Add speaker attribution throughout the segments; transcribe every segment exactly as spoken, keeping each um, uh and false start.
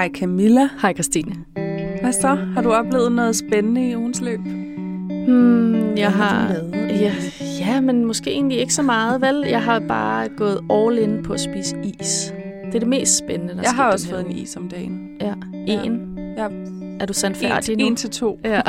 Speaker 1: Hej Camilla.
Speaker 2: Hej Christine.
Speaker 1: Hvad så? Har du oplevet noget spændende i ugens løb?
Speaker 2: Hmm, jeg har... Ja, ja, men måske egentlig ikke så meget, vel? Jeg har bare gået all in på at spise is. Det er det mest spændende, der
Speaker 1: Jeg har også
Speaker 2: den
Speaker 1: fået en is om dagen.
Speaker 2: Ja, en.
Speaker 1: Ja.
Speaker 2: Er du sandfærdig nu?
Speaker 1: En til to.
Speaker 2: Ja.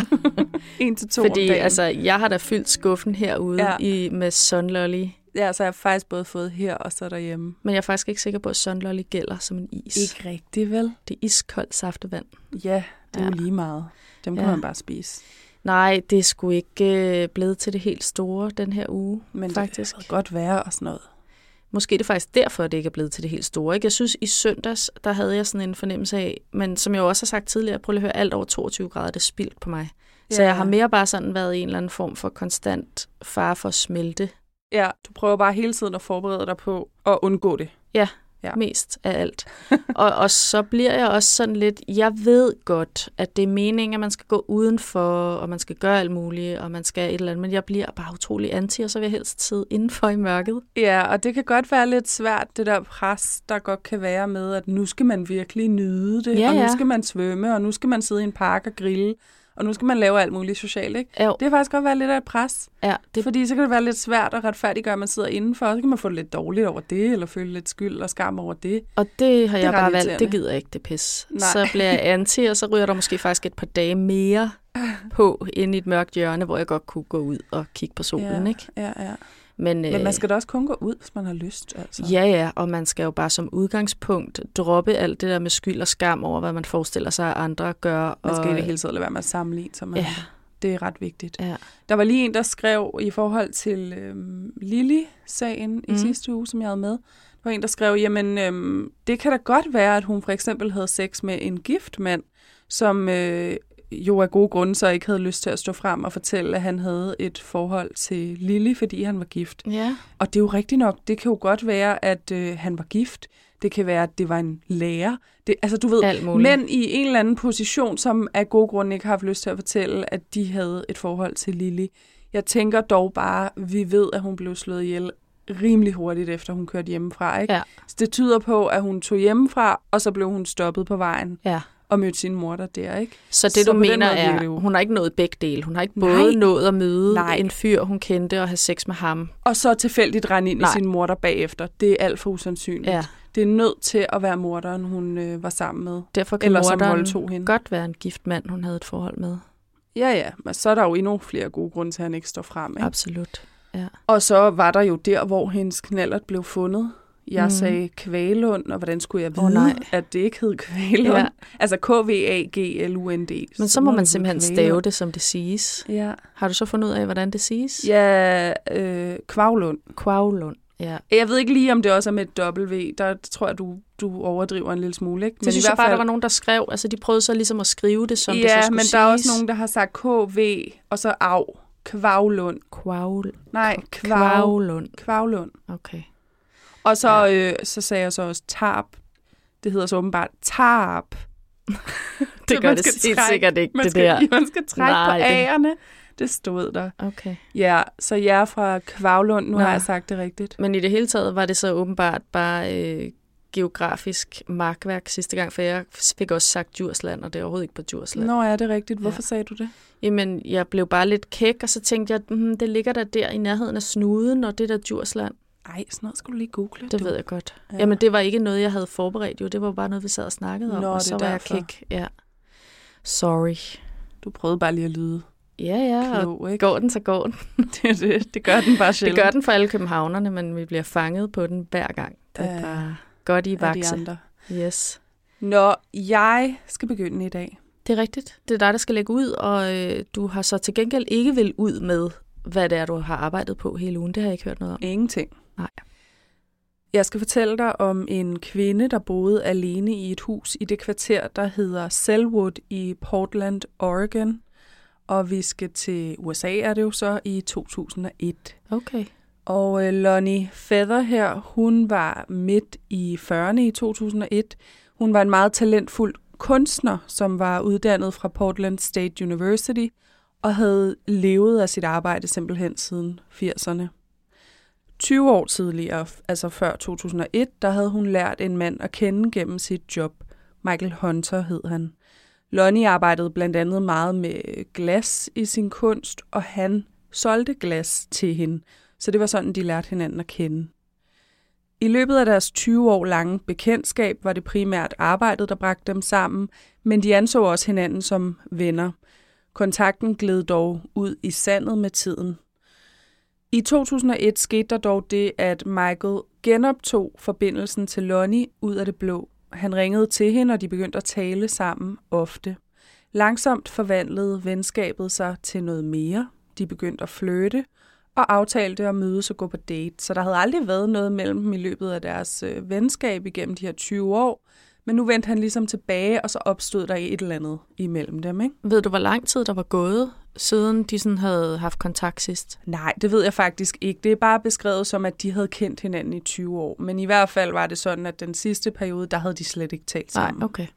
Speaker 1: en til to
Speaker 2: Fordi
Speaker 1: om dagen.
Speaker 2: altså, jeg har da fyldt skuffen herude
Speaker 1: Ja.
Speaker 2: i, med sunlolly.
Speaker 1: Ja, så jeg har faktisk både fået her og så derhjemme.
Speaker 2: Men jeg er faktisk ikke sikker på, at sunlolly gælder som en is.
Speaker 1: Ikke rigtigt, vel?
Speaker 2: Det er iskoldt saftevand.
Speaker 1: Ja, det er
Speaker 2: Ja.
Speaker 1: jo lige meget. Dem kan
Speaker 2: Ja.
Speaker 1: man bare spise.
Speaker 2: Nej, det er sgu ikke øh, blevet til det helt store den her uge,
Speaker 1: Men
Speaker 2: faktisk.
Speaker 1: det kan godt være og sådan noget.
Speaker 2: Måske er det faktisk derfor, at det ikke er blevet til det helt store. Ikke? Jeg synes, i søndags, der havde jeg sådan en fornemmelse af, men som jeg også har sagt tidligere, prøv lige at høre, alt over toogtyve grader, det er spildt på mig. Så
Speaker 1: Ja.
Speaker 2: jeg har mere bare sådan været i en eller anden form for konstant fare for at smelte.
Speaker 1: Ja, du prøver bare hele tiden at forberede dig på at undgå det.
Speaker 2: Ja,
Speaker 1: Ja.
Speaker 2: ja. Mest af alt. og, og så bliver jeg også sådan lidt, jeg ved godt, at det er meningen, at man skal gå udenfor, og man skal gøre alt muligt, og man skal et eller andet, men jeg bliver bare utrolig anti, og så vil jeg helst sidde indenfor i mørket.
Speaker 1: Ja, og det kan godt være lidt svært, det der pres, der godt kan være med, at nu skal man virkelig nyde det,
Speaker 2: Ja,
Speaker 1: og nu
Speaker 2: ja.
Speaker 1: skal man svømme, og nu skal man sidde i en park og grille, og nu skal man lave alt muligt socialt, ikke?
Speaker 2: Jo.
Speaker 1: Det kan faktisk godt være lidt af et pres,
Speaker 2: Ja, det,
Speaker 1: fordi så kan det være lidt svært at retfærdiggøre, at man sidder indenfor, og så kan man få det lidt dårligt over det, eller føle lidt skyld og skam over det.
Speaker 2: og det har
Speaker 1: Det er
Speaker 2: jeg
Speaker 1: ret
Speaker 2: bare valgt,
Speaker 1: irriterende.
Speaker 2: det gider jeg ikke, det pis.
Speaker 1: Nej.
Speaker 2: Så bliver jeg anti, og så ryger der måske faktisk et par dage mere på inde i et mørkt hjørne, hvor jeg godt kunne gå ud og kigge på solen,
Speaker 1: ja,
Speaker 2: ikke?
Speaker 1: Ja, ja.
Speaker 2: Men,
Speaker 1: Men
Speaker 2: øh,
Speaker 1: man skal da også kun gå ud, hvis man har lyst, altså.
Speaker 2: Ja, ja, og man skal jo bare som udgangspunkt droppe alt det der med skyld og skam over, hvad man forestiller sig, at andre gør.
Speaker 1: Man skal
Speaker 2: og,
Speaker 1: i det hele taget lade være med at sammenligne sig med
Speaker 2: Ja.
Speaker 1: andre. Det er ret vigtigt.
Speaker 2: Ja.
Speaker 1: Der var lige en, der skrev i forhold til øhm, Lili-sagen i
Speaker 2: Mm.
Speaker 1: sidste uge, som jeg havde med. Der var en, der skrev, jamen øhm, det kan da godt være, at hun for eksempel havde sex med en gift mand, som øh, jo af gode grunde så ikke havde lyst til at stå frem og fortælle, at han havde et forhold til Lili, fordi han var gift.
Speaker 2: Ja.
Speaker 1: Og det er jo rigtigt nok. Det kan jo godt være, at øh, han var gift. Det kan være, at det var en lærer. Det, altså, du ved,
Speaker 2: Alt muligt.
Speaker 1: mænd i en eller anden position, som af gode grunde ikke har haft lyst til at fortælle, at de havde et forhold til Lili. Jeg tænker dog bare, vi ved, at hun blev slået ihjel rimelig hurtigt, efter hun kørte hjemmefra. Ikke?
Speaker 2: Ja.
Speaker 1: Så det tyder på, at hun tog hjemmefra, og så blev hun stoppet på vejen
Speaker 2: Ja.
Speaker 1: og mødte sin mor der, der ikke?
Speaker 2: Så det,
Speaker 1: Så
Speaker 2: du
Speaker 1: på den
Speaker 2: mener,
Speaker 1: måde virker det
Speaker 2: er,
Speaker 1: jo-
Speaker 2: hun har ikke nået begge dele. Hun har ikke
Speaker 1: Nej.
Speaker 2: både nået at møde
Speaker 1: Nej.
Speaker 2: en fyr, hun kendte, og have sex med ham.
Speaker 1: Og så tilfældigt rende ind
Speaker 2: Nej.
Speaker 1: i sin mor der bagefter. Det er alt for usandsynligt.
Speaker 2: Ja.
Speaker 1: Det er nødt til at være morderen, hun øh, var sammen med.
Speaker 2: Derfor kan
Speaker 1: Eller som
Speaker 2: morderen
Speaker 1: voldtog hende.
Speaker 2: godt være en gift mand, hun havde et forhold med.
Speaker 1: Ja, ja. Men så er der jo endnu flere gode grunde til, at han ikke står frem. Ikke?
Speaker 2: Absolut. Ja.
Speaker 1: Og så var der jo der, hvor hendes knallert blev fundet. Jeg
Speaker 2: Mhm.
Speaker 1: sagde Kvalund, og hvordan skulle jeg vide,
Speaker 2: Åh, nej.
Speaker 1: at det ikke hed Kvalund?
Speaker 2: Ja.
Speaker 1: Altså K V A G L U N D.
Speaker 2: Men så må man
Speaker 1: det
Speaker 2: simpelthen
Speaker 1: hedde
Speaker 2: stave
Speaker 1: Kvalund.
Speaker 2: det, som det siges.
Speaker 1: Ja,
Speaker 2: Har du så fundet ud af, hvordan det siges?
Speaker 1: ja øh, Kvavlund.
Speaker 2: Kvavlund. Ja.
Speaker 1: Jeg ved ikke lige, om det også er med et W. Der tror jeg, du, du overdriver en lille smule. Ikke?
Speaker 2: Det synes jeg bare, der var nogen, der skrev. Altså, de prøvede så ligesom at skrive det, som
Speaker 1: ja,
Speaker 2: det så skulle
Speaker 1: men
Speaker 2: siges.
Speaker 1: der er også nogen, der har sagt K V, og så Av. Kvavlund.
Speaker 2: Kvavl...
Speaker 1: Nej, Kvav,
Speaker 2: Kvavlund.
Speaker 1: Kvavlund.
Speaker 2: Okay.
Speaker 1: Og så, ja. øh, så sagde jeg så også Tarp. Det hedder så åbenbart Tarp.
Speaker 2: Det
Speaker 1: Så
Speaker 2: gør
Speaker 1: man
Speaker 2: det
Speaker 1: skal
Speaker 2: helt
Speaker 1: trække-
Speaker 2: sikkert ikke,
Speaker 1: Man
Speaker 2: det
Speaker 1: skal,
Speaker 2: der.
Speaker 1: man skal trække
Speaker 2: Nej,
Speaker 1: på
Speaker 2: det-
Speaker 1: A'erne. Det stod der.
Speaker 2: Okay.
Speaker 1: Ja, så jeg er fra Kvavlund. Nu
Speaker 2: Nå.
Speaker 1: har jeg sagt det rigtigt.
Speaker 2: Men i det hele taget var det så åbenbart bare øh, geografisk markværk sidste gang, for jeg fik også sagt Djursland, og det er overhovedet ikke på Djursland.
Speaker 1: Nå, er det rigtigt? Hvorfor
Speaker 2: Ja.
Speaker 1: sagde du det?
Speaker 2: Jamen, jeg blev bare lidt kæk, og så tænkte jeg, at mm, det ligger der der i nærheden af snuden, og det der Djursland.
Speaker 1: Ej, sådan noget skulle du lige google.
Speaker 2: Det
Speaker 1: du.
Speaker 2: ved jeg godt.
Speaker 1: Ja.
Speaker 2: Ja. Jamen, det var ikke noget, jeg havde forberedt, jo. Det var bare noget, vi sad og snakkede om,
Speaker 1: Nå,
Speaker 2: og
Speaker 1: det
Speaker 2: så
Speaker 1: er
Speaker 2: var
Speaker 1: derfor.
Speaker 2: jeg kæk. Ja. Sorry.
Speaker 1: Du prøvede bare lige at lyde
Speaker 2: Ja, ja, og
Speaker 1: klog, ikke?
Speaker 2: går den, så går den.
Speaker 1: det, det, det gør den bare
Speaker 2: Det
Speaker 1: sjældent.
Speaker 2: gør den for alle københavnerne, men vi bliver fanget på den hver gang. Det er
Speaker 1: Ja,
Speaker 2: bare godt i
Speaker 1: af de
Speaker 2: vakse.
Speaker 1: andre.
Speaker 2: Yes.
Speaker 1: Nå, jeg skal begynde i dag.
Speaker 2: Det er rigtigt. Det er dig, der skal lægge ud, og øh, du har så til gengæld ikke vil ud med, hvad det er, du har arbejdet på hele ugen. Det har jeg ikke hørt noget om.
Speaker 1: Ingenting.
Speaker 2: Nej.
Speaker 1: Jeg skal fortælle dig om en kvinde, der boede alene i et hus i det kvarter, der hedder Sellwood i Portland, Oregon. Og vi skal til U S A, er det jo så, i to tusind og et.
Speaker 2: Okay.
Speaker 1: Og øh, Lonnie Feather her, hun var midt i fyrrerne i to tusind og et. Hun var en meget talentfuld kunstner, som var uddannet fra Portland State University, og havde levet af sit arbejde simpelthen siden firserne. tyve år tidligere, altså før to tusind og et, der havde hun lært en mand at kende gennem sit job Michael Hunter hed han. Lonnie arbejdede blandt andet meget med glas i sin kunst, og han solgte glas til hende, så det var sådan, de lærte hinanden at kende. I løbet af deres tyve år lange bekendtskab var det primært arbejdet, der bragte dem sammen, men de anså også hinanden som venner. Kontakten gled dog ud i sandet med tiden. I to tusind og et skete der dog det, at Michael genoptog forbindelsen til Lonnie ud af det blå. Han ringede til hende, og de begyndte at tale sammen ofte. Langsomt forvandlede venskabet sig til noget mere. De begyndte at flirte og aftalte at mødes og gå på date. Så der havde aldrig været noget mellem dem i løbet af deres øh, venskab igennem de her tyve år. Men nu vendte han ligesom tilbage, og så opstod der et eller andet imellem dem, ikke?
Speaker 2: Ved du, hvor lang tid der var gået, siden de sådan havde haft kontakt sidst?
Speaker 1: Nej, det ved jeg faktisk ikke. Det er bare beskrevet som, at de havde kendt hinanden i tyve år. Men i hvert fald var det sådan, at den sidste periode, der havde de slet ikke talt sammen.
Speaker 2: Nej, okay.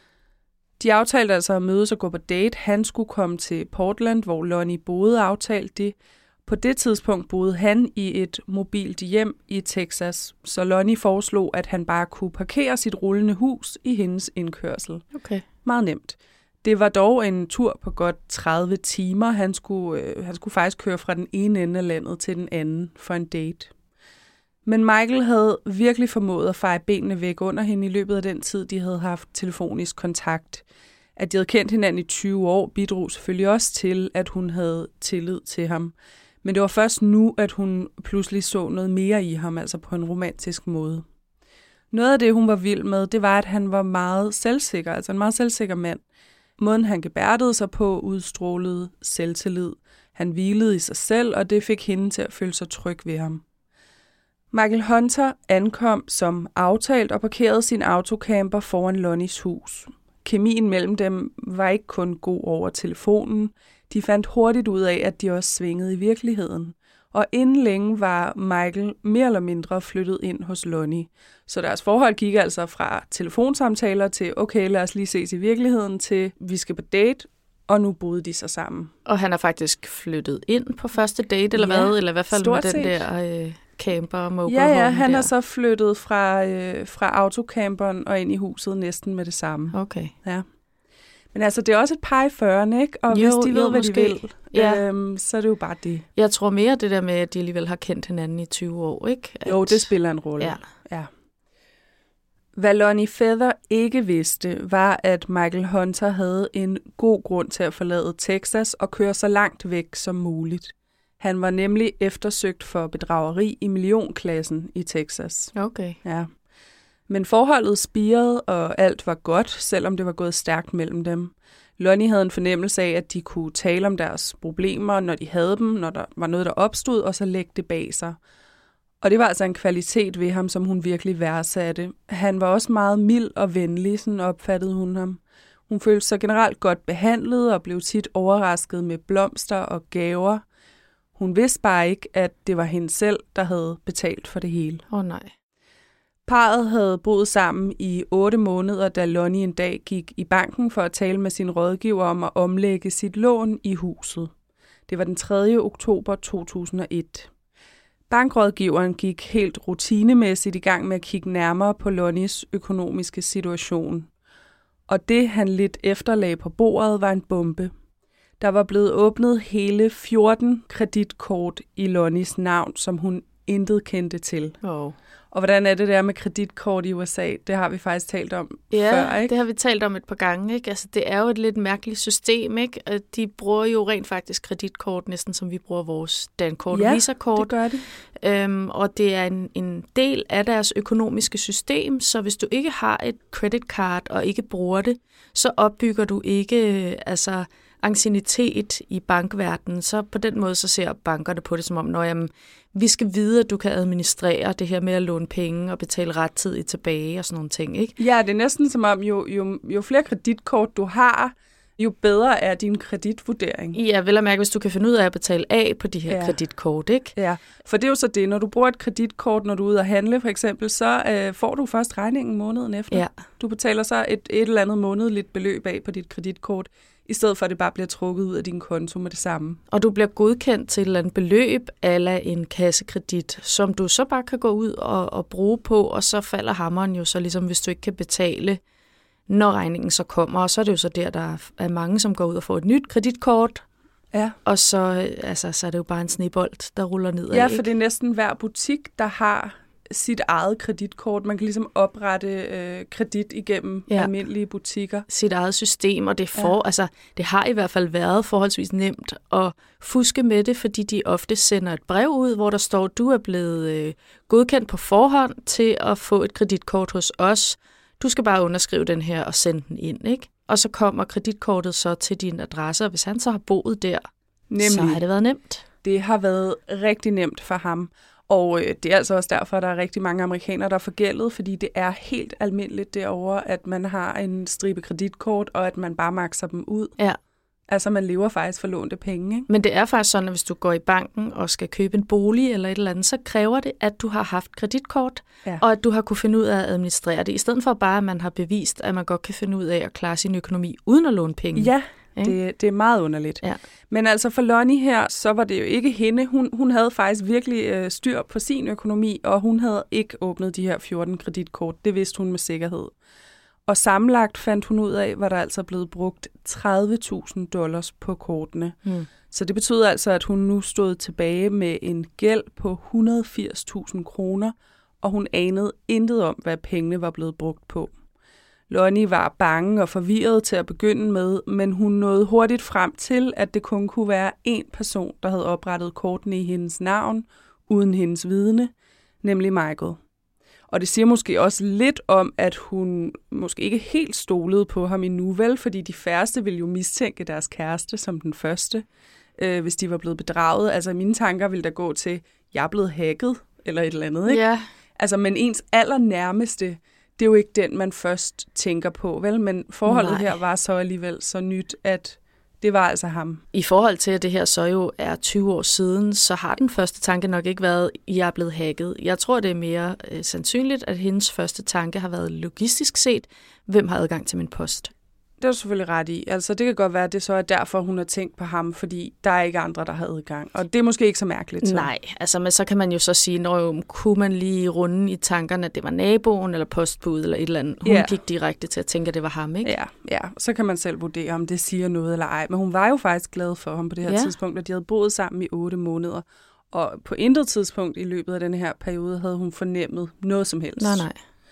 Speaker 1: De aftalte altså at mødes og gå på date. Han skulle komme til Portland, hvor Lonnie boede, aftalte det. På det tidspunkt boede han i et mobilt hjem i Texas, så Lonnie foreslog, at han bare kunne parkere sit rullende hus i hendes indkørsel.
Speaker 2: Okay.
Speaker 1: Meget nemt. Det var dog en tur på godt tredive timer. Han skulle, øh, han skulle faktisk køre fra den ene ende af landet til den anden for en date. Men Michael havde virkelig formået at feje benene væk under hende i løbet af den tid, de havde haft telefonisk kontakt. At de havde kendt hinanden i tyve år, bidrog selvfølgelig også til, at hun havde tillid til ham. Men det var først nu, at hun pludselig så noget mere i ham, altså på en romantisk måde. Noget af det, hun var vild med, det var, at han var meget selvsikker, altså en meget selvsikker mand. Måden, han gebærdede sig på, udstrålede selvtillid. Han hvilede i sig selv, og det fik hende til at føle sig tryg ved ham. Michael Hunter ankom som aftalt og parkerede sin autocamper foran Lonnies hus. Kemien mellem dem var ikke kun god over telefonen. De fandt hurtigt ud af, at de også svingede i virkeligheden. Og inden længe var Michael mere eller mindre flyttet ind hos Lonnie. Så deres forhold gik altså fra telefonsamtaler til, okay, lad os lige ses i virkeligheden, til vi skal på date, og nu boede de sig sammen.
Speaker 2: Og han er faktisk flyttet ind på første date, eller ja, hvad? Eller i hvert fald med den der øh, camper og mobile
Speaker 1: Ja, ja,
Speaker 2: home
Speaker 1: han
Speaker 2: der.
Speaker 1: er så flyttet fra, øh, fra autocamperen og ind i huset næsten med det samme.
Speaker 2: Okay.
Speaker 1: Ja. Men altså, det er også et par i fyrrerne, ikke? Og
Speaker 2: jo,
Speaker 1: hvis de ved,
Speaker 2: jo,
Speaker 1: hvad
Speaker 2: måske.
Speaker 1: de vil,
Speaker 2: ja.
Speaker 1: øhm, så er det jo bare det.
Speaker 2: Jeg tror mere det der med, at de alligevel har kendt hinanden i tyve år, ikke? At...
Speaker 1: Jo, det spiller en rolle.
Speaker 2: Ja.
Speaker 1: ja. Hvad Lonnie Feather ikke vidste, var, at Michael Hunter havde en god grund til at forlade Texas og køre så langt væk som muligt. Han var nemlig eftersøgt for bedrageri i millionklassen i Texas.
Speaker 2: Okay.
Speaker 1: Ja. Men forholdet spirede, og alt var godt, selvom det var gået stærkt mellem dem. Lonnie havde en fornemmelse af, at de kunne tale om deres problemer, når de havde dem, når der var noget, der opstod, og så lægge det bag sig. Og det var altså en kvalitet ved ham, som hun virkelig værdsatte. Han var også meget mild og venlig, sådan opfattede hun ham. Hun følte sig generelt godt behandlet og blev tit overrasket med blomster og gaver. Hun vidste bare ikke, at det var hende selv, der havde betalt for det hele.
Speaker 2: Åh oh, nej.
Speaker 1: Parret havde boet sammen i otte måneder, da Lonnie en dag gik i banken for at tale med sin rådgiver om at omlægge sit lån i huset. Det var den tredje oktober to tusind og et. Bankrådgiveren gik helt rutinemæssigt i gang med at kigge nærmere på Lonnies økonomiske situation. Og det, han lidt efterlagde på bordet, var en bombe. Der var blevet åbnet hele fjorten kreditkort i Lonnies navn, som hun intet kendte til.
Speaker 2: Oh.
Speaker 1: Og hvordan er det der med kreditkort i U S A? Det har vi faktisk talt om
Speaker 2: ja,
Speaker 1: før, ikke?
Speaker 2: det har vi talt om et par gange, ikke? Altså, det er jo et lidt mærkeligt system, ikke? De bruger jo rent faktisk kreditkort, næsten som vi bruger vores Dankort
Speaker 1: ja,
Speaker 2: og Visa-kort.
Speaker 1: det gør de.
Speaker 2: Øhm, og det er en, en del af deres økonomiske system, så hvis du ikke har et credit card og ikke bruger det, så opbygger du ikke altså anciennitet i bankverdenen. Så på den måde så ser bankerne på det som om, når jamen, vi skal vide, at du kan administrere det her med at låne penge og betale rettidigt tilbage og sådan nogle ting, ikke?
Speaker 1: Ja, det er næsten som om, jo, jo, jo flere kreditkort du har, jo bedre er din kreditvurdering.
Speaker 2: Ja, vel at mærke, hvis du kan finde ud af at betale af på de her ja. kreditkort, ikke?
Speaker 1: Ja, for det er jo så det, når du bruger et kreditkort, når du er ude at handle for eksempel, så øh, får du først regningen måneden efter.
Speaker 2: Ja.
Speaker 1: Du betaler så et, et eller andet månedligt beløb af på dit kreditkort, i stedet for at det bare bliver trukket ud af din konto med det samme.
Speaker 2: Og du bliver godkendt til et eller andet beløb, eller en kassekredit, som du så bare kan gå ud og, og bruge på, og så falder hammeren jo så ligesom, hvis du ikke kan betale når regningen så kommer. Og så er det jo så der, der er mange, som går ud og får et nyt kreditkort.
Speaker 1: Ja.
Speaker 2: Og så, altså, så er det jo bare en snebold, der ruller nedad.
Speaker 1: Ja, for
Speaker 2: ikke?
Speaker 1: det er næsten hver butik, der har sit eget kreditkort. Man kan ligesom oprette øh, kredit igennem ja. almindelige butikker.
Speaker 2: Sit eget system, og det, får, ja. altså, det har i hvert fald været forholdsvis nemt at fuske med det, fordi de ofte sender et brev ud, hvor der står, du er blevet øh, godkendt på forhånd til at få et kreditkort hos os. Du skal bare underskrive den her og sende den ind, ikke? Og så kommer kreditkortet så til din adresse, og hvis han så har boet der, Nemlig. så har det været nemt.
Speaker 1: Det har været rigtig nemt for ham. Og øh, det er altså også derfor, at der er rigtig mange amerikanere, der er forgældet, fordi det er helt almindeligt derovre, at man har en stribe kreditkort, og at man bare makser dem ud.
Speaker 2: Ja.
Speaker 1: Altså, man lever faktisk for lånte penge, ikke?
Speaker 2: Men det er faktisk sådan, at hvis du går i banken og skal købe en bolig eller et eller andet, så kræver det, at du har haft kreditkort, ja. og at du har kunne finde ud af at administrere det, i stedet for bare, at man har bevist, at man godt kan finde ud af at klare sin økonomi uden at låne penge.
Speaker 1: Ja, det, det er meget underligt.
Speaker 2: Ja.
Speaker 1: Men altså for Lonnie her, så var det jo ikke hende. Hun, hun havde faktisk virkelig øh, styr på sin økonomi, og hun havde ikke åbnet de her fjorten kreditkort. Det vidste hun med sikkerhed. Og sammenlagt fandt hun ud af, hvad der altså er blevet brugt tredive tusind dollars på kortene. Mm. Så det betyder altså, at hun nu stod tilbage med en gæld på et hundrede og firs tusind kroner, og hun anede intet om, hvad pengene var blevet brugt på. Lonnie var bange og forvirret til at begynde med, men hun nåede hurtigt frem til, at det kun kunne være én person, der havde oprettet kortene i hendes navn, uden hendes vidne, nemlig Michael. Og det siger måske også lidt om, at hun måske ikke helt stolede på ham endnu, vel, fordi de færreste ville jo mistænke deres kæreste som den første, øh, hvis de var blevet bedraget. Altså mine tanker ville da gå til, jeg er blevet hacket, eller et eller andet, ikke?
Speaker 2: Ja.
Speaker 1: Altså, men ens allernærmeste, det er jo ikke den, man først tænker på, vel? Men forholdet Nej. her var så alligevel så nyt, at det var altså ham.
Speaker 2: I forhold til, at det her så jo er tyve år siden, så har den første tanke nok ikke været, at jeg er blevet hacket. Jeg tror, det er mere øh, sandsynligt, at hendes første tanke har været logistisk set, hvem har adgang til min post.
Speaker 1: Det er du selvfølgelig ret i. Altså, det kan godt være, at det så er derfor, hun har tænkt på ham, fordi der er ikke andre, der har adgang. Og det er måske ikke så mærkeligt. Så.
Speaker 2: Nej, altså, men så kan man jo så sige, når jo, kunne man lige runde i tankerne, at det var naboen eller postbud eller et eller andet. Hun yeah. gik direkte til at tænke, at det var ham, ikke?
Speaker 1: Ja, ja, så kan man selv vurdere, om det siger noget eller ej. Men hun var jo faktisk glad for ham på det her ja. tidspunkt, at de havde boet sammen i otte måneder. Og på intet tidspunkt i løbet af den her periode havde hun fornemmet noget som helst.
Speaker 2: Nej, nej.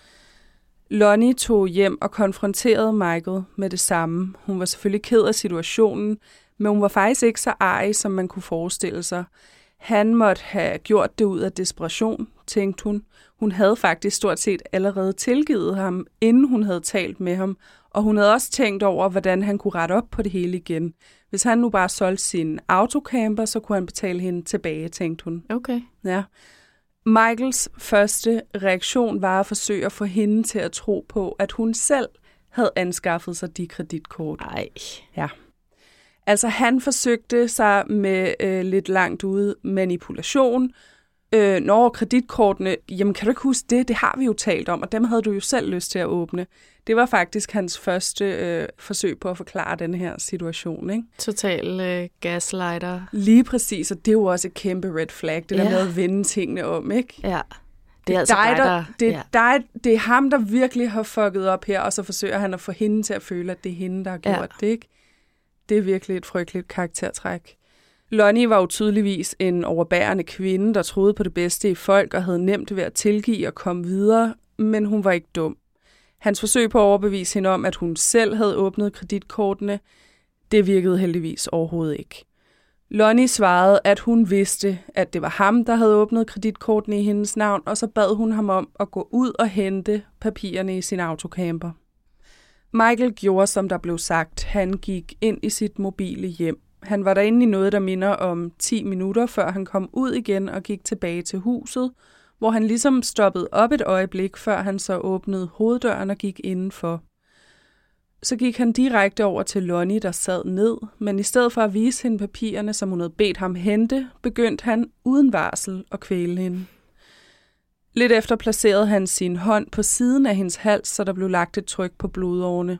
Speaker 1: Lonnie tog hjem og konfronterede Michael med det samme. Hun var selvfølgelig ked af situationen, men hun var faktisk ikke så arg, som man kunne forestille sig. Han måtte have gjort det ud af desperation, tænkte hun. Hun havde faktisk stort set allerede tilgivet ham, inden hun havde talt med ham, og hun havde også tænkt over, hvordan han kunne rette op på det hele igen. Hvis han nu bare solgte sin autocamper, så kunne han betale hende tilbage, tænkte hun.
Speaker 2: Okay.
Speaker 1: Ja. Michaels første reaktion var at forsøge at få hende til at tro på, at hun selv havde anskaffet sig de kreditkort.
Speaker 2: Nej.
Speaker 1: Ja. Altså han forsøgte sig med øh, lidt langt ude manipulation. Øh, når kreditkortene, jamen kan du ikke huske det? Det har vi jo talt om, og dem havde du jo selv lyst til at åbne. Det var faktisk hans første øh, forsøg på at forklare den her situation, ikke?
Speaker 2: Total øh, gaslighter.
Speaker 1: Lige præcis, og det er jo også et kæmpe red flag, det der
Speaker 2: ja.
Speaker 1: med at vende tingene om, ikke?
Speaker 2: Ja, det er altså dig, der...
Speaker 1: Det,
Speaker 2: ja.
Speaker 1: dig, det er ham, der virkelig har fucket op her, og så forsøger han at få hende til at føle, at det er hende, der har gjort ja. det, ikke? Det er virkelig et frygteligt karaktertræk. Lonnie var jo tydeligvis en overbærende kvinde, der troede på det bedste i folk og havde nemt ved at tilgive og komme videre, men hun var ikke dum. Hans forsøg på at overbevise hende om, at hun selv havde åbnet kreditkortene, det virkede heldigvis overhovedet ikke. Lonnie svarede, at hun vidste, at det var ham, der havde åbnet kreditkortene i hendes navn, og så bad hun ham om at gå ud og hente papirerne i sin autocamper. Michael gjorde, som der blev sagt. Han gik ind i sit mobile hjem. Han var derinde i noget, der minder om ti minutter, før han kom ud igen og gik tilbage til huset, hvor han ligesom stoppede op et øjeblik, før han så åbnede hoveddøren og gik indenfor. Så gik han direkte over til Lonnie, der sad ned, men i stedet for at vise hende papirerne, som hun havde bedt ham hente, begyndte han uden varsel at kvæle hende. Lidt efter placerede han sin hånd på siden af hendes hals, så der blev lagt et tryk på blodårene.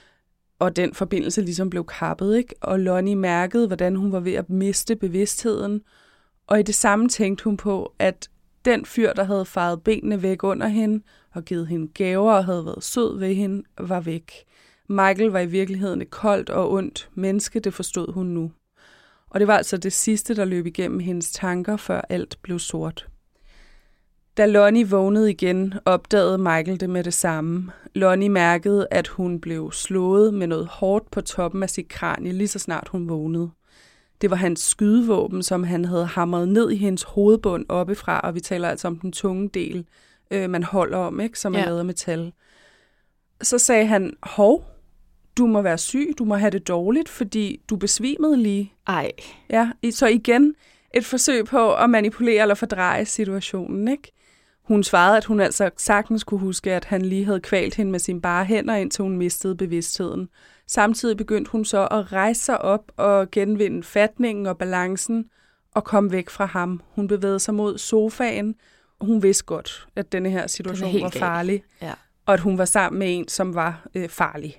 Speaker 1: Og den forbindelse ligesom blev kappet, ikke? Og Lonnie mærkede, hvordan hun var ved at miste bevidstheden. Og i det samme tænkte hun på, at den fyr, der havde faret benene væk under hende og givet hende gaver og havde været sød ved hende, var væk. Michael var i virkeligheden et koldt og ondt menneske, det forstod hun nu. Og det var altså det sidste, der løb igennem hendes tanker, før alt blev sort. Da Lonnie vågnede igen, opdagede Michael det med det samme. Lonnie mærkede, at hun blev slået med noget hårdt på toppen af sit kranie, lige så snart hun vågnede. Det var hans skydevåben, som han havde hamret ned i hendes hovedbund oppefra, og vi taler altså om den tunge del, øh, man holder om, ikke, som er
Speaker 2: Ja.
Speaker 1: lavet af metal. Så sagde han, hov, du må være syg, du må have det dårligt, fordi du besvimede lige.
Speaker 2: Ej.
Speaker 1: Ja, så igen et forsøg på at manipulere eller fordreje situationen, ikke? Hun svarede, at hun altså sagtens kunne huske, at han lige havde kvalt hende med sine bare hænder, indtil hun mistede bevidstheden. Samtidig begyndte hun så at rejse sig op og genvinde fatningen og balancen og komme væk fra ham. Hun bevægede sig mod sofaen, og hun vidste godt, at denne her situation var farlig,
Speaker 2: ja.
Speaker 1: og at hun var sammen med en, som var øh, farlig.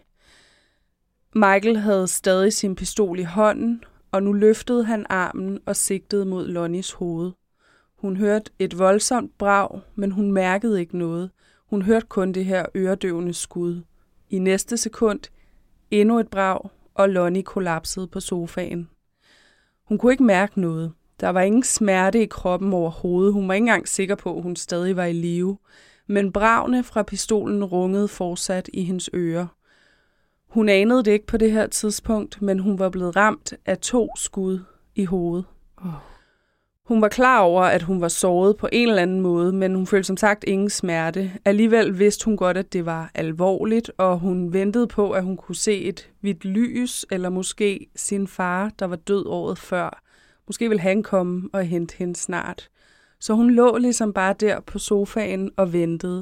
Speaker 1: Michael havde stadig sin pistol i hånden, og nu løftede han armen og sigtede mod Lonnies hoved. Hun hørte et voldsomt brag, men hun mærkede ikke noget. Hun hørte kun det her øredøvende skud. I næste sekund endnu et brag, og Lonnie kollapsede på sofaen. Hun kunne ikke mærke noget. Der var ingen smerte i kroppen overhovedet. Hun var ikke engang sikker på, at hun stadig var i live. Men bragene fra pistolen rungede fortsat i hendes ører. Hun anede det ikke på det her tidspunkt, men hun var blevet ramt af to skud i hovedet.
Speaker 2: Oh.
Speaker 1: Hun var klar over, at hun var såret på en eller anden måde, men hun følte som sagt ingen smerte. Alligevel vidste hun godt, at det var alvorligt, og hun ventede på, at hun kunne se et hvidt lys, eller måske sin far, der var død året før. Måske ville han komme og hente hende snart. Så hun lå ligesom bare der på sofaen og ventede.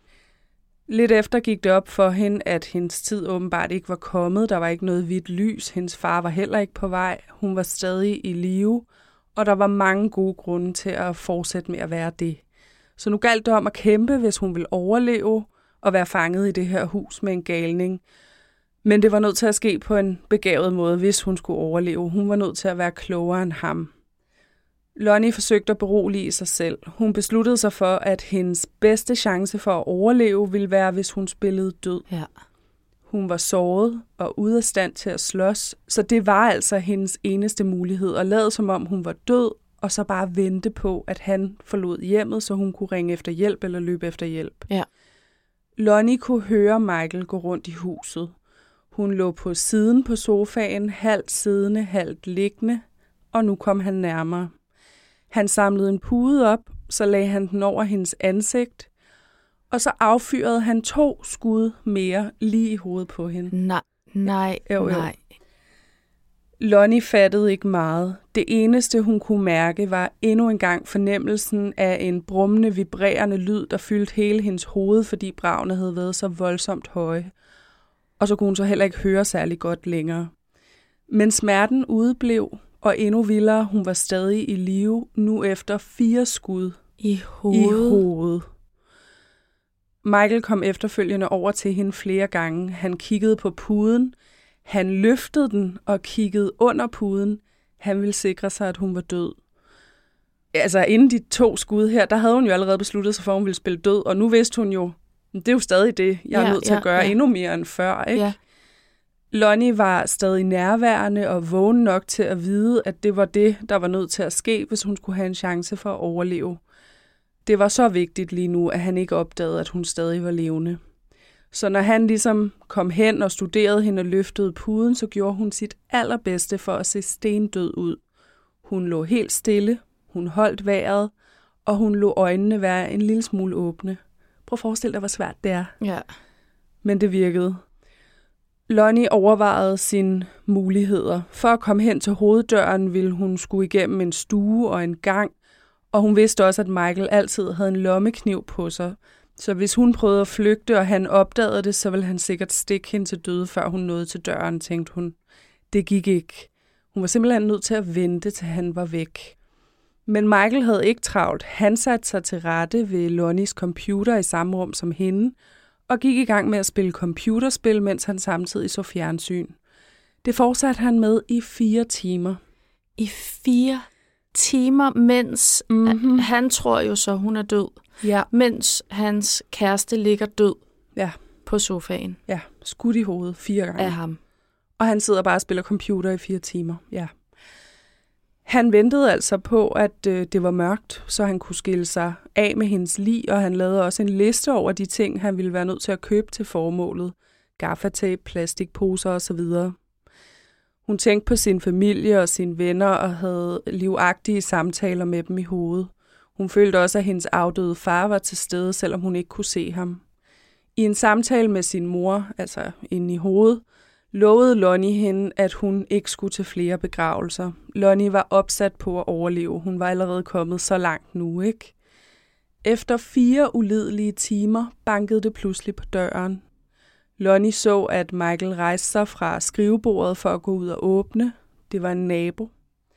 Speaker 1: Lidt efter gik det op for hende, at hendes tid åbenbart ikke var kommet. Der var ikke noget hvidt lys. Hendes far var heller ikke på vej. Hun var stadig i live, og der var mange gode grunde til at fortsætte med at være det. Så nu galt det om at kæmpe, hvis hun ville overleve og være fanget i det her hus med en galning. Men det var nødt til at ske på en begavet måde, hvis hun skulle overleve. Hun var nødt til at være klogere end ham. Lonnie forsøgte at berolige sig selv. Hun besluttede sig for, at hendes bedste chance for at overleve ville være, hvis hun spillede død.
Speaker 2: Ja.
Speaker 1: Hun var såret og ude af stand til at slås, så det var altså hendes eneste mulighed at lade som om hun var død, og så bare vente på, at han forlod hjemmet, så hun kunne ringe efter hjælp eller løbe efter hjælp.
Speaker 2: Ja.
Speaker 1: Lonnie kunne høre Michael gå rundt i huset. Hun lå på siden på sofaen, halvt siddende, halvt liggende, og nu kom han nærmere. Han samlede en pude op, så lagde han den over hendes ansigt, og så affyrede han to skud mere lige i hovedet på hende.
Speaker 2: Nej, nej,
Speaker 1: jo, jo.
Speaker 2: nej.
Speaker 1: Lonnie fattede ikke meget. Det eneste, hun kunne mærke, var endnu en gang fornemmelsen af en brummende, vibrerende lyd, der fyldte hele hendes hoved, fordi bragene havde været så voldsomt høje. Og så kunne hun så heller ikke høre særlig godt længere. Men smerten udeblev, og endnu vildere, hun var stadig i live, nu efter fire skud
Speaker 2: I hovedet.
Speaker 1: i hovedet. Michael kom efterfølgende over til hende flere gange. Han kiggede på puden. Han løftede den og kiggede under puden. Han ville sikre sig, at hun var død. Altså, inden de to skud her, der havde hun jo allerede besluttet sig for, at hun ville spille død, og nu vidste hun jo, det er jo stadig det, jeg er
Speaker 2: ja,
Speaker 1: nødt til
Speaker 2: ja,
Speaker 1: at gøre
Speaker 2: ja.
Speaker 1: endnu mere end før, ikke?
Speaker 2: Ja.
Speaker 1: Lonnie var stadig nærværende og vågen nok til at vide, at det var det, der var nødt til at ske, hvis hun skulle have en chance for at overleve. Det var så vigtigt lige nu, at han ikke opdagede, at hun stadig var levende. Så når han ligesom kom hen og studerede hende og løftede puden, så gjorde hun sit allerbedste for at se stendød ud. Hun lå helt stille, hun holdt vejret, og hun lå øjnene være en lille smule åbne. Prøv at forestille dig, hvor svært det er.
Speaker 2: Ja.
Speaker 1: Men det virkede. Lonnie overvejede sine muligheder. For at komme hen til hoveddøren ville hun skulle igennem en stue og en gang, og hun vidste også, at Michael altid havde en lommekniv på sig. Så hvis hun prøvede at flygte, og han opdagede det, så ville han sikkert stikke hende til døde, før hun nåede til døren, tænkte hun. Det gik ikke. Hun var simpelthen nødt til at vente, til han var væk. Men Michael havde ikke travlt. Han satte sig til rette ved Lonnies computer i samme rum som hende, og gik i gang med at spille computerspil, mens han samtidig så fjernsyn. Det fortsatte han med i fire timer.
Speaker 2: I fire timer, mens
Speaker 1: Mm-hmm.
Speaker 2: han tror jo så, hun er død,
Speaker 1: Ja,
Speaker 2: mens hans kæreste ligger død
Speaker 1: ja,
Speaker 2: på sofaen
Speaker 1: ja. Skudt i hovedet fire gange.
Speaker 2: af ham.
Speaker 1: Og han sidder bare og spiller computer i fire timer. Ja. Han ventede altså på, at øh, det var mørkt, så han kunne skille sig af med hendes lig, og han lavede også en liste over de ting, han ville være nødt til at købe til formålet. Gaffatape, plastikposer osv. Hun tænkte på sin familie og sine venner og havde livagtige samtaler med dem i hovedet. Hun følte også, at hendes afdøde far var til stede, selvom hun ikke kunne se ham. I en samtale med sin mor, altså inde i hovedet, lovede Lonnie hende, at hun ikke skulle til flere begravelser. Lonnie var opsat på at overleve. Hun var allerede kommet så langt nu, ikke? Efter fire ulidelige timer bankede det pludselig på døren. Lonnie så, at Michael rejste sig fra skrivebordet for at gå ud og åbne. Det var en nabo.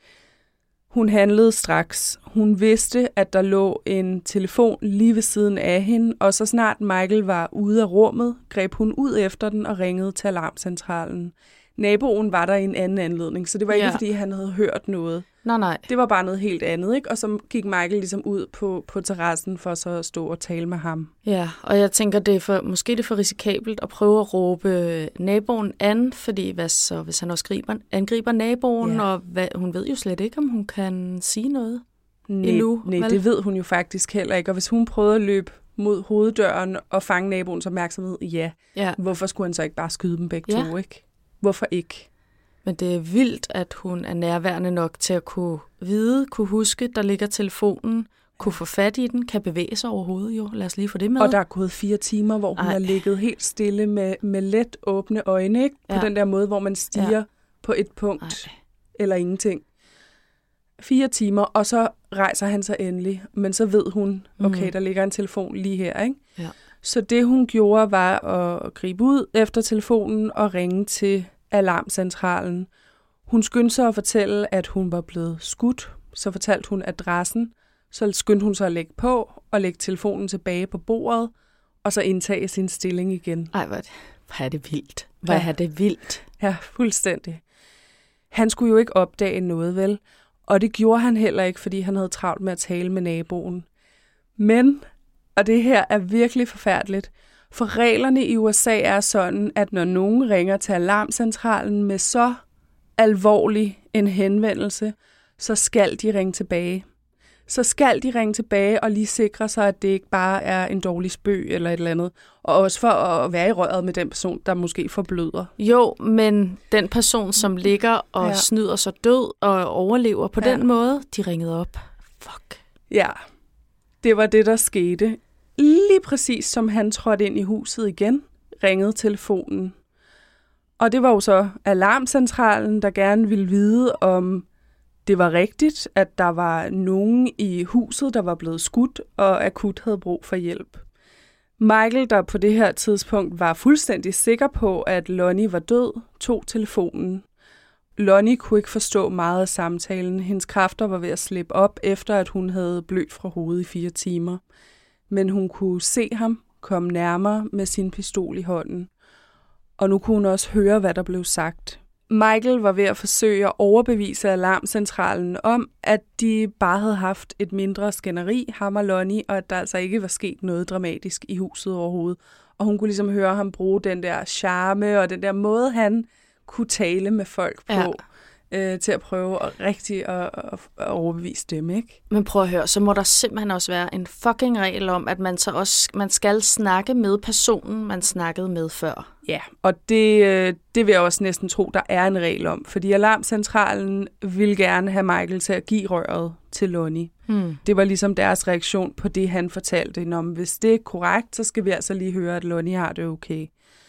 Speaker 1: Hun handlede straks. Hun vidste, at der lå en telefon lige ved siden af hende, og så snart Michael var ude af rummet, greb hun ud efter den og ringede til alarmcentralen. Naboen var der i en anden anledning, så det var ikke,
Speaker 2: Ja.
Speaker 1: fordi han havde hørt noget.
Speaker 2: Nej, nej.
Speaker 1: Det var bare noget helt andet, ikke? Og så gik Michael ligesom ud på, på terrassen for så at stå og tale med ham.
Speaker 2: Ja, og jeg tænker, det er for, måske det er for risikabelt at prøve at råbe naboen an, fordi hvad så, hvis han også griber, angriber naboen,
Speaker 1: Ja.
Speaker 2: og hvad, hun ved jo slet ikke, om hun kan sige noget.
Speaker 1: Nej,
Speaker 2: Endnu,
Speaker 1: nej,
Speaker 2: vel?
Speaker 1: det ved hun jo faktisk heller ikke. Og hvis hun prøvede at løbe mod hoveddøren og fange naboens opmærksomhed, ja,
Speaker 2: Ja,
Speaker 1: hvorfor skulle han så ikke bare skyde dem begge
Speaker 2: Ja.
Speaker 1: to, ikke? Hvorfor ikke?
Speaker 2: men det er vildt, at hun er nærværende nok til at kunne vide, kunne huske, der ligger telefonen, kunne få fat i den, kan bevæge sig overhovedet jo. Lad os lige få det med.
Speaker 1: Og der er gået fire timer, hvor hun
Speaker 2: Ej.
Speaker 1: har ligget helt stille med, med let åbne øjne, ikke? På
Speaker 2: Ja.
Speaker 1: den der måde, hvor man stiger
Speaker 2: Ja.
Speaker 1: på et punkt
Speaker 2: Ej.
Speaker 1: eller ingenting. Fire timer, og så rejser han sig endelig. Men så ved hun, okay,
Speaker 2: Mhm.
Speaker 1: der ligger en telefon lige her, ikke?
Speaker 2: Ja.
Speaker 1: Så det, hun gjorde, var at gribe ud efter telefonen og ringe til alarmcentralen. Hun skyndte sig at fortælle, at hun var blevet skudt. Så fortalte hun adressen. Så skyndte hun sig at lægge på og lægge telefonen tilbage på bordet, og så indtage sin stilling igen.
Speaker 2: Ej, hvor er det, hvor er det vildt. Hvor
Speaker 1: Ja.
Speaker 2: er det vildt.
Speaker 1: Ja, fuldstændig. Han skulle jo ikke opdage noget, vel? Og det gjorde han heller ikke, fordi han havde travlt med at tale med naboen. Men, og det her er virkelig forfærdeligt, for reglerne i U S A er sådan, at når nogen ringer til alarmcentralen med så alvorlig en henvendelse, så skal de ringe tilbage. Så skal de ringe tilbage og lige sikre sig, at det ikke bare er en dårlig spøg eller et eller andet. Og også for at være i røret med den person, der måske forbløder.
Speaker 2: Jo, men den person, som ligger og
Speaker 1: Ja.
Speaker 2: ja. snyder sig død og overlever på
Speaker 1: Ja.
Speaker 2: den måde, de ringede op. Fuck.
Speaker 1: Ja, det var det, der skete. Lige præcis som han trådte ind i huset igen, ringede telefonen. Og det var jo så alarmcentralen, der gerne ville vide, om det var rigtigt, at der var nogen i huset, der var blevet skudt og akut havde brug for hjælp. Michael, der på det her tidspunkt var fuldstændig sikker på, at Lonnie var død, tog telefonen. Lonnie kunne ikke forstå meget af samtalen. Hendes kræfter var ved at slippe op, efter at hun havde blødt fra hovedet i fire timer. Men hun kunne se ham komme nærmere med sin pistol i hånden. Og nu kunne hun også høre, hvad der blev sagt. Michael var ved at forsøge at overbevise alarmcentralen om, at de bare havde haft et mindre skænderi, ham og Lonnie, og at der altså ikke var sket noget dramatisk i huset overhovedet. Og hun kunne ligesom høre ham bruge den der charme og den der måde, han kunne tale med folk på, ja. øh, til at prøve at rigtig at, at, at overbevise dem, ikke?
Speaker 2: Men prøv at høre, så må der simpelthen også være en fucking regel om, at man så også man skal snakke med personen, man snakkede med før.
Speaker 1: Ja, og det, øh, det vil jeg også næsten tro, der er en regel om, fordi alarmcentralen ville gerne have Michael til at give røret til Lonnie.
Speaker 2: Hmm.
Speaker 1: Det var ligesom deres reaktion på det, han fortalte. Nå, hvis det er korrekt, så skal vi altså lige høre, at Lonnie har det okay.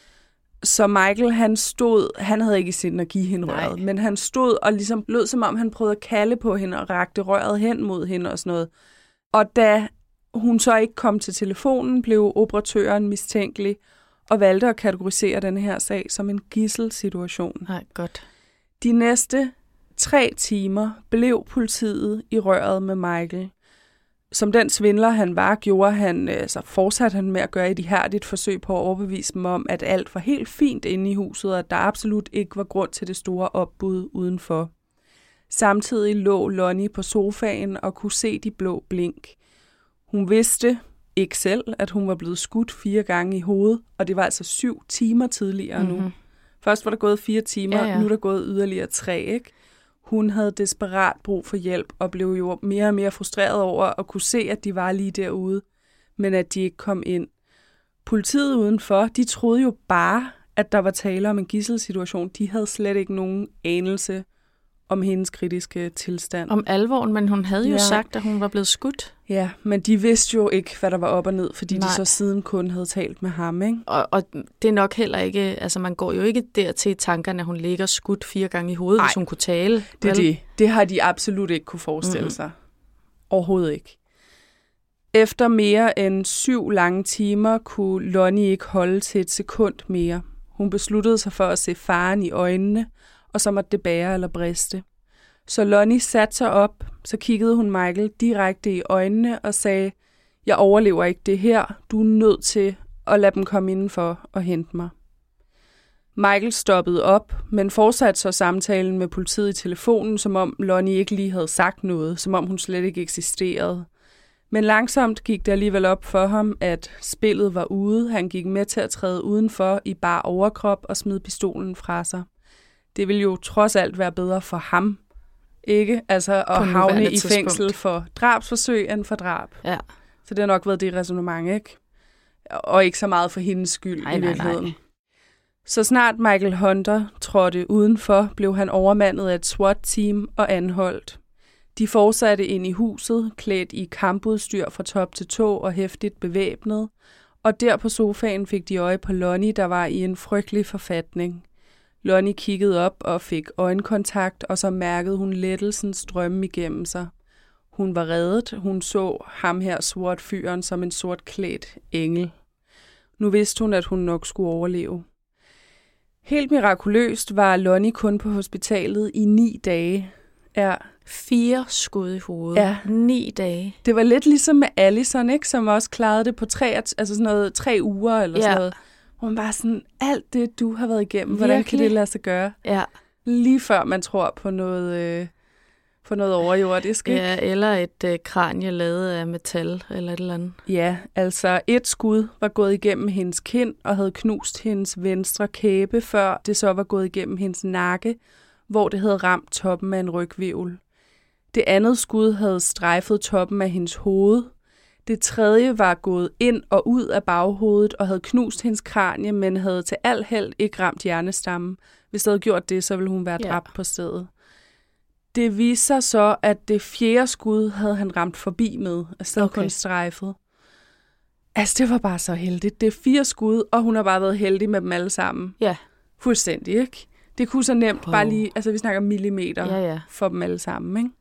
Speaker 1: Så Michael, han stod, han havde ikke i sind at give hende røret, men han stod og ligesom lød, som om han prøvede at kalde på hende og rakte røret hen mod hende og sådan noget. Og da hun så ikke kom til telefonen, blev operatøren mistænkelig og valgte at kategorisere denne her sag som en gidselsituation.
Speaker 2: Nej, godt.
Speaker 1: De næste tre timer blev politiet i røret med Michael. Som den svindler han var, gjorde han, altså fortsatte han med at gøre et ihærdigt forsøg på at overbevise dem om, at alt var helt fint inde i huset, og at der absolut ikke var grund til det store opbud udenfor. Samtidig lå Lonnie på sofaen og kunne se de blå blink. Hun vidste ikke selv, at hun var blevet skudt fire gange i hovedet, og det var altså syv timer tidligere mm-hmm. nu. Først var der gået fire timer, ja, ja. Nu er der gået yderligere tre, ikke? Hun havde desperat brug for hjælp og blev jo mere og mere frustreret over at kunne se, at de var lige derude, men at de ikke kom ind. Politiet udenfor, de troede jo bare, at der var tale om en gidselsituation. De havde slet ikke nogen anelse om hendes kritiske tilstand.
Speaker 2: Om alvoren, men hun havde jo ja. sagt, at hun var blevet skudt.
Speaker 1: Ja, men de vidste jo ikke, hvad der var op og ned, fordi Nej. de så siden kun havde talt med ham, ikke?
Speaker 2: Og, og det er nok heller ikke, altså man går jo ikke dertil i tankerne, at hun ligger skudt fire gange i hovedet, Ej, hvis hun kunne tale.
Speaker 1: Det er det. Det har de absolut ikke kunne forestille mm. sig. Overhovedet ikke. Efter mere end syv lange timer kunne Lonnie ikke holde til et sekund mere. Hun besluttede sig for at se faren i øjnene, og så måtte det bære eller briste. Så Lonnie satte sig op, så kiggede hun Michael direkte i øjnene og sagde, jeg overlever ikke det her, du er nødt til at lade dem komme indenfor og hente mig. Michael stoppede op, men fortsatte så samtalen med politiet i telefonen, som om Lonnie ikke lige havde sagt noget, som om hun slet ikke eksisterede. Men langsomt gik det alligevel op for ham, at spillet var ude. Han gik med til at træde udenfor i bar overkrop og smide pistolen fra sig. Det ville jo trods alt være bedre for ham, ikke? Altså at havne i fængsel for drabsforsøg end for drab. Ja. Så det har nok været det ræsonnement, ikke? Og ikke så meget for hendes skyld nej, i virkeligheden. Nej, nej. Så snart Michael Hunter trådte udenfor, blev han overmandet af et SWAT-team og anholdt. De fortsatte ind i huset, klædt i kampudstyr fra top til tå og hæftigt bevæbnet, og der på sofaen fik de øje på Lonnie, der var i en frygtelig forfatning. Lonnie kiggede op og fik øjenkontakt, og så mærkede hun lettelsen strømme igennem sig. Hun var reddet. Hun så ham her SWAT-fyren som en sortklædt engel. Nu vidste hun, at hun nok skulle overleve. Helt mirakuløst var Lonnie kun på hospitalet i ni dage. Ja.
Speaker 2: Fire skud i hovedet. Ja. Ni dage.
Speaker 1: Det var lidt ligesom med Allison, ikke? Som også klarede det på tre, altså sådan noget, tre uger eller ja. sådan noget. Hvor man bare sådan, alt det, du har været igennem, hvordan Virkelig? kan det lade sig gøre? Ja. Lige før man tror på noget, øh, på noget overjordisk, ikke?
Speaker 2: Ja, eller et øh, kranie lavet af metal eller et eller andet.
Speaker 1: Ja, altså et skud var gået igennem hendes kind og havde knust hendes venstre kæbe, før det så var gået igennem hendes nakke, hvor det havde ramt toppen af en rygvirvel. Det andet skud havde strejfet toppen af hendes hoved. Det tredje var gået ind og ud af baghovedet og havde knust hendes kranie, men havde til al held ikke ramt hjernestammen. Hvis det havde gjort det, så ville hun være dræbt ja. på stedet. Det viste sig så, at det fjerde skud havde han ramt forbi med, og stadig okay. kun strejfet. Altså, det var bare så heldigt. Det er fire skud, og hun har bare været heldig med dem alle sammen. Ja. Fuldstændig, ikke? Det kunne så nemt oh. bare lige, altså vi snakker millimeter ja, ja. for dem alle sammen, ikke?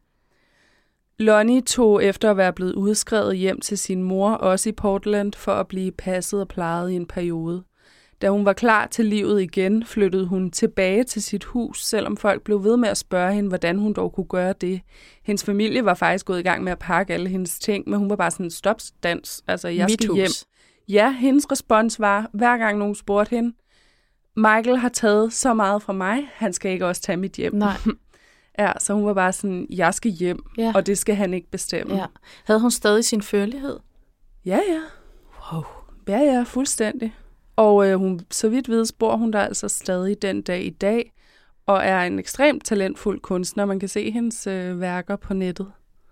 Speaker 1: Lonnie tog efter at være blevet udskrevet hjem til sin mor, også i Portland, for at blive passet og plejet i en periode. Da hun var klar til livet igen, flyttede hun tilbage til sit hus, selvom folk blev ved med at spørge hende, hvordan hun dog kunne gøre det. Hendes familie var faktisk gået i gang med at pakke alle hendes ting, men hun var bare sådan, stop dans, altså jeg skal hjem. Ja, hendes respons var, hver gang nogen spurgte hende, Michael har taget så meget fra mig, han skal ikke også tage mit hjem.
Speaker 2: Nej.
Speaker 1: Ja, så hun var bare sådan, jeg skal hjem, ja. og det skal han ikke bestemme.
Speaker 2: Ja. Havde hun stadig sin førlighed?
Speaker 1: Ja, ja. Wow. Ja, ja, fuldstændig. Og øh, hun, så vidt ved, bor hun der altså stadig den dag i dag, og er en ekstremt talentfuld kunstner. Man kan se hendes øh, værker på nettet.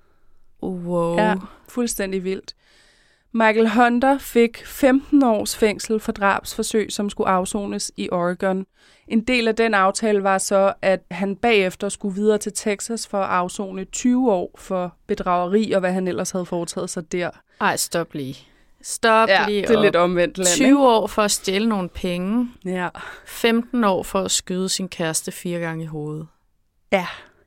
Speaker 2: Wow.
Speaker 1: Ja, fuldstændig vildt. Michael Hunter fik femten års fængsel for drabsforsøg, som skulle afsones i Oregon. En del af den aftale var så, at han bagefter skulle videre til Texas for at afsone tyve år for bedrageri og hvad han ellers havde foretaget sig der.
Speaker 2: Ej, stop lige. Stop
Speaker 1: ja,
Speaker 2: lige
Speaker 1: det er lidt omvendt land,
Speaker 2: tyve år for at stjæle nogle penge.
Speaker 1: Ja.
Speaker 2: femten år for at skyde sin kæreste fire gange i hovedet.
Speaker 1: Ja.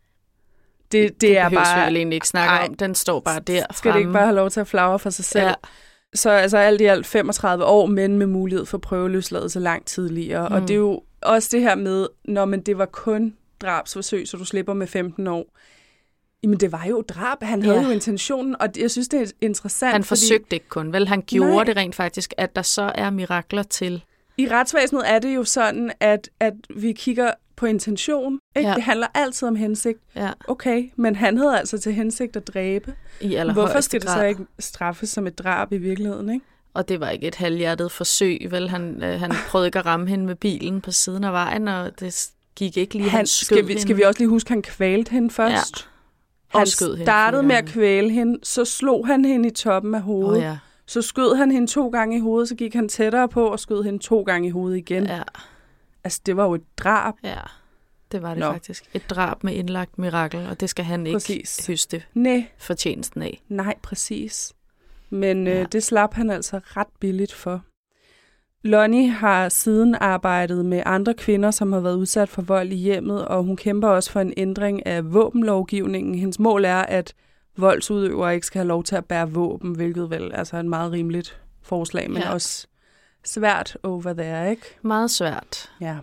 Speaker 1: Det, det, det er bare...
Speaker 2: Det vi egentlig ikke snakke ej, om. Den står bare der
Speaker 1: Skal fremme. Det ikke bare have lov til at flagre for sig selv? Ja. Så altså alt i alt femogtredive år, men med mulighed for prøveløsladelse langt tidligere. Mm. Og det er jo også det her med, når man det var kun drabsforsøg, så du slipper med femten år. Jamen, det var jo drab. Han havde ja. jo intentionen, og jeg synes, det er interessant.
Speaker 2: Han
Speaker 1: fordi...
Speaker 2: forsøgte ikke kun, vel? Han gjorde Nej. det rent faktisk, at der så er mirakler til.
Speaker 1: I retsvæsenet er det jo sådan, at, at vi kigger på intention. Ikke?
Speaker 2: Ja.
Speaker 1: Det handler altid om hensigt.
Speaker 2: Ja.
Speaker 1: Okay, men han havde altså til hensigt at dræbe.
Speaker 2: I
Speaker 1: Hvorfor skal det
Speaker 2: grad.
Speaker 1: så ikke straffes som et drab i virkeligheden, ikke?
Speaker 2: Og det var ikke et halvhjertet forsøg, vel? Han, øh, han prøvede ikke at ramme hende med bilen på siden af vejen, og det gik ikke lige, han, han skød
Speaker 1: skal vi, skal vi også lige huske, at han kvælte hende først?
Speaker 2: Ja.
Speaker 1: Han
Speaker 2: skød hende
Speaker 1: startede med at kvæle hende, så slog han hende i toppen af hovedet.
Speaker 2: Oh, ja.
Speaker 1: Så skød han hende to gange i hovedet, så gik han tættere på og skød hende to gange i hovedet igen.
Speaker 2: Ja.
Speaker 1: Altså, det var jo et drab.
Speaker 2: Ja, det var det
Speaker 1: Nå.
Speaker 2: faktisk. Et drab med indlagt mirakel, og det skal han ikke
Speaker 1: Præcis.
Speaker 2: høste
Speaker 1: Nej.
Speaker 2: fortjenesten af.
Speaker 1: Nej, præcis. Men
Speaker 2: Ja.
Speaker 1: øh, det slap han altså ret billigt for. Lonnie har siden arbejdet med andre kvinder, som har været udsat for vold i hjemmet, og hun kæmper også for en ændring af våbenlovgivningen. Hendes mål er, at voldsudøvere ikke skal have lov til at bære våben, hvilket vel altså er en meget rimeligt forslag, men
Speaker 2: Ja.
Speaker 1: også svært over there, ikke?
Speaker 2: Meget svært.
Speaker 1: Ja.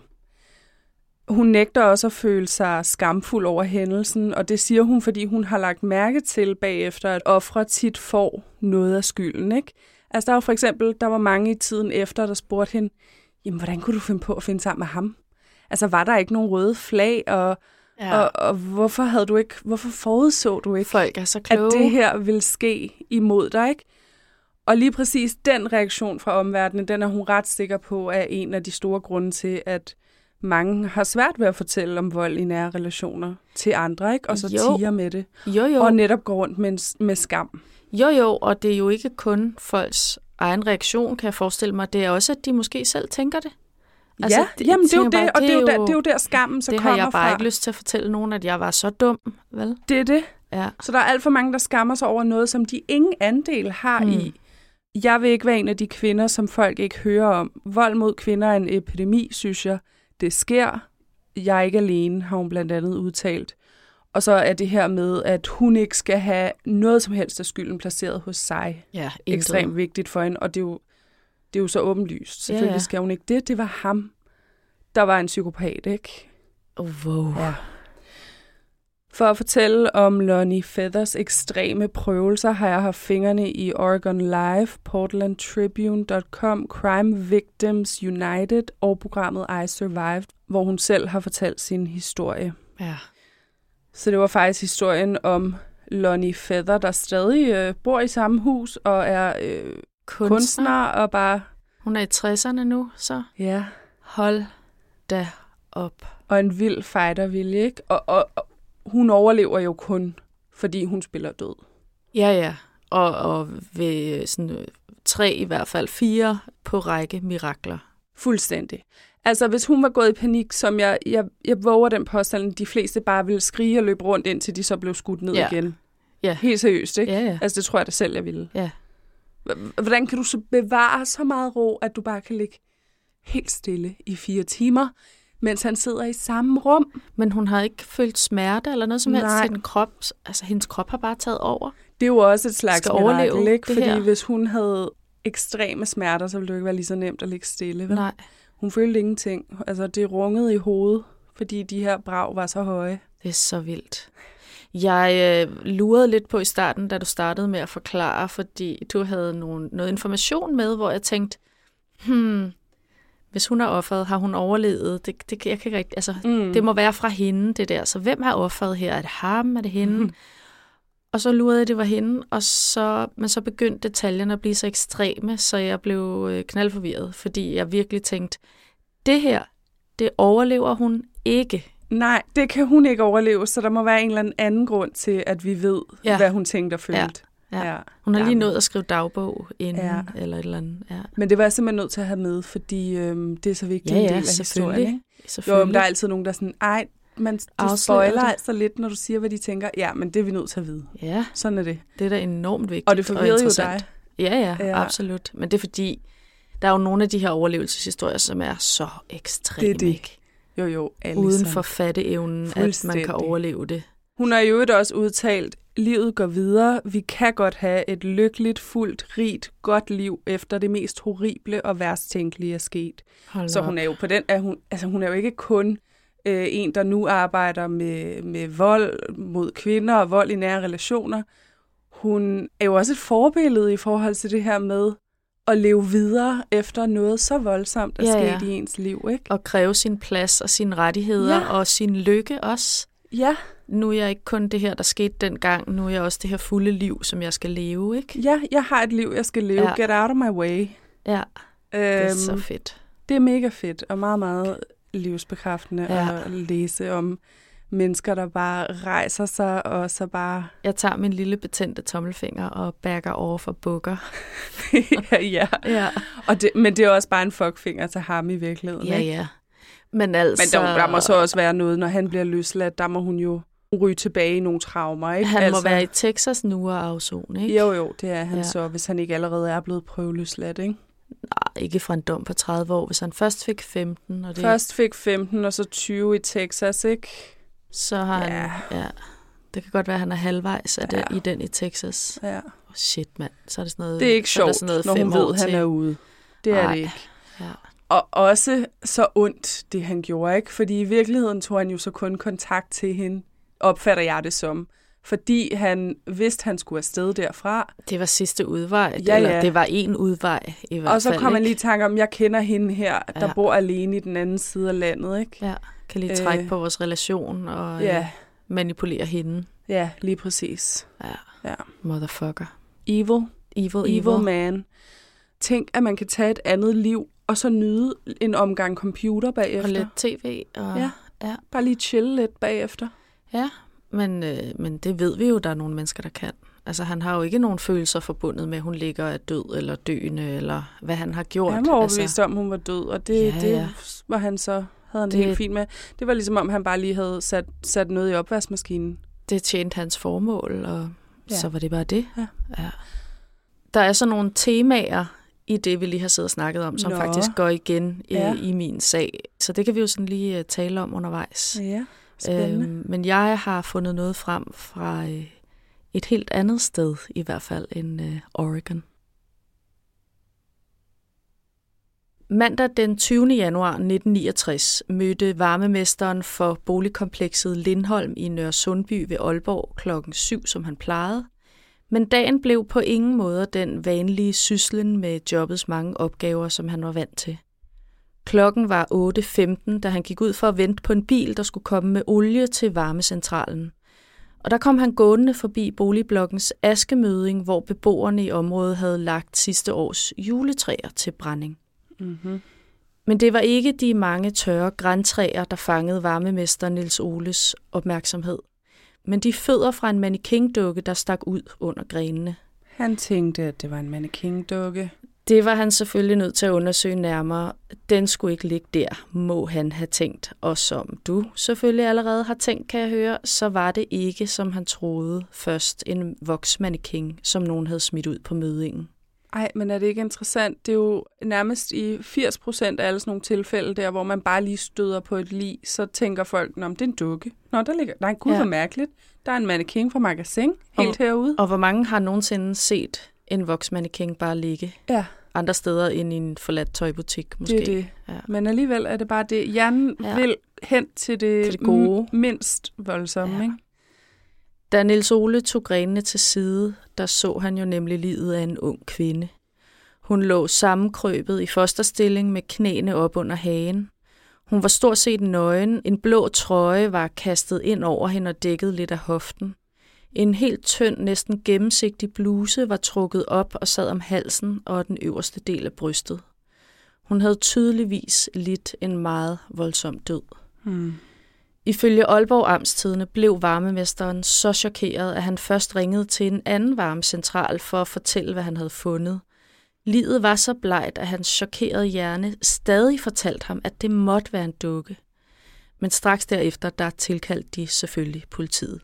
Speaker 1: Hun nægter også at føle sig skamfuld over hændelsen, og det siger hun, fordi hun har lagt mærke til bagefter, at ofre tit får noget af skylden, ikke? Altså der var for eksempel, der var mange i tiden efter, der spurgte hende, jamen hvordan kunne du finde på at finde sammen med ham? Altså var der ikke nogen røde flag, og,
Speaker 2: Ja.
Speaker 1: og, og hvorfor havde du ikke, hvorfor forudså du ikke,
Speaker 2: Folk er så kloge.
Speaker 1: at det her ville ske imod dig, ikke? Og lige præcis den reaktion fra omverdenen, den er hun ret sikker på, er en af de store grunde til, at mange har svært ved at fortælle om vold i nære relationer til andre, ikke? Og så
Speaker 2: Jo.
Speaker 1: tiger med det.
Speaker 2: Jo, jo.
Speaker 1: Og netop går rundt med, en- med skam.
Speaker 2: Jo, jo, og det er jo ikke kun folks egen reaktion, kan jeg forestille mig. Det er også, at de måske selv tænker det.
Speaker 1: Altså, ja,
Speaker 2: det,
Speaker 1: jamen det er jo det,
Speaker 2: bare,
Speaker 1: og det er jo, der, det er jo der skammen så
Speaker 2: det
Speaker 1: kommer
Speaker 2: har jeg bare
Speaker 1: fra.
Speaker 2: ikke lyst til at fortælle nogen, at jeg var så dum, vel?
Speaker 1: Det er det.
Speaker 2: Ja.
Speaker 1: Så der er alt for mange, der skammer sig over noget, som de ingen andel har
Speaker 2: Hmm.
Speaker 1: i. Jeg vil ikke være en af de kvinder, som folk ikke hører om. Vold mod kvinder er en epidemi, synes jeg. Det sker. Jeg er ikke alene, har hun blandt andet udtalt. Og så er det her med, at hun ikke skal have noget som helst af skylden placeret hos sig.
Speaker 2: Ja,
Speaker 1: Ekstremt vigtigt for hende, og det er jo, det er jo så åbenlyst. Selvfølgelig
Speaker 2: Ja, ja.
Speaker 1: skal hun ikke det. Det var ham, der var en psykopat, ikke?
Speaker 2: Oh, wow.
Speaker 1: Ja. For at fortælle om Lonnie Feathers ekstreme prøvelser, har jeg haft fingrene i Oregon Live, Portland Tribune punktum com, Crime Victims United og programmet I Survived, hvor hun selv har fortalt sin historie.
Speaker 2: Ja.
Speaker 1: Så det var faktisk historien om Lonnie Feather, der stadig øh, bor i samme hus og er øh, kunstner. kunstner og bare...
Speaker 2: Hun er i tresserne nu, så
Speaker 1: Ja.
Speaker 2: hold da op.
Speaker 1: Og en vild fightervilje, ikke? Og, og, og hun overlever jo kun, fordi hun spiller død.
Speaker 2: Ja, ja. Og, og ved sådan øh, tre, i hvert fald fire på række mirakler.
Speaker 1: Fuldstændig. Altså, hvis hun var gået i panik, som jeg, jeg, jeg våger den påstand, de fleste bare ville skrige og løbe rundt, indtil de så blev skudt ned
Speaker 2: Ja.
Speaker 1: igen.
Speaker 2: Ja.
Speaker 1: Helt seriøst, ikke?
Speaker 2: Ja, ja.
Speaker 1: Altså, det tror jeg da selv, jeg ville.
Speaker 2: Ja.
Speaker 1: H- Hvordan kan du så bevare så meget ro, at du bare kan ligge helt stille i fire timer, mens han sidder i samme rum?
Speaker 2: Men hun har ikke følt smerte eller noget som helst.
Speaker 1: Nej.
Speaker 2: Sin krop, altså, hendes krop har bare taget over.
Speaker 1: Det er jo også et slags
Speaker 2: Skal
Speaker 1: mirakel,
Speaker 2: overleve
Speaker 1: ikke?
Speaker 2: det
Speaker 1: Fordi
Speaker 2: her.
Speaker 1: hvis hun havde ekstreme smerter, så ville det jo ikke være lige så nemt at ligge stille. Vel?
Speaker 2: Nej,
Speaker 1: Hun følte ingenting. Altså, det rungede i hovedet, fordi de her brag var så høje.
Speaker 2: det er så vildt. Jeg øh, lurede lidt på i starten, da du startede med at forklare, fordi du havde nogle, noget information med, hvor jeg tænkte, hmm, hvis hun er offeret, har hun overlevet? Det, det, jeg kan ikke rigtig, altså,
Speaker 1: Mm.
Speaker 2: det må være fra hende, det der. Så hvem er offeret her? Er det ham? Er det hende? Mm. Og så lurede jeg, det var hende, og så, men så begyndte detaljerne at blive så ekstreme, så jeg blev øh, knaldforvirret, fordi jeg virkelig tænkte, det her, det overlever hun ikke.
Speaker 1: Nej, det kan hun ikke overleve, så der må være en eller anden grund til, at vi ved,
Speaker 2: Ja.
Speaker 1: ja. hvad hun tænkte og følte.
Speaker 2: Ja.
Speaker 1: Ja.
Speaker 2: Hun har lige
Speaker 1: Jamen.
Speaker 2: nået at skrive dagbog inden,
Speaker 1: Ja.
Speaker 2: eller et eller andet. Ja,
Speaker 1: Men det var jeg simpelthen nødt til at have med, fordi øhm, det er så vigtigt
Speaker 2: ja,
Speaker 1: en
Speaker 2: ja
Speaker 1: del af historien.
Speaker 2: selvfølgelig.
Speaker 1: Ikke? Jo,
Speaker 2: selvfølgelig.
Speaker 1: men der er altid nogen, der er sådan, ej, man, du
Speaker 2: Afslører
Speaker 1: spoiler
Speaker 2: det.
Speaker 1: altså lidt, når du siger, hvad de tænker. Ja, men det er vi nødt til at vide.
Speaker 2: Ja,
Speaker 1: Sådan er det.
Speaker 2: det er da enormt vigtigt
Speaker 1: Og det forvirrede jo
Speaker 2: interessant.
Speaker 1: dig.
Speaker 2: Ja, ja,
Speaker 1: Ja.
Speaker 2: ja, absolut. Men det er fordi, der er jo nogle af de her overlevelseshistorier, som er så ekstreme,
Speaker 1: Det er det.
Speaker 2: ikke?
Speaker 1: Jo, jo, Alison.
Speaker 2: Uden for fatteevnen, at man
Speaker 1: Fuldstændig.
Speaker 2: kan overleve det.
Speaker 1: Hun har jo øvrigt også udtalt, livet går videre. Vi kan godt have et lykkeligt, fuldt, rigt, godt liv, efter det mest horrible og værst tænkelige er sket.
Speaker 2: Hold
Speaker 1: Så
Speaker 2: op.
Speaker 1: hun er jo på den, er hun, altså hun er jo ikke kun øh, en, der nu arbejder med, med vold mod kvinder og vold i nære relationer. Hun er jo også et forbillede i forhold til det her med at leve videre efter noget så voldsomt er
Speaker 2: ja,
Speaker 1: sket
Speaker 2: ja.
Speaker 1: i ens liv, ikke?
Speaker 2: Og kræve sin plads og sine rettigheder
Speaker 1: Ja.
Speaker 2: og sin lykke også.
Speaker 1: Ja.
Speaker 2: Nu er jeg ikke kun det her, der skete dengang. Nu er jeg også det her fulde liv, som jeg skal leve, ikke?
Speaker 1: Ja, jeg har et liv, jeg skal leve.
Speaker 2: Ja.
Speaker 1: Get out of my way.
Speaker 2: Ja, det er
Speaker 1: Øhm,
Speaker 2: så fedt.
Speaker 1: Det er mega fedt og meget, meget livsbekræftende
Speaker 2: Ja.
Speaker 1: at læse om mennesker, der bare rejser sig og så bare...
Speaker 2: Jeg tager min lille betændte tommelfinger og backer over for bukker.
Speaker 1: ja, ja.
Speaker 2: Ja.
Speaker 1: Og det, men det er også bare en fuckfinger til ham i virkeligheden.
Speaker 2: Ja,
Speaker 1: ikke?
Speaker 2: ja. Men altså...
Speaker 1: Men der, der må så også være noget, når han bliver løsladt, der må hun jo ryge tilbage i nogle traumer, ikke?
Speaker 2: Han
Speaker 1: altså,
Speaker 2: må være i Texas nu og afzone, ikke?
Speaker 1: Jo, jo, det er han
Speaker 2: Ja.
Speaker 1: så, hvis han ikke allerede er blevet prøveløsladt, ikke?
Speaker 2: Nej, ikke fra en dom på tredive år, hvis han først fik femten. Og det,
Speaker 1: Først fik femten, og så tyve i Texas, ikke?
Speaker 2: så har
Speaker 1: Ja.
Speaker 2: han... Ja. Det kan godt være, at han er halvvejs af det,
Speaker 1: Ja.
Speaker 2: i den i Texas.
Speaker 1: Ja.
Speaker 2: Oh, shit, mand. Så er det sådan noget...
Speaker 1: Det er ikke
Speaker 2: så er der
Speaker 1: sjovt,
Speaker 2: sådan noget
Speaker 1: når
Speaker 2: fem
Speaker 1: hun ved,
Speaker 2: år
Speaker 1: at han
Speaker 2: til.
Speaker 1: er ude. Det er
Speaker 2: Ej.
Speaker 1: det ikke.
Speaker 2: Ja.
Speaker 1: Og også så ondt, det han gjorde, ikke? Fordi i virkeligheden tog han jo så kun kontakt til hende, opfatter jeg det som. Fordi han vidste, han skulle afsted derfra.
Speaker 2: Det var sidste udvej.
Speaker 1: Ja,
Speaker 2: eller
Speaker 1: ja.
Speaker 2: det var en udvej i hvert fald.
Speaker 1: Og så kom han
Speaker 2: ikke?
Speaker 1: lige i tanke om, jeg kender hende her, der
Speaker 2: Ja.
Speaker 1: bor alene i den anden side af landet, ikke?
Speaker 2: Ja, kan lige trække
Speaker 1: Øh,
Speaker 2: på vores relation og
Speaker 1: Ja,
Speaker 2: øh, manipulere hende.
Speaker 1: ja, lige præcis.
Speaker 2: Ja,
Speaker 1: Ja.
Speaker 2: motherfucker.
Speaker 1: Evil.
Speaker 2: Evil,
Speaker 1: Evil,
Speaker 2: evil.
Speaker 1: man. Tænk, at man kan tage et andet liv, og så nyde en omgang computer bagefter.
Speaker 2: Og lidt tv. Og,
Speaker 1: Ja.
Speaker 2: ja.
Speaker 1: Bare lige chille lidt bagefter.
Speaker 2: Ja, men, øh, men det ved vi jo, der er nogle mennesker, der kan. Altså, han har jo ikke nogen følelser forbundet med, at hun ligger er død eller døende, eller hvad han har gjort.
Speaker 1: Han var overbevist
Speaker 2: altså,
Speaker 1: om, hun var død, og det,
Speaker 2: Ja,
Speaker 1: det
Speaker 2: ja.
Speaker 1: var han så, havde han det
Speaker 2: Det-
Speaker 1: helt fint med. Det var ligesom om, han bare lige havde sat, sat noget i opvaskemaskinen.
Speaker 2: det tjente hans formål, og
Speaker 1: Ja.
Speaker 2: så var det bare det.
Speaker 1: Ja.
Speaker 2: Ja. Der er så nogle temaer i det, vi lige har siddet og snakket om, som
Speaker 1: Nå.
Speaker 2: faktisk går igen i,
Speaker 1: Ja.
Speaker 2: i min sag. Så det kan vi jo sådan lige uh, tale om undervejs.
Speaker 1: Ja, spændende.
Speaker 2: Øhm, men jeg har fundet noget frem fra øh, et helt andet sted, i hvert fald end øh, Oregon. Mandag den tyvende januar nitten niogtres mødte varmemesteren for boligkomplekset Lindholm i Nørre Sundby ved Aalborg klokken syv, som han plejede. Men dagen blev på ingen måde den vanlige syslen med jobbets mange opgaver, som han var vant til. Klokken var otte femten, da han gik ud for at vente på en bil, der skulle komme med olie til varmecentralen. Og der kom han gående forbi boligblokkens askemøding, hvor beboerne i området havde lagt sidste års juletræer til brænding.
Speaker 1: Mm-hmm.
Speaker 2: Men det var ikke de mange tørre grantræer, der fangede varmemester Niels Oles opmærksomhed, men de fødder fra en mannequin-dukke, der stak ud under grenene.
Speaker 1: Han tænkte, at det var en mannequin-dukke.
Speaker 2: Det var han selvfølgelig nødt til at undersøge nærmere. Den skulle ikke ligge der, må han have tænkt. Og som du selvfølgelig allerede har tænkt, kan jeg høre, så var det ikke, som han troede, først en voksmannequin, som nogen havde smidt ud på mødingen.
Speaker 1: Ej, men er det ikke interessant? Det er jo nærmest i firs procent af alle sådan nogle tilfælde der, hvor man bare lige støder på et lig, så tænker folk, nå, det er en dukke. Nå, der ligger, nej, gud,
Speaker 2: Ja.
Speaker 1: hvor mærkeligt. Der er en mannequin fra Magasin, helt
Speaker 2: Og-
Speaker 1: herude.
Speaker 2: Og hvor mange har nogensinde set en voksmannequin bare ligge
Speaker 1: Ja,
Speaker 2: andre steder end i en forladt tøjbutik, måske?
Speaker 1: det er det.
Speaker 2: Ja.
Speaker 1: Men alligevel er det bare det. Hjernen
Speaker 2: Ja.
Speaker 1: ja. vil hen til det,
Speaker 2: Til det gode.
Speaker 1: m- mindst voldsomme,
Speaker 2: Ja.
Speaker 1: ikke?
Speaker 2: Da Niels Ole tog grenene til side, der så han jo nemlig liget af en ung kvinde. Hun lå sammenkrøbet i fosterstilling med knæene op under hagen. Hun var stort set nøgen. En blå trøje var kastet ind over hende og dækket lidt af hoften. En helt tynd, næsten gennemsigtig bluse var trukket op og sad om halsen og den øverste del af brystet. Hun havde tydeligvis lidt en meget voldsom død.
Speaker 1: Hmm.
Speaker 2: Ifølge Aalborg Amtstidende blev varmemesteren så chokeret, at han først ringede til en anden varmecentral for at fortælle, hvad han havde fundet. Liget var så blegt, at hans chokerede hjerne stadig fortalte ham, at det måtte være en dukke. Men straks derefter, der tilkaldte de selvfølgelig politiet.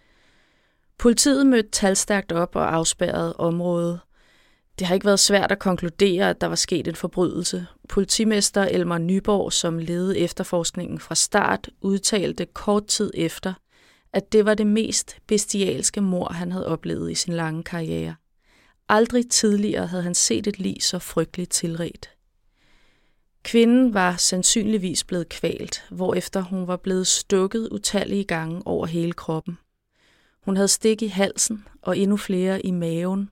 Speaker 2: Politiet mødte talstærkt op og afspærrede området. Det har ikke været svært at konkludere, at der var sket en forbrydelse. Politimester Elmer Nyborg, som ledede efterforskningen fra start, udtalte kort tid efter, at det var det mest bestialske mord, han havde oplevet i sin lange karriere. Aldrig tidligere havde han set et lig så frygteligt tilredt. Kvinden var sandsynligvis blevet kvalt, hvorefter hun var blevet stukket utallige gange over hele kroppen. Hun havde stik i halsen og endnu flere i maven,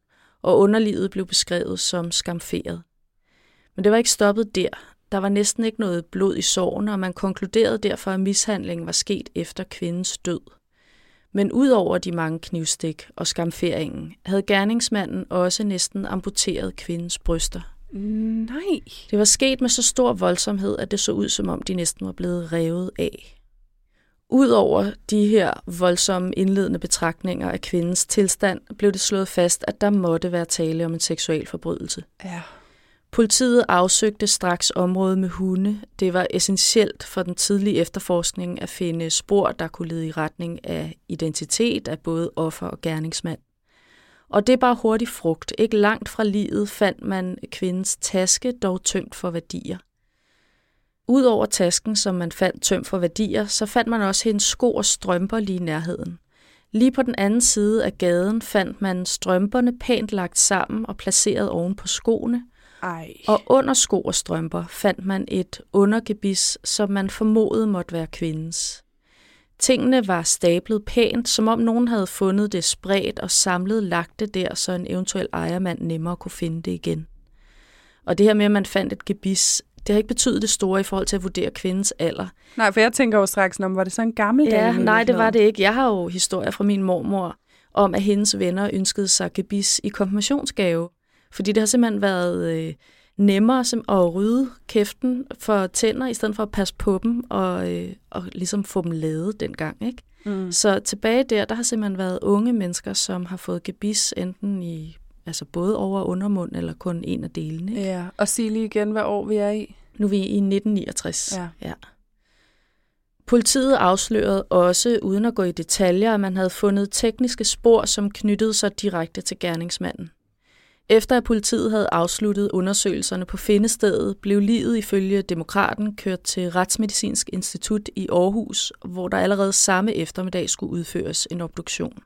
Speaker 2: og underlivet blev beskrevet som skamferet. Men det var ikke stoppet der. Der var næsten ikke noget blod i sårene, og man konkluderede derfor, at mishandlingen var sket efter kvindens død. Men ud over de mange knivstik og skamferingen, havde gerningsmanden også næsten amputeret kvindens bryster.
Speaker 1: Nej.
Speaker 2: Det var sket med så stor voldsomhed, at det så ud, som om de næsten var blevet revet af. Udover de her voldsomme indledende betragtninger af kvindens tilstand, blev det slået fast, at der måtte være tale om en seksualforbrydelse.
Speaker 1: Ja.
Speaker 2: Politiet afsøgte straks området med hunde. Det var essentielt for den tidlige efterforskning at finde spor, der kunne lede i retning af identitet af både offer og gerningsmand. Og det er bare hurtigt frugt. Ikke langt fra liget fandt man kvindens taske, dog tømt for værdier. Udover tasken, som man fandt tømt for værdier, så fandt man også hendes sko og strømper lige i nærheden. Lige på den anden side af gaden fandt man strømperne pænt lagt sammen og placeret oven på skoene.
Speaker 1: Ej.
Speaker 2: Og under sko og strømper fandt man et undergebis, som man formodede måtte være kvindens. Tingene var stablet pænt, som om nogen havde fundet det spredt og samlet lagt det der, så en eventuel ejermand nemmere kunne finde det igen. Og det her med, at man fandt et gebis, det har ikke betydet det store i forhold til at vurdere kvindens alder.
Speaker 1: Nej, for jeg tænker jo straks, var det så en gammel dame?
Speaker 2: Ja, nej, det var det ikke. Jeg har jo historier fra min mormor om, at hendes venner ønskede sig gebis i konfirmationsgave. Fordi det har simpelthen været øh, nemmere at rydde kæften for tænder, i stedet for at passe på dem og, øh, og ligesom få dem lavet dengang, ikke? Mm. Så tilbage der, der har simpelthen været unge mennesker, som har fået gebis enten i altså både over- og undermund, eller kun en af delene. Ikke?
Speaker 1: Ja, og sig lige igen, hvad år vi er i.
Speaker 2: Nu er vi i nitten niogtres.
Speaker 1: Ja.
Speaker 2: Ja. Politiet afslørede også, uden at gå i detaljer, at man havde fundet tekniske spor, som knyttede sig direkte til gerningsmanden. Efter at politiet havde afsluttet undersøgelserne på findestedet, blev liget ifølge Demokraten kørt til Retsmedicinsk Institut i Aarhus, hvor der allerede samme eftermiddag skulle udføres en obduktion.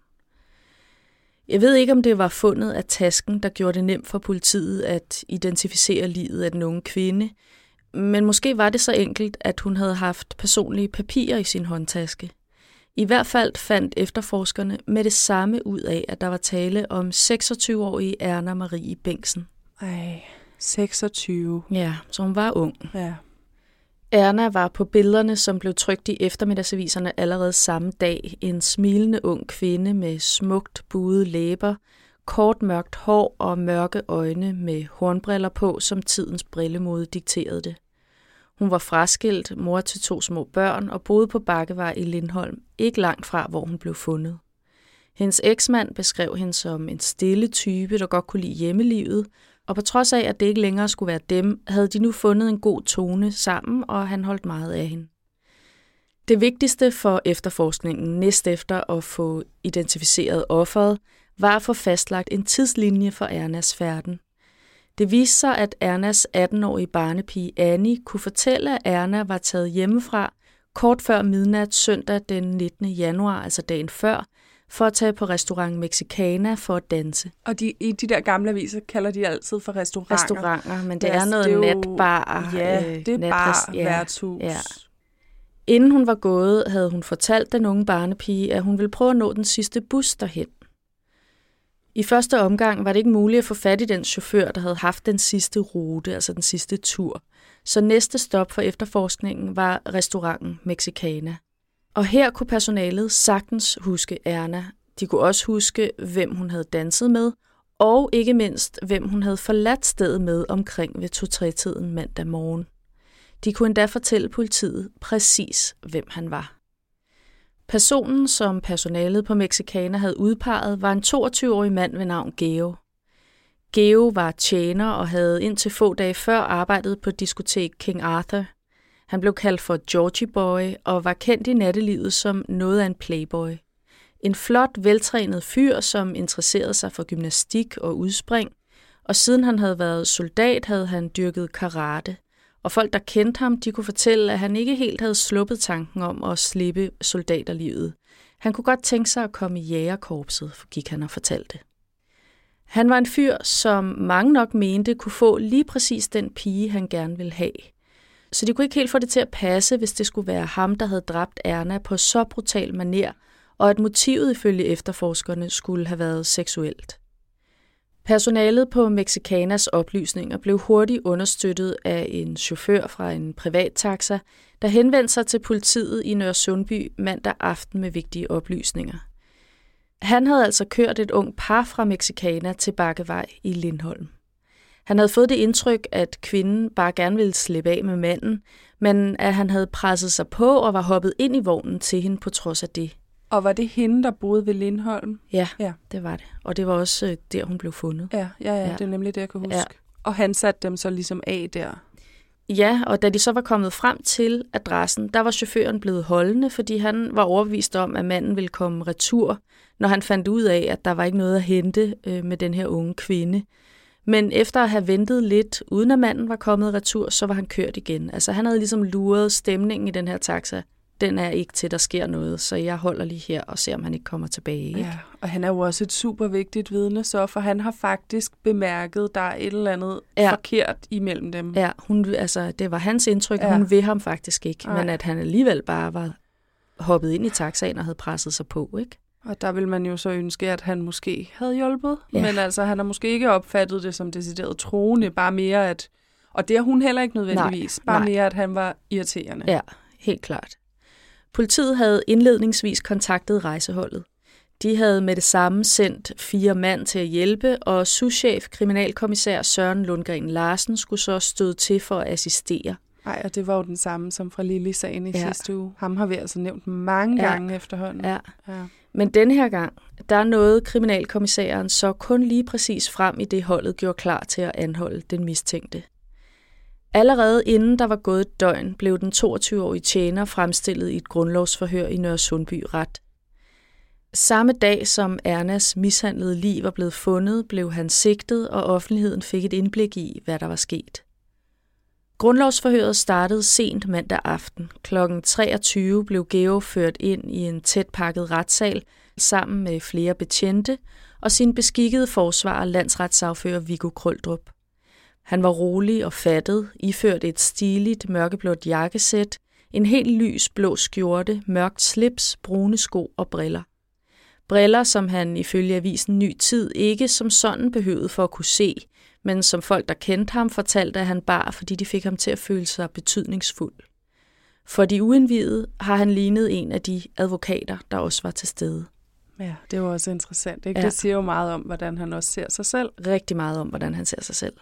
Speaker 2: Jeg ved ikke, om det var fundet af tasken, der gjorde det nemt for politiet at identificere liget af den unge kvinde, men måske var det så enkelt, at hun havde haft personlige papirer i sin håndtaske. I hvert fald fandt efterforskerne med det samme ud af, at der var tale om seksogtyve-årige Erna Marie Bengtsen.
Speaker 1: Ej, seksogtyve.
Speaker 2: Ja, så hun var ung.
Speaker 1: Ja.
Speaker 2: Erna var på billederne, som blev trykt i eftermiddagsaviserne allerede samme dag, en smilende ung kvinde med smukt buede læber, kort mørkt hår og mørke øjne med hornbriller på, som tidens brillemode dikterede det. Hun var fraskilt, mor til to små børn og boede på Bakkevej i Lindholm, ikke langt fra, hvor hun blev fundet. Hendes eksmand beskrev hende som en stille type, der godt kunne lide hjemmelivet, og på trods af, at det ikke længere skulle være dem, havde de nu fundet en god tone sammen, og han holdt meget af hende. Det vigtigste for efterforskningen næstefter at få identificeret offeret, var at få fastlagt en tidslinje for Ernas færden. Det viste sig, at Ernas atten-årige barnepige Annie kunne fortælle, at Erna var taget hjemmefra kort før midnat søndag den nittende januar, altså dagen før, for at tage på restaurant Mexicana for at danse.
Speaker 1: Og de, i de der gamle aviser kalder de altid for restauranter.
Speaker 2: Restauranter, men det
Speaker 1: ja,
Speaker 2: er noget
Speaker 1: det er jo,
Speaker 2: natbar.
Speaker 1: Ja, det er
Speaker 2: natræs,
Speaker 1: bar,
Speaker 2: ja,
Speaker 1: værtshus.
Speaker 2: Ja. Inden hun var gået, havde hun fortalt den unge barnepige, at hun ville prøve at nå den sidste bus derhen. I første omgang var det ikke muligt at få fat i den chauffør, der havde haft den sidste rute, altså den sidste tur. Så næste stop for efterforskningen var restauranten Mexicana. Og her kunne personalet sagtens huske Erna. De kunne også huske, hvem hun havde danset med, og ikke mindst, hvem hun havde forladt stedet med omkring ved to-tre-tiden mandag morgen. De kunne endda fortælle politiet præcis, hvem han var. Personen, som personalet på Mexicana havde udpeget, var en toogtyve-årig mand ved navn Geo. Geo var tjener og havde indtil få dage før arbejdet på diskotek King Arthur. Han blev kaldt for Georgie Boy og var kendt i nattelivet som noget af en playboy. En flot, veltrænet fyr, som interesserede sig for gymnastik og udspring, og siden han havde været soldat, havde han dyrket karate. Og folk, der kendte ham, de kunne fortælle, at han ikke helt havde sluppet tanken om at slippe soldaterlivet. Han kunne godt tænke sig at komme i jægerkorpset, gik han og fortalte. Han var en fyr, som mange nok mente kunne få lige præcis den pige, han gerne ville have. Så de kunne ikke helt få det til at passe, hvis det skulle være ham, der havde dræbt Erna på så brutal maner, og at motivet ifølge efterforskerne skulle have været seksuelt. Personalet på Mexicanas oplysninger blev hurtigt understøttet af en chauffør fra en privat taxa, der henvendte sig til politiet i Nørresundby mandag aften med vigtige oplysninger. Han havde altså kørt et ung par fra Mexicana til Bakkevej i Lindholm. Han havde fået det indtryk, at kvinden bare gerne ville slippe af med manden, men at han havde presset sig på og var hoppet ind i vognen til hende på trods af det.
Speaker 1: Og var det hende, der boede ved Lindholm?
Speaker 2: Ja, ja. Det var det. Og det var også der, hun blev fundet.
Speaker 1: Ja, ja, ja, ja. Det er nemlig det, jeg kan huske. Ja. Og han satte dem så ligesom af der?
Speaker 2: Ja, og da de så var kommet frem til adressen, der var chaufføren blevet holdende, fordi han var overbevist om, at manden ville komme retur, når han fandt ud af, at der var ikke noget at hente øh, med den her unge kvinde. Men efter at have ventet lidt, uden at manden var kommet retur, så var han kørt igen. Altså han havde ligesom luret stemningen i den her taxa. Den er ikke til, der sker noget, så jeg holder lige her og ser, om han ikke kommer tilbage. Ikke?
Speaker 1: Ja, og han er jo også et super vigtigt vidne, så for han har faktisk bemærket, der er et eller andet ja. forkert imellem dem.
Speaker 2: Ja, hun, altså, det var hans indtryk, ja. Hun ved ham faktisk ikke, Ej. men at han alligevel bare var hoppet ind i taxaen og havde presset sig på, ikke?
Speaker 1: Og der vil man jo så ønske, at han måske havde hjulpet, ja. men altså han har måske ikke opfattet det som decideret troende, bare mere at, og det er hun heller ikke nødvendigvis, nej, bare nej. mere at han var irriterende.
Speaker 2: Ja, helt klart. Politiet havde indledningsvis kontaktet rejseholdet. De havde med det samme sendt fire mand til at hjælpe, og souschef kriminalkommissær Søren Lundgren Larsen skulle så støde til for at assistere.
Speaker 1: Ej, og det var jo den samme som fra Lili-sagen i ja. sidste uge. Ham har vi altså nævnt mange
Speaker 2: ja.
Speaker 1: gange efterhånden.
Speaker 2: Ja. Ja. Men denne her gang, der nåede kriminalkommissæren så kun lige præcis frem i det, holdet gjorde klar til at anholde den mistænkte. Allerede inden der var gået et døgn, blev den toogtyve-årige tjener fremstillet i et grundlovsforhør i Nørresundby Ret. Samme dag som Ernas mishandlede lig var blevet fundet, blev han sigtet, og offentligheden fik et indblik i, hvad der var sket. Grundlovsforhøret startede sent mandag aften. klokken treogtyve blev Geo ført ind i en tæt pakket retssal sammen med flere betjente og sin beskikkede forsvarer, landsretssagfører Viggo Krøldrup. Han var rolig og fattet, iført et stiligt mørkeblåt jakkesæt, en helt lys blå skjorte, mørkt slips, brune sko og briller. Briller, som han ifølge avisen Ny Tid ikke som sådan behøvede for at kunne se, men som folk, der kendte ham, fortalte, at han bar, fordi de fik ham til at føle sig betydningsfuld. For de uindvidede har han lignet en af de advokater, der også var til stede.
Speaker 1: Ja, det var også interessant, ikke? Ja. Det siger jo meget om, hvordan han også ser sig selv.
Speaker 2: Rigtig meget om, hvordan han ser sig selv.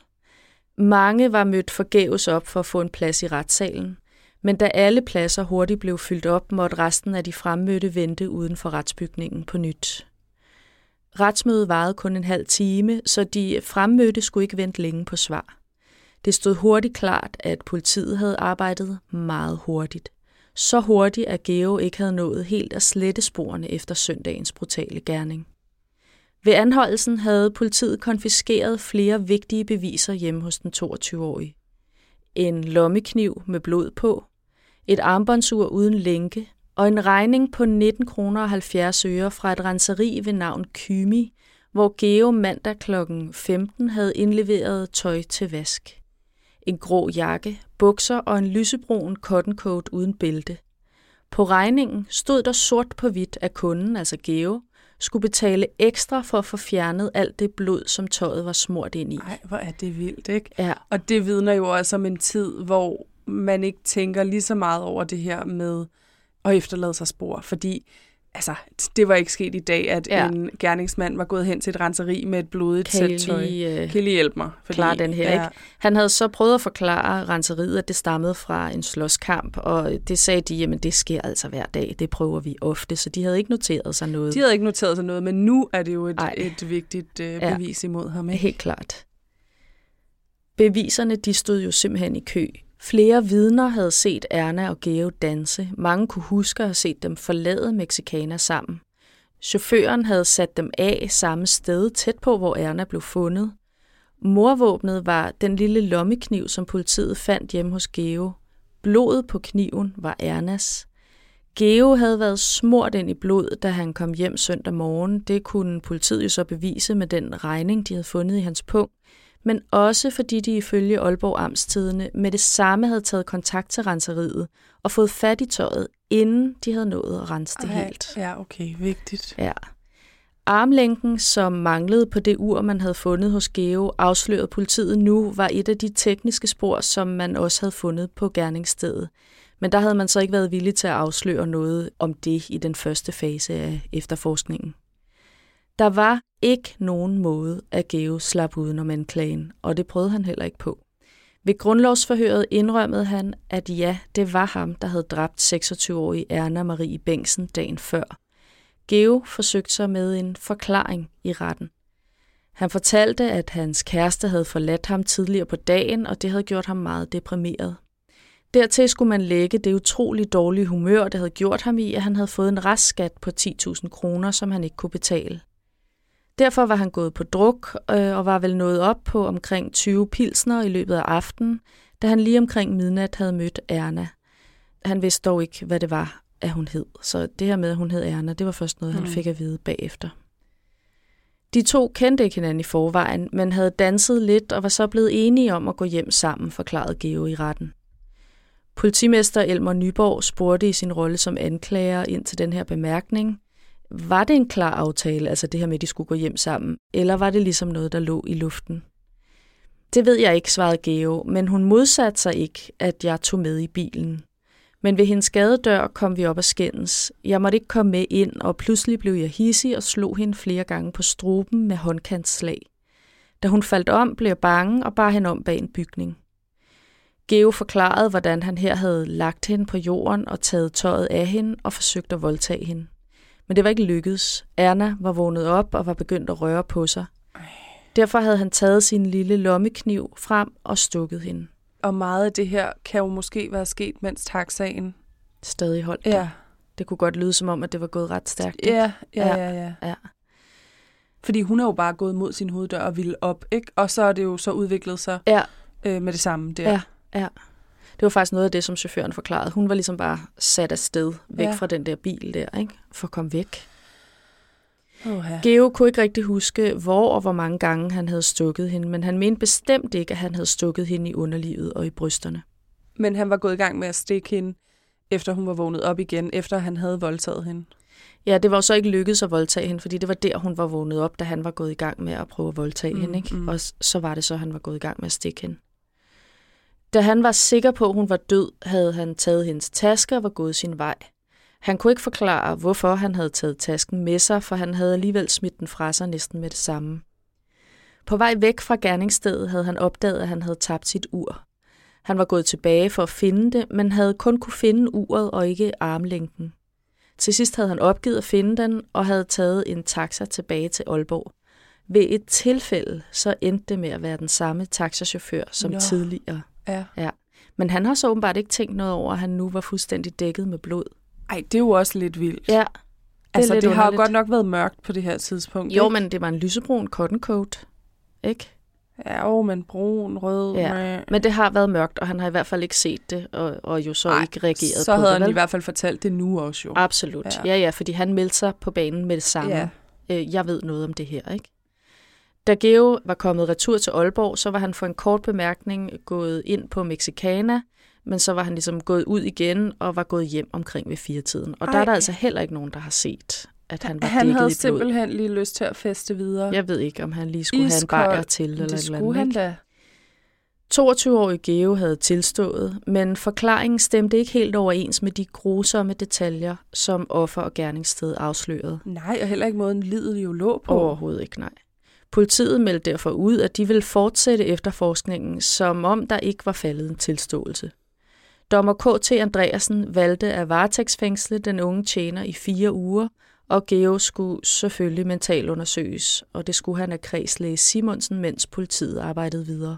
Speaker 2: Mange var mødt forgæves op for at få en plads i retssalen, men da alle pladser hurtigt blev fyldt op, måtte resten af de fremmødte vente uden for retsbygningen på nyt. Retsmødet varede kun en halv time, så de fremmødte skulle ikke vente længe på svar. Det stod hurtigt klart, at politiet havde arbejdet meget hurtigt. Så hurtigt, at Geo ikke havde nået helt at slette sporene efter søndagens brutale gerning. Ved anholdelsen havde politiet konfiskeret flere vigtige beviser hjemme hos den toogtyve-årige. En lommekniv med blod på, et armbåndsur uden lænke og en regning på nitten kroner og halvfjerds øre fra et renseri ved navn Kymi, hvor Geo mandag klokken femten havde indleveret tøj til vask. En grå jakke, bukser og en lysebrun cotton coat uden bælte. På regningen stod der sort på hvidt, at kunden, altså Geo, skulle betale ekstra for at få fjernet alt det blod, som tøjet var smurt ind i.
Speaker 1: Nej, hvor er det vildt, ikke?
Speaker 2: Ja.
Speaker 1: Og det vidner jo også om en tid, hvor man ikke tænker lige så meget over det her med at efterlade sig spor, fordi altså, det var ikke sket i dag, at ja. en gerningsmand var gået hen til et renseri med et blodigt sæt tøj. Kan I lige hjælpe mig?
Speaker 2: Fordi, klar den her, ja. ikke? Han havde så prøvet at forklare renseriet, at det stammede fra en slåskamp, og det sagde de, jamen det sker altså hver dag, det prøver vi ofte, så de havde ikke noteret sig noget.
Speaker 1: De havde ikke noteret sig noget, men nu er det jo et, et vigtigt uh, bevis ja. imod ham, ikke?
Speaker 2: Helt klart. Beviserne, de stod jo simpelthen i kø. Flere vidner havde set Erna og Geo danse. Mange kunne huske at have set dem forlade Mexicana sammen. Chaufføren havde sat dem af samme sted tæt på, hvor Erna blev fundet. Mordvåbnet var den lille lommekniv, som politiet fandt hjemme hos Geo. Blodet på kniven var Ernas. Geo havde været smurt ind i blod, da han kom hjem søndag morgen. Det kunne politiet jo så bevise med den regning, de havde fundet i hans pung. Men også fordi de ifølge Aalborg Amtstidende med det samme havde taget kontakt til renseriet og fået fat i tøjet, inden de havde nået at rense det
Speaker 1: Ej,
Speaker 2: helt.
Speaker 1: Ja, okay, vigtigt.
Speaker 2: Ja. Armlænken, som manglede på det ur, man havde fundet hos Geo, afslørede politiet nu, var et af de tekniske spor, som man også havde fundet på gerningsstedet. Men der havde man så ikke været villig til at afsløre noget om det i den første fase af efterforskningen. Der var ikke nogen måde, at Geo slap udenom anklagen, og det prøvede han heller ikke på. Ved grundlovsforhøret indrømmede han, at ja, det var ham, der havde dræbt seksogtyve-årige Erna Marie Bengtsen dagen før. Geo forsøgte sig med en forklaring i retten. Han fortalte, at hans kæreste havde forladt ham tidligere på dagen, og det havde gjort ham meget deprimeret. Dertil skulle man lægge det utroligt dårlige humør, det havde gjort ham i, at han havde fået en restskat på ti tusind kroner, som han ikke kunne betale. Derfor var han gået på druk øh, og var vel nået op på omkring tyve pilsner i løbet af aftenen, da han lige omkring midnat havde mødt Erna. Han vidste dog ikke, hvad det var, at hun hed. Så det her med, at hun hed Erna, det var først noget, mm. han fik at vide bagefter. De to kendte ikke hinanden i forvejen, men havde danset lidt og var så blevet enige om at gå hjem sammen, forklarede Geo i retten. Politimester Elmer Nyborg spurgte i sin rolle som anklager ind til den her bemærkning. Var det en klar aftale, altså det her med, at de skulle gå hjem sammen, eller var det ligesom noget, der lå i luften? Det ved jeg ikke, svarede Geo, men hun modsatte sig ikke, at jeg tog med i bilen. Men ved hendes gadedør kom vi op og skændes. Jeg måtte ikke komme med ind, og pludselig blev jeg hidsig og slog hende flere gange på struben med håndkantsslag. Da hun faldt om, blev jeg bange og bar hende om bag en bygning. Geo forklarede, hvordan han her havde lagt hende på jorden og taget tøjet af hende og forsøgt at voldtage hende. Men det var ikke lykkedes. Erna var vågnet op og var begyndt at røre på sig. Derfor havde han taget sin lille lommekniv frem og stukket hende.
Speaker 1: Og meget af det her kan jo måske være sket, mens taxaen
Speaker 2: stadig holdt.
Speaker 1: Ja.
Speaker 2: Det kunne godt lyde som om, at det var gået ret stærkt. Ikke?
Speaker 1: Ja, ja, ja, ja, ja.
Speaker 2: ja.
Speaker 1: Fordi hun er jo bare gået mod sin hoveddør og ville op, ikke? Og så er det jo så udviklet sig
Speaker 2: ja.
Speaker 1: øh, med det samme der.
Speaker 2: Ja, ja. Det var faktisk noget af det, som chaufføren forklarede. Hun var ligesom bare sat afsted væk ja. fra den der bil der, ikke? For at komme væk.
Speaker 1: Oha.
Speaker 2: Geo kunne ikke rigtig huske, hvor og hvor mange gange han havde stukket hende, men han mente bestemt ikke, at han havde stukket hende i underlivet og i brysterne.
Speaker 1: Men han var gået i gang med at stikke hende, efter hun var vågnet op igen, efter han havde voldtaget hende.
Speaker 2: Ja, det var jo så ikke lykkedes at voldtage hende, fordi det var der, hun var vågnet op, da han var gået i gang med at prøve at voldtage mm, hende. Ikke? Mm. Og så var det så, han var gået i gang med at stikke hende. Da han var sikker på, at hun var død, havde han taget hendes taske og var gået sin vej. Han kunne ikke forklare, hvorfor han havde taget tasken med sig, for han havde alligevel smidt den fra sig næsten med det samme. På vej væk fra gerningsstedet havde han opdaget, at han havde tabt sit ur. Han var gået tilbage for at finde det, men havde kun kunne finde uret og ikke armlænken. Til sidst havde han opgivet at finde den og havde taget en taxa tilbage til Aalborg. Ved et tilfælde så endte det med at være den samme taxachauffør som Nå. tidligere.
Speaker 1: Ja.
Speaker 2: Ja. Men han har så åbenbart ikke tænkt noget over, at han nu var fuldstændig dækket med blod.
Speaker 1: Ej, det er jo også lidt vildt.
Speaker 2: Ja. Det
Speaker 1: altså, det har jo godt nok været mørkt på det her tidspunkt.
Speaker 2: Jo,
Speaker 1: ikke?
Speaker 2: men det var en lysebrun cotton coat, ikke?
Speaker 1: Ja, jo, men brun, rød.
Speaker 2: Ja.
Speaker 1: Med...
Speaker 2: Men det har været mørkt, og han har i hvert fald ikke set det, og, og jo så Ej, ikke reageret på det.
Speaker 1: Så havde han vel? i hvert fald fortalt det nu også jo.
Speaker 2: Absolut. Ja, ja, ja fordi han meldte sig på banen med det samme.
Speaker 1: Ja.
Speaker 2: Øh, jeg ved noget om det her, ikke? Da Geo var kommet retur til Aalborg, så var han for en kort bemærkning gået ind på Mexicana, men så var han ligesom gået ud igen og var gået hjem omkring ved firetiden. Og Ej. der er der altså heller ikke nogen, der har set, at han var
Speaker 1: han
Speaker 2: dækket i blod.
Speaker 1: Han havde simpelthen lige lyst til at feste videre.
Speaker 2: Jeg ved ikke, om han lige skulle Iskold. have en bajer til. Eller
Speaker 1: det skulle han da.
Speaker 2: toogtyve-årige Geo havde tilstået, men forklaringen stemte ikke helt overens med de grusomme detaljer, som offer og gerningssted afslørede.
Speaker 1: Nej, og heller ikke måden livet jo lå på.
Speaker 2: Overhovedet ikke, nej. Politiet meldte derfor ud, at de ville fortsætte efterforskningen, som om der ikke var faldet en tilståelse. Dommer K T Andreasen valgte at varetægtsfængsle den unge tjener i fire uger, og Geo skulle selvfølgelig mentalundersøges, og det skulle han af kredslæge Simonsen, mens politiet arbejdede videre.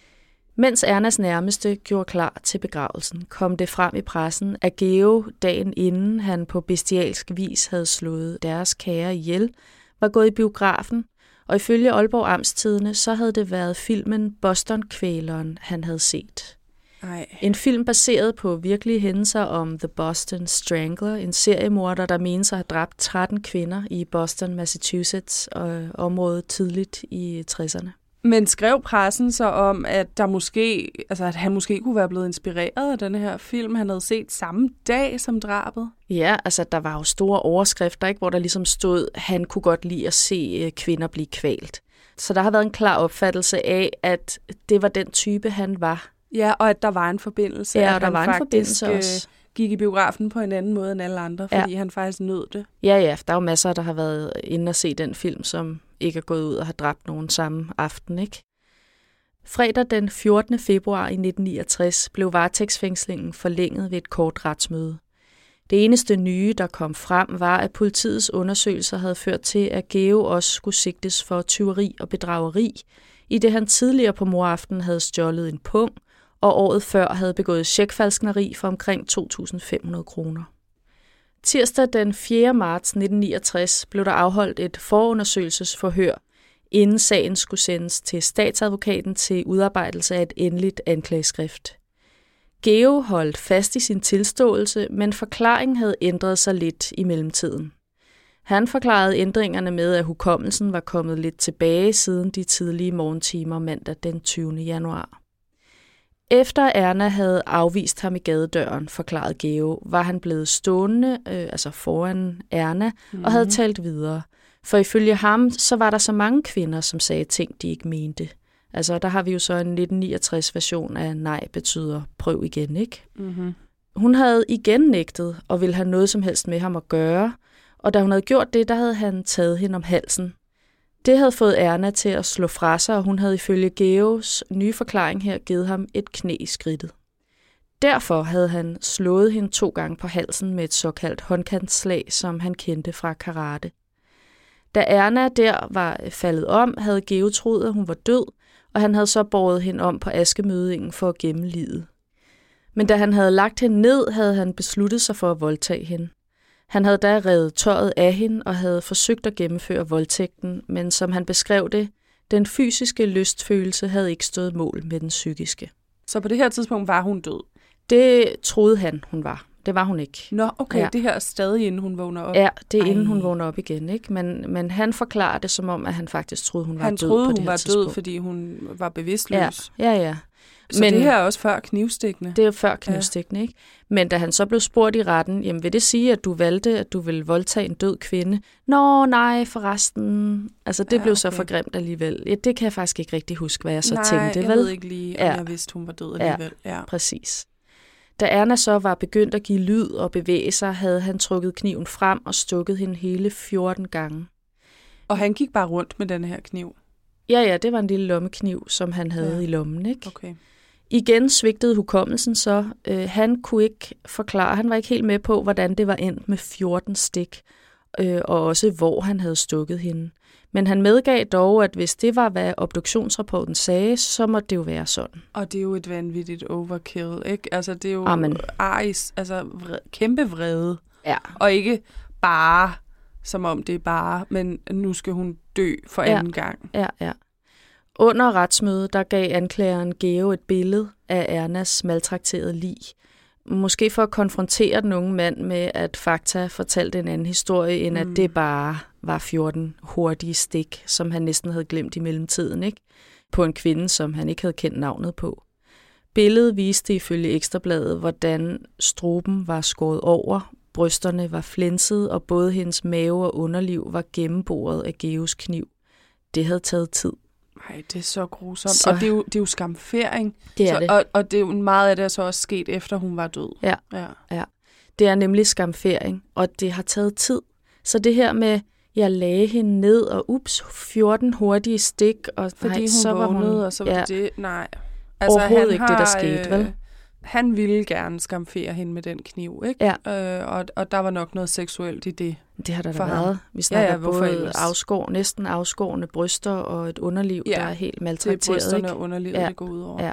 Speaker 2: Mens Ernas nærmeste gjorde klar til begravelsen, kom det frem i pressen, at Geo dagen inden han på bestialsk vis havde slået deres kære ihjel, var gået i biografen, og ifølge Aalborg Amtstidende, så havde det været filmen Boston-kvæleren, han havde set.
Speaker 1: Ej.
Speaker 2: En film baseret på virkelige hændelser om The Boston Strangler, en seriemorder, der menes at have dræbt tretten kvinder i Boston, Massachusetts og området tidligt i tresserne.
Speaker 1: Men skrev pressen så om, at der måske, altså at han måske kunne være blevet inspireret af denne her film, han havde set samme dag som drabet?
Speaker 2: Ja, altså der var jo store overskrifter, ikke, hvor der ligesom stod, han kunne godt lide at se kvinder blive kvalt. Så der har været en klar opfattelse af, at det var den type, han var.
Speaker 1: Ja, og at der var en forbindelse.
Speaker 2: Ja, og
Speaker 1: at
Speaker 2: der
Speaker 1: han
Speaker 2: var en forbindelse også.
Speaker 1: Gik i biografen på en anden måde end alle andre, fordi ja. han faktisk nød det.
Speaker 2: Ja, ja, der er jo masser, der har været inde og se den film, som ikke er gået ud og har dræbt nogen samme aften, ikke? Fredag den fjortende februar i nitten niogtres blev varetægtsfængslingen forlænget ved et kort retsmøde. Det eneste nye, der kom frem, var, at politiets undersøgelser havde ført til, at Geo også skulle sigtes for tyveri og bedrageri, i det han tidligere på moraften havde stjålet en pung, og året før havde begået checkfalskneri for omkring to tusind fem hundrede kroner. Tirsdag den fjerde marts nitten niogtres blev der afholdt et forundersøgelsesforhør, inden sagen skulle sendes til statsadvokaten til udarbejdelse af et endeligt anklageskrift. Geo holdt fast i sin tilståelse, men forklaringen havde ændret sig lidt i mellemtiden. Han forklarede ændringerne med, at hukommelsen var kommet lidt tilbage siden de tidlige morgentimer mandag den tyvende januar. Efter Erna havde afvist ham i gadedøren, forklarede Geo, var han blevet stående, øh, altså foran Erna, mm. og havde talt videre. For ifølge ham, så var der så mange kvinder, som sagde ting, de ikke mente. Altså, der har vi jo så en nitten niogtres version af nej betyder prøv igen, ikke? Mm-hmm. Hun havde igen nægtet og ville have noget som helst med ham at gøre, og da hun havde gjort det, der havde han taget hende om halsen. Det havde fået Erna til at slå fra sig, og hun havde ifølge Geos nye forklaring her givet ham et knæ i skridtet. Derfor havde han slået hende to gange på halsen med et såkaldt håndkantslag, som han kendte fra karate. Da Erna der var faldet om, havde Geo troet, at hun var død, og han havde så båret hende om på askemødingen for at gemme liget. Men da han havde lagt hende ned, havde han besluttet sig for at voldtage hende. Han havde da revet tøjet af hende og havde forsøgt at gennemføre voldtægten, men som han beskrev det, den fysiske lystfølelse havde ikke stået mål med den psykiske.
Speaker 1: Så på det her tidspunkt var hun død?
Speaker 2: Det troede han, hun var. Det var hun ikke.
Speaker 1: Nå, okay, ja. Det her er stadig inden hun vågner op?
Speaker 2: Ja, det er Ej. inden hun vågner op igen, ikke? Men, men han forklarer det som om, at han faktisk troede, hun var
Speaker 1: han
Speaker 2: død
Speaker 1: troede,
Speaker 2: på det her tidspunkt.
Speaker 1: Han troede, hun var død, fordi hun var bevidstløs?
Speaker 2: Ja, ja, ja.
Speaker 1: Så men, det her er også før knivstikkene?
Speaker 2: Det er før knivstikkene, ja. Ikke? Men da han så blev spurgt i retten, jamen vil det sige, at du valgte, at du ville voldtage en død kvinde? Nå, nej, forresten. Altså det ja, blev okay. så for grimt alligevel. Ja, det kan jeg faktisk ikke rigtig huske, hvad jeg så
Speaker 1: nej,
Speaker 2: tænkte.
Speaker 1: Nej, jeg vel? ved ikke lige, om ja. jeg vidste, hun var død alligevel.
Speaker 2: Ja, ja, præcis. Da Erna så var begyndt at give lyd og bevæge sig, havde han trukket kniven frem og stukket hende hele fjorten gange.
Speaker 1: Og han gik bare rundt med den her kniv?
Speaker 2: Ja, ja, det var en lille lommekniv, som han havde ja. i lommen, ikke?
Speaker 1: Okay.
Speaker 2: Igen svigtede hukommelsen så. Øh, han kunne ikke forklare, han var ikke helt med på, hvordan det var endt med fjorten stik, øh, og også hvor han havde stukket hende. Men han medgav dog, at hvis det var, hvad obduktionsrapporten sagde, så må det jo være sådan.
Speaker 1: Og det er jo et vanvittigt overkill, ikke? Altså, det er jo
Speaker 2: Amen.
Speaker 1: Aris, altså vred, kæmpe vrede.
Speaker 2: Ja.
Speaker 1: Og ikke bare, som om det er bare, men nu skal hun dø for
Speaker 2: ja.
Speaker 1: anden gang.
Speaker 2: Ja, ja. Under retsmødet, der gav anklageren Geo et billede af Ernas maltrakterede lig. Måske for at konfrontere den unge mand med, at fakta fortalte en anden historie, end mm. at det bare var fjorten hurtige stik, som han næsten havde glemt i mellemtiden, ikke? På en kvinde, som han ikke havde kendt navnet på. Billedet viste ifølge Ekstrabladet, hvordan struben var skåret over, brysterne var flænset, og både hendes mave og underliv var gennemboret af Geos kniv. Det havde taget tid.
Speaker 1: Nej, det er så grusomt. Så, og det er jo, det er jo skamfering.
Speaker 2: Det er
Speaker 1: så,
Speaker 2: det.
Speaker 1: Og, og det er jo meget af det er så også sket, efter hun var død.
Speaker 2: Ja,
Speaker 1: ja.
Speaker 2: ja. Det er nemlig skamfering, og det har taget tid. Så det her med, jeg lagde hende ned, og ups, fjorten hurtige stik, og
Speaker 1: fordi
Speaker 2: nej,
Speaker 1: hun
Speaker 2: så var
Speaker 1: vågnede,
Speaker 2: hun,
Speaker 1: og så var
Speaker 2: ja.
Speaker 1: det, nej. Altså,
Speaker 2: overhovedet
Speaker 1: han
Speaker 2: ikke
Speaker 1: har,
Speaker 2: det, der skete, vel?
Speaker 1: Øh, han ville gerne skamfere hende med den kniv, ikke?
Speaker 2: Ja.
Speaker 1: Øh, og, og der var nok noget seksuelt i det.
Speaker 2: Det har der da været. Vi snakker ja, ja, både afskår, næsten afskårende bryster og et underliv, ja, der er helt maltrakteret.
Speaker 1: Det er brysterne
Speaker 2: ikke?
Speaker 1: og underlivet,
Speaker 2: ja.
Speaker 1: det går ud over.
Speaker 2: Ja.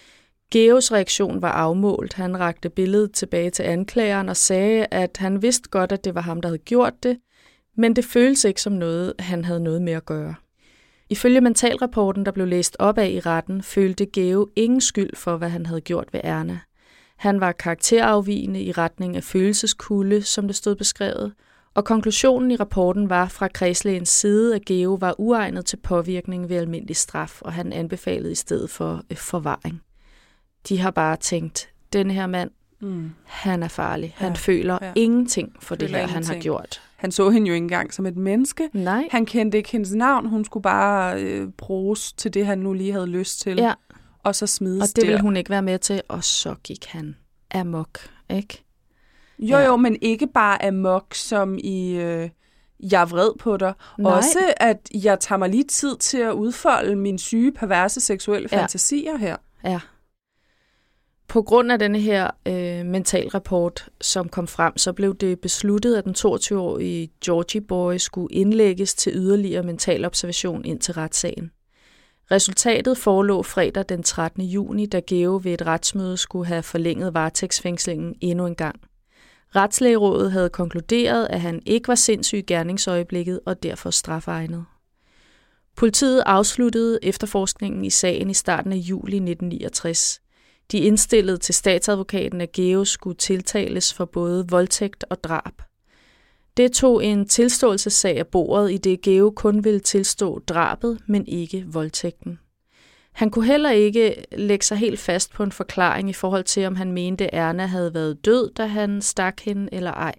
Speaker 2: Geos reaktion var afmålt. Han rakte billedet tilbage til anklageren og sagde, at han vidste godt, at det var ham, der havde gjort det, men det føltes ikke som noget, han havde noget med at gøre. Ifølge mentalrapporten, der blev læst op af i retten, følte Geo ingen skyld for, hvad han havde gjort ved Erna. Han var karakterafvigende i retning af følelseskulde, som det stod beskrevet, Og konklusionen i rapporten var fra kredslægens side, at Geo var uegnet til påvirkning ved almindelig straf, og han anbefalede i stedet for øh, forvaring. De har bare tænkt, den her mand, mm. han er farlig. Han ja, føler ja. ingenting for føler det her, ingenting. han har gjort.
Speaker 1: Han så hende jo ikke engang som et menneske.
Speaker 2: Nej.
Speaker 1: Han kendte ikke hendes navn. Hun skulle bare øh, bruges til det, han nu lige havde lyst til.
Speaker 2: Ja.
Speaker 1: Og så smides
Speaker 2: Og det der. ville hun ikke være med til, og så gik han amok, ikke?
Speaker 1: Jo, ja. jo, men ikke bare amok, som i, øh, jeg er vred på dig. Nej. Også, at jeg tager mig lige tid til at udfolde mine syge, perverse, seksuelle ja. fantasier her.
Speaker 2: Ja. På grund af denne her øh, mentalrapport, som kom frem, så blev det besluttet, at den toogtyve-årige Georgie Boy skulle indlægges til yderligere mentalobservation ind til retssagen. Resultatet forelå fredag den trettende juni, da Geo ved et retsmøde skulle have forlænget varetægtsfængslingen endnu en gang. Retslægerådet havde konkluderet, at han ikke var sindssyg i gerningsøjeblikket og derfor strafegnet. Politiet afsluttede efterforskningen i sagen i starten af juli nitten niogtres. De indstillede til statsadvokaten, at Geo skulle tiltales for både voldtægt og drab. Det tog en tilståelsessag af bordet, i det Geo kun ville tilstå drabet, men ikke voldtægten. Han kunne heller ikke lægge sig helt fast på en forklaring i forhold til, om han mente, at Erna havde været død, da han stak hende eller ej.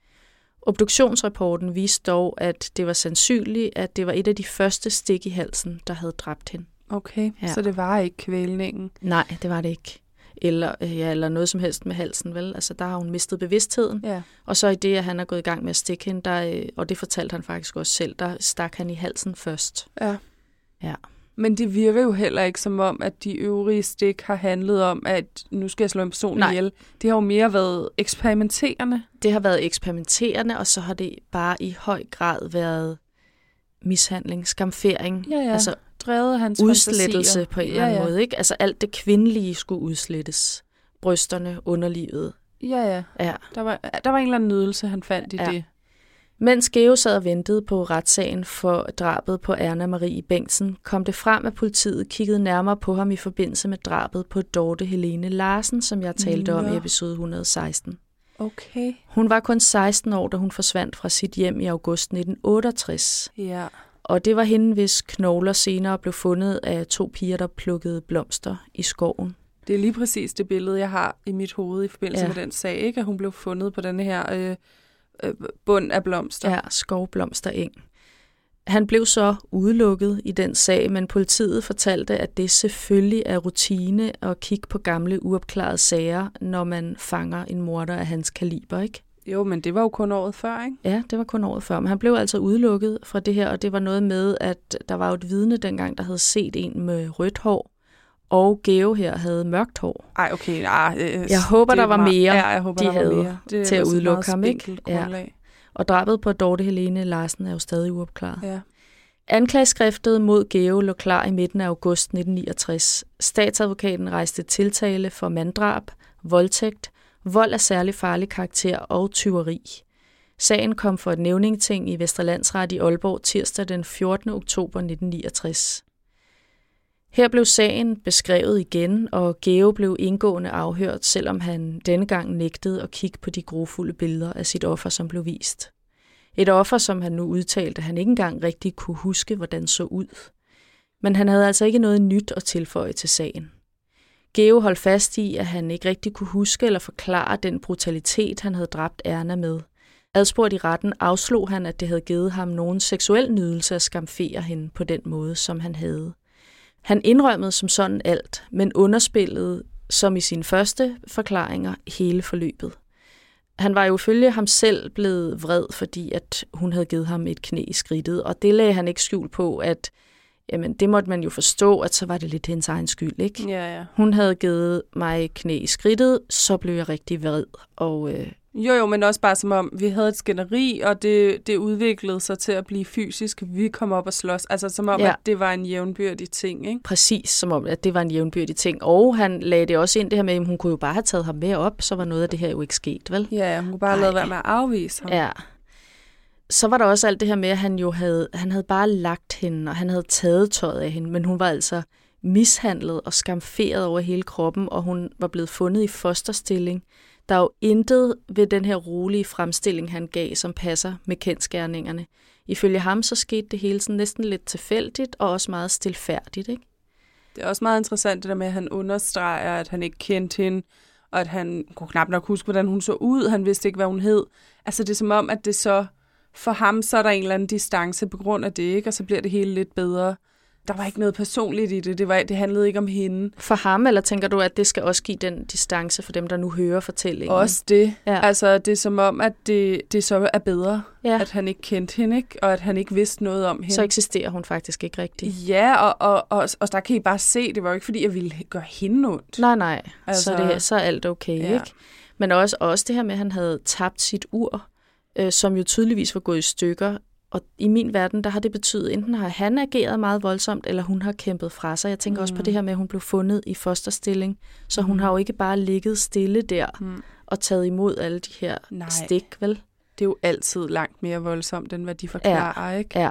Speaker 2: Obduktionsrapporten viste dog, at det var sandsynligt, at det var et af de første stik i halsen, der havde dræbt hende.
Speaker 1: Okay, ja. Så det var ikke kvælningen?
Speaker 2: Nej, det var det ikke. Eller, ja, eller noget som helst med halsen, vel? Altså, der har hun mistet bevidstheden.
Speaker 1: Ja.
Speaker 2: Og så i det, at han er gået i gang med at stikke hende, der, og det fortalte han faktisk også selv, der stak han i halsen først.
Speaker 1: Ja.
Speaker 2: Ja.
Speaker 1: Men det virker jo heller ikke som om, at de øvrige stik har handlet om, at nu skal jeg slå en person
Speaker 2: Nej.
Speaker 1: ihjel. Det har jo mere været eksperimenterende.
Speaker 2: Det har været eksperimenterende, og så har det bare i høj grad været mishandling, skamfering.
Speaker 1: Ja, ja. Altså, drevet hans
Speaker 2: udslettelse
Speaker 1: fantasier.
Speaker 2: På en eller anden ja, ja. måde. Ikke? Altså alt det kvindelige skulle udslettes. Brysterne, underlivet.
Speaker 1: Ja, ja.
Speaker 2: ja.
Speaker 1: Der, var, der var en eller anden nydelse, han fandt i
Speaker 2: ja.
Speaker 1: det.
Speaker 2: Mens Geo sad og ventede på retssagen for drabet på Erna Marie Bengtsen, kom det frem, at politiet kiggede nærmere på ham i forbindelse med drabet på Dorte Helene Larsen, som jeg talte Nå. om i episode et hundrede og seksten.
Speaker 1: Okay.
Speaker 2: Hun var kun seksten år, da hun forsvandt fra sit hjem i august nitten otteogtres.
Speaker 1: Ja.
Speaker 2: Og det var hende, hvis knogler senere blev fundet af to piger, der plukkede blomster i skoven.
Speaker 1: Det er lige præcis det billede, jeg har i mit hoved i forbindelse
Speaker 2: ja.
Speaker 1: med den sag, ikke? At hun blev fundet på den her øh, øh, bund af blomster.
Speaker 2: Ja, skovblomstereng. Han blev så udelukket i den sag, men politiet fortalte, at det selvfølgelig er rutine at kigge på gamle uopklarede sager, når man fanger en morder af hans kaliber, ikke?
Speaker 1: Jo, men det var jo kun året før, ikke?
Speaker 2: Ja, det var kun året før. Men han blev altså udelukket fra det her, og det var noget med, at der var jo et vidne dengang, der havde set en med rødt hår, og Geo her havde mørkt hår.
Speaker 1: Ej, okay. Ej, øh,
Speaker 2: jeg håber, der var
Speaker 1: meget,
Speaker 2: mere,
Speaker 1: ja, jeg håber,
Speaker 2: de
Speaker 1: der
Speaker 2: havde
Speaker 1: var mere. Det
Speaker 2: til at udelukke ham, ikke?
Speaker 1: Ja.
Speaker 2: Og drabet på Dorte Helene Larsen er jo stadig uopklaret.
Speaker 1: Ja.
Speaker 2: Anklageskriftet mod Geo lå klar i midten af august nitten niogtres. Statsadvokaten rejste tiltale for manddrab, voldtægt, vold af særlig farlig karakter og tyveri. Sagen kom for et nævningeting i Vestre Landsret i Aalborg tirsdag den fjortende oktober nitten niogtres. Her blev sagen beskrevet igen, og Geo blev indgående afhørt, selvom han denne gang nægtede at kigge på de grufulde billeder af sit offer, som blev vist. Et offer, som han nu udtalte, han ikke engang rigtig kunne huske, hvordan så ud. Men han havde altså ikke noget nyt at tilføje til sagen. Geo holdt fast i, at han ikke rigtig kunne huske eller forklare den brutalitet, han havde dræbt Erna med. Adspurgt i retten afslog han, at det havde givet ham nogen seksuel nydelse at skamfere hende på den måde, som han havde. Han indrømmede som sådan alt, men underspillede, som i sine første forklaringer, hele forløbet. Han var jo ifølge ham selv blevet vred, fordi at hun havde givet ham et knæ i skridtet, og det lagde han ikke skjul på, at jamen, det måtte man jo forstå, at så var det lidt hendes egen skyld, ikke?
Speaker 1: Ja, ja.
Speaker 2: Hun havde givet mig knæ i skridtet, så blev jeg rigtig vred. Og, øh...
Speaker 1: Jo, jo, men også bare som om, vi havde et skænderi, og det, det udviklede sig til at blive fysisk. Vi kom op og slås. Altså som om, ja. at det var en jævnbyrdig ting, ikke?
Speaker 2: Præcis, som om, at det var en jævnbyrdig ting. Og han lagde det også ind det her med, at hun kunne jo bare have taget ham med op, så var noget af det her jo ikke sket, vel?
Speaker 1: Ja, hun kunne bare lade være med at afvise ham.
Speaker 2: Ja. Så var der også alt det her med, at han jo havde, han havde bare lagt hende, og han havde taget tøjet af hende, men hun var altså mishandlet og skamferet over hele kroppen, og hun var blevet fundet i fosterstilling Der er jo intet ved den her rolige fremstilling, han gav, som passer med kendsgerningerne. Ifølge ham, så skete det hele sådan næsten lidt tilfældigt, og også meget stilfærdigt, ikke?
Speaker 1: Det er også meget interessant det der med, at han understreger, at han ikke kendte hende, og at han kunne knap nok huske, hvordan hun så ud. Han vidste ikke, hvad hun hed. Altså det er som om, at det så, for ham, så er der en eller anden distance på grund af det, ikke? Og så bliver det hele lidt bedre. Der var ikke noget personligt i det. Det, var, det handlede ikke om hende.
Speaker 2: For ham, eller tænker du, at det skal også give den distance for dem, der nu hører fortællingen?
Speaker 1: Også det.
Speaker 2: Ja.
Speaker 1: Altså, det er som om, at det, det så er bedre,
Speaker 2: ja.
Speaker 1: at han ikke kendte hende, ikke? Og at han ikke vidste noget om hende.
Speaker 2: Så eksisterer hun faktisk ikke rigtigt.
Speaker 1: Ja, og, og, og, og der kan I bare se, det var jo ikke, fordi jeg ville gøre hende ondt.
Speaker 2: Nej, nej.
Speaker 1: Altså,
Speaker 2: så, det, så er alt okay, ja. Ikke? Men også, også det her med, at han havde tabt sit ur, øh, som jo tydeligvis var gået i stykker. Og i min verden, der har det betydet, enten har han ageret meget voldsomt, eller hun har kæmpet fra sig. Jeg tænker mm. også på det her med, at hun blev fundet i fosterstilling. Så hun mm. har jo ikke bare ligget stille der mm. og taget imod alle de her Nej. stik, vel?
Speaker 1: Det er jo altid langt mere voldsomt, end hvad de forklarer,
Speaker 2: ja.
Speaker 1: ikke?
Speaker 2: Ja.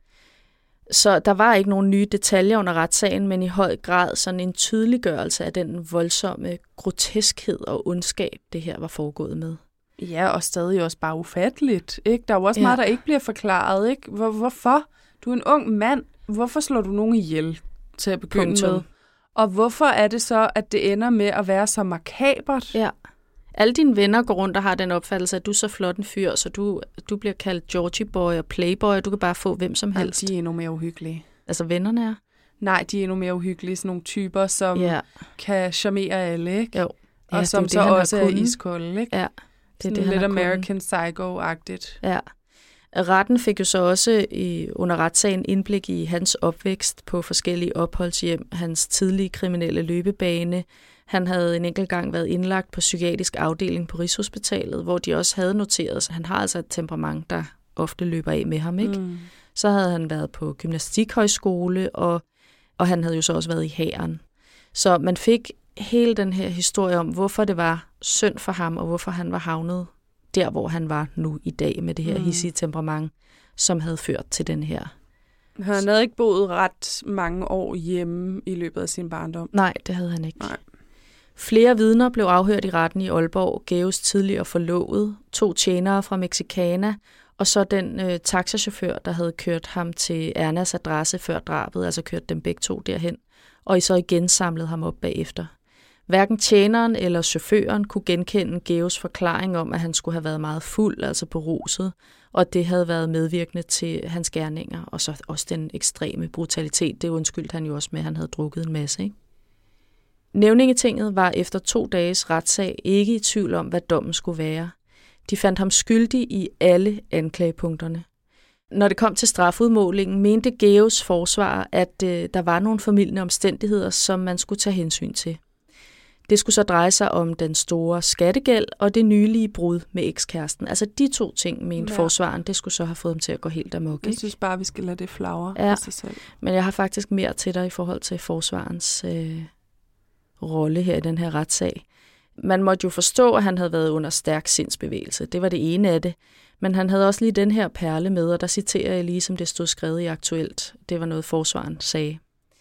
Speaker 2: Så der var ikke nogen nye detaljer under retssagen, men i høj grad sådan en tydeliggørelse af den voldsomme groteskhed og ondskab, det her var foregået med.
Speaker 1: Ja, og stadig også bare ufatteligt, ikke? Der er jo også
Speaker 2: ja.
Speaker 1: meget, der ikke bliver forklaret, ikke? Hvor, hvorfor? Du er en ung mand. Hvorfor slår du nogen ihjel til at begynde Punktum. med? Og hvorfor er det så, at det ender med at være så makabert?
Speaker 2: Ja. Alle dine venner går rundt og har den opfattelse, at du er så flot en fyr, så du, du bliver kaldt Georgie Boy og Playboy, og du kan bare få hvem som helst.
Speaker 1: Ja, de er endnu mere uhyggelige.
Speaker 2: Altså vennerne er?
Speaker 1: Nej, de er endnu mere uhyggelige. Sådan nogle typer, som ja. kan charmere alle, ikke?
Speaker 2: Jo.
Speaker 1: Ja, og som
Speaker 2: det,
Speaker 1: så
Speaker 2: det,
Speaker 1: også er iskolde, ikke?
Speaker 2: Ja.
Speaker 1: Det er det, lidt American Psycho-agtigt.
Speaker 2: Ja. Retten fik jo så også i, under retssagen indblik i hans opvækst på forskellige opholdshjem, hans tidlige kriminelle løbebane. Han havde en enkelt gang været indlagt på psykiatrisk afdeling på Rigshospitalet, hvor de også havde noteret, så han har altså et temperament, der ofte løber af med ham, ikke? Mm. Så havde han været på gymnastikhøjskole, og, og han havde jo så også været i hæren. Så man fik hele den her historie om, hvorfor det var synd for ham, og hvorfor han var havnet der, hvor han var nu i dag, med det her mm. hissige temperament, som havde ført til den her.
Speaker 1: Han havde ikke boet ret mange år hjemme i løbet af sin barndom.
Speaker 2: Nej, det havde han ikke.
Speaker 1: Nej.
Speaker 2: Flere vidner blev afhørt i retten i Aalborg, Geos tidligere forlovet, to tjenere fra Mexicana, og så den øh, taxachauffør, der havde kørt ham til Ernas adresse før drabet, altså kørt dem begge to derhen, og I så igen samlede ham op bagefter. Hverken tjeneren eller chaufføren kunne genkende Geos forklaring om, at han skulle have været meget fuld, altså beruset, og at det havde været medvirkende til hans gerninger, og så også den ekstreme brutalitet. Det undskyldte han jo også med, at han havde drukket en masse, ikke? Nævningetinget var efter to dages retssag ikke i tvivl om, hvad dommen skulle være. De fandt ham skyldig i alle anklagepunkterne. Når det kom til strafudmålingen, mente Geos forsvar, at øh, der var nogle formildende omstændigheder, som man skulle tage hensyn til. Det skulle så dreje sig om den store skattegæld og det nylige brud med ekskæresten. Altså de to ting, mente ja. forsvaren, det skulle så have fået dem til at gå helt amok.
Speaker 1: Jeg synes bare, vi skal lade det flagre
Speaker 2: ja.
Speaker 1: for sig selv.
Speaker 2: Men jeg har faktisk mere til dig i forhold til forsvarens øh, rolle her i den her retssag. Man måtte jo forstå, at han havde været under stærk sindsbevægelse. Det var det ene af det. Men han havde også lige den her perle med, og der citerer jeg lige, som det stod skrevet i Aktuelt. Det var noget, forsvaren sagde.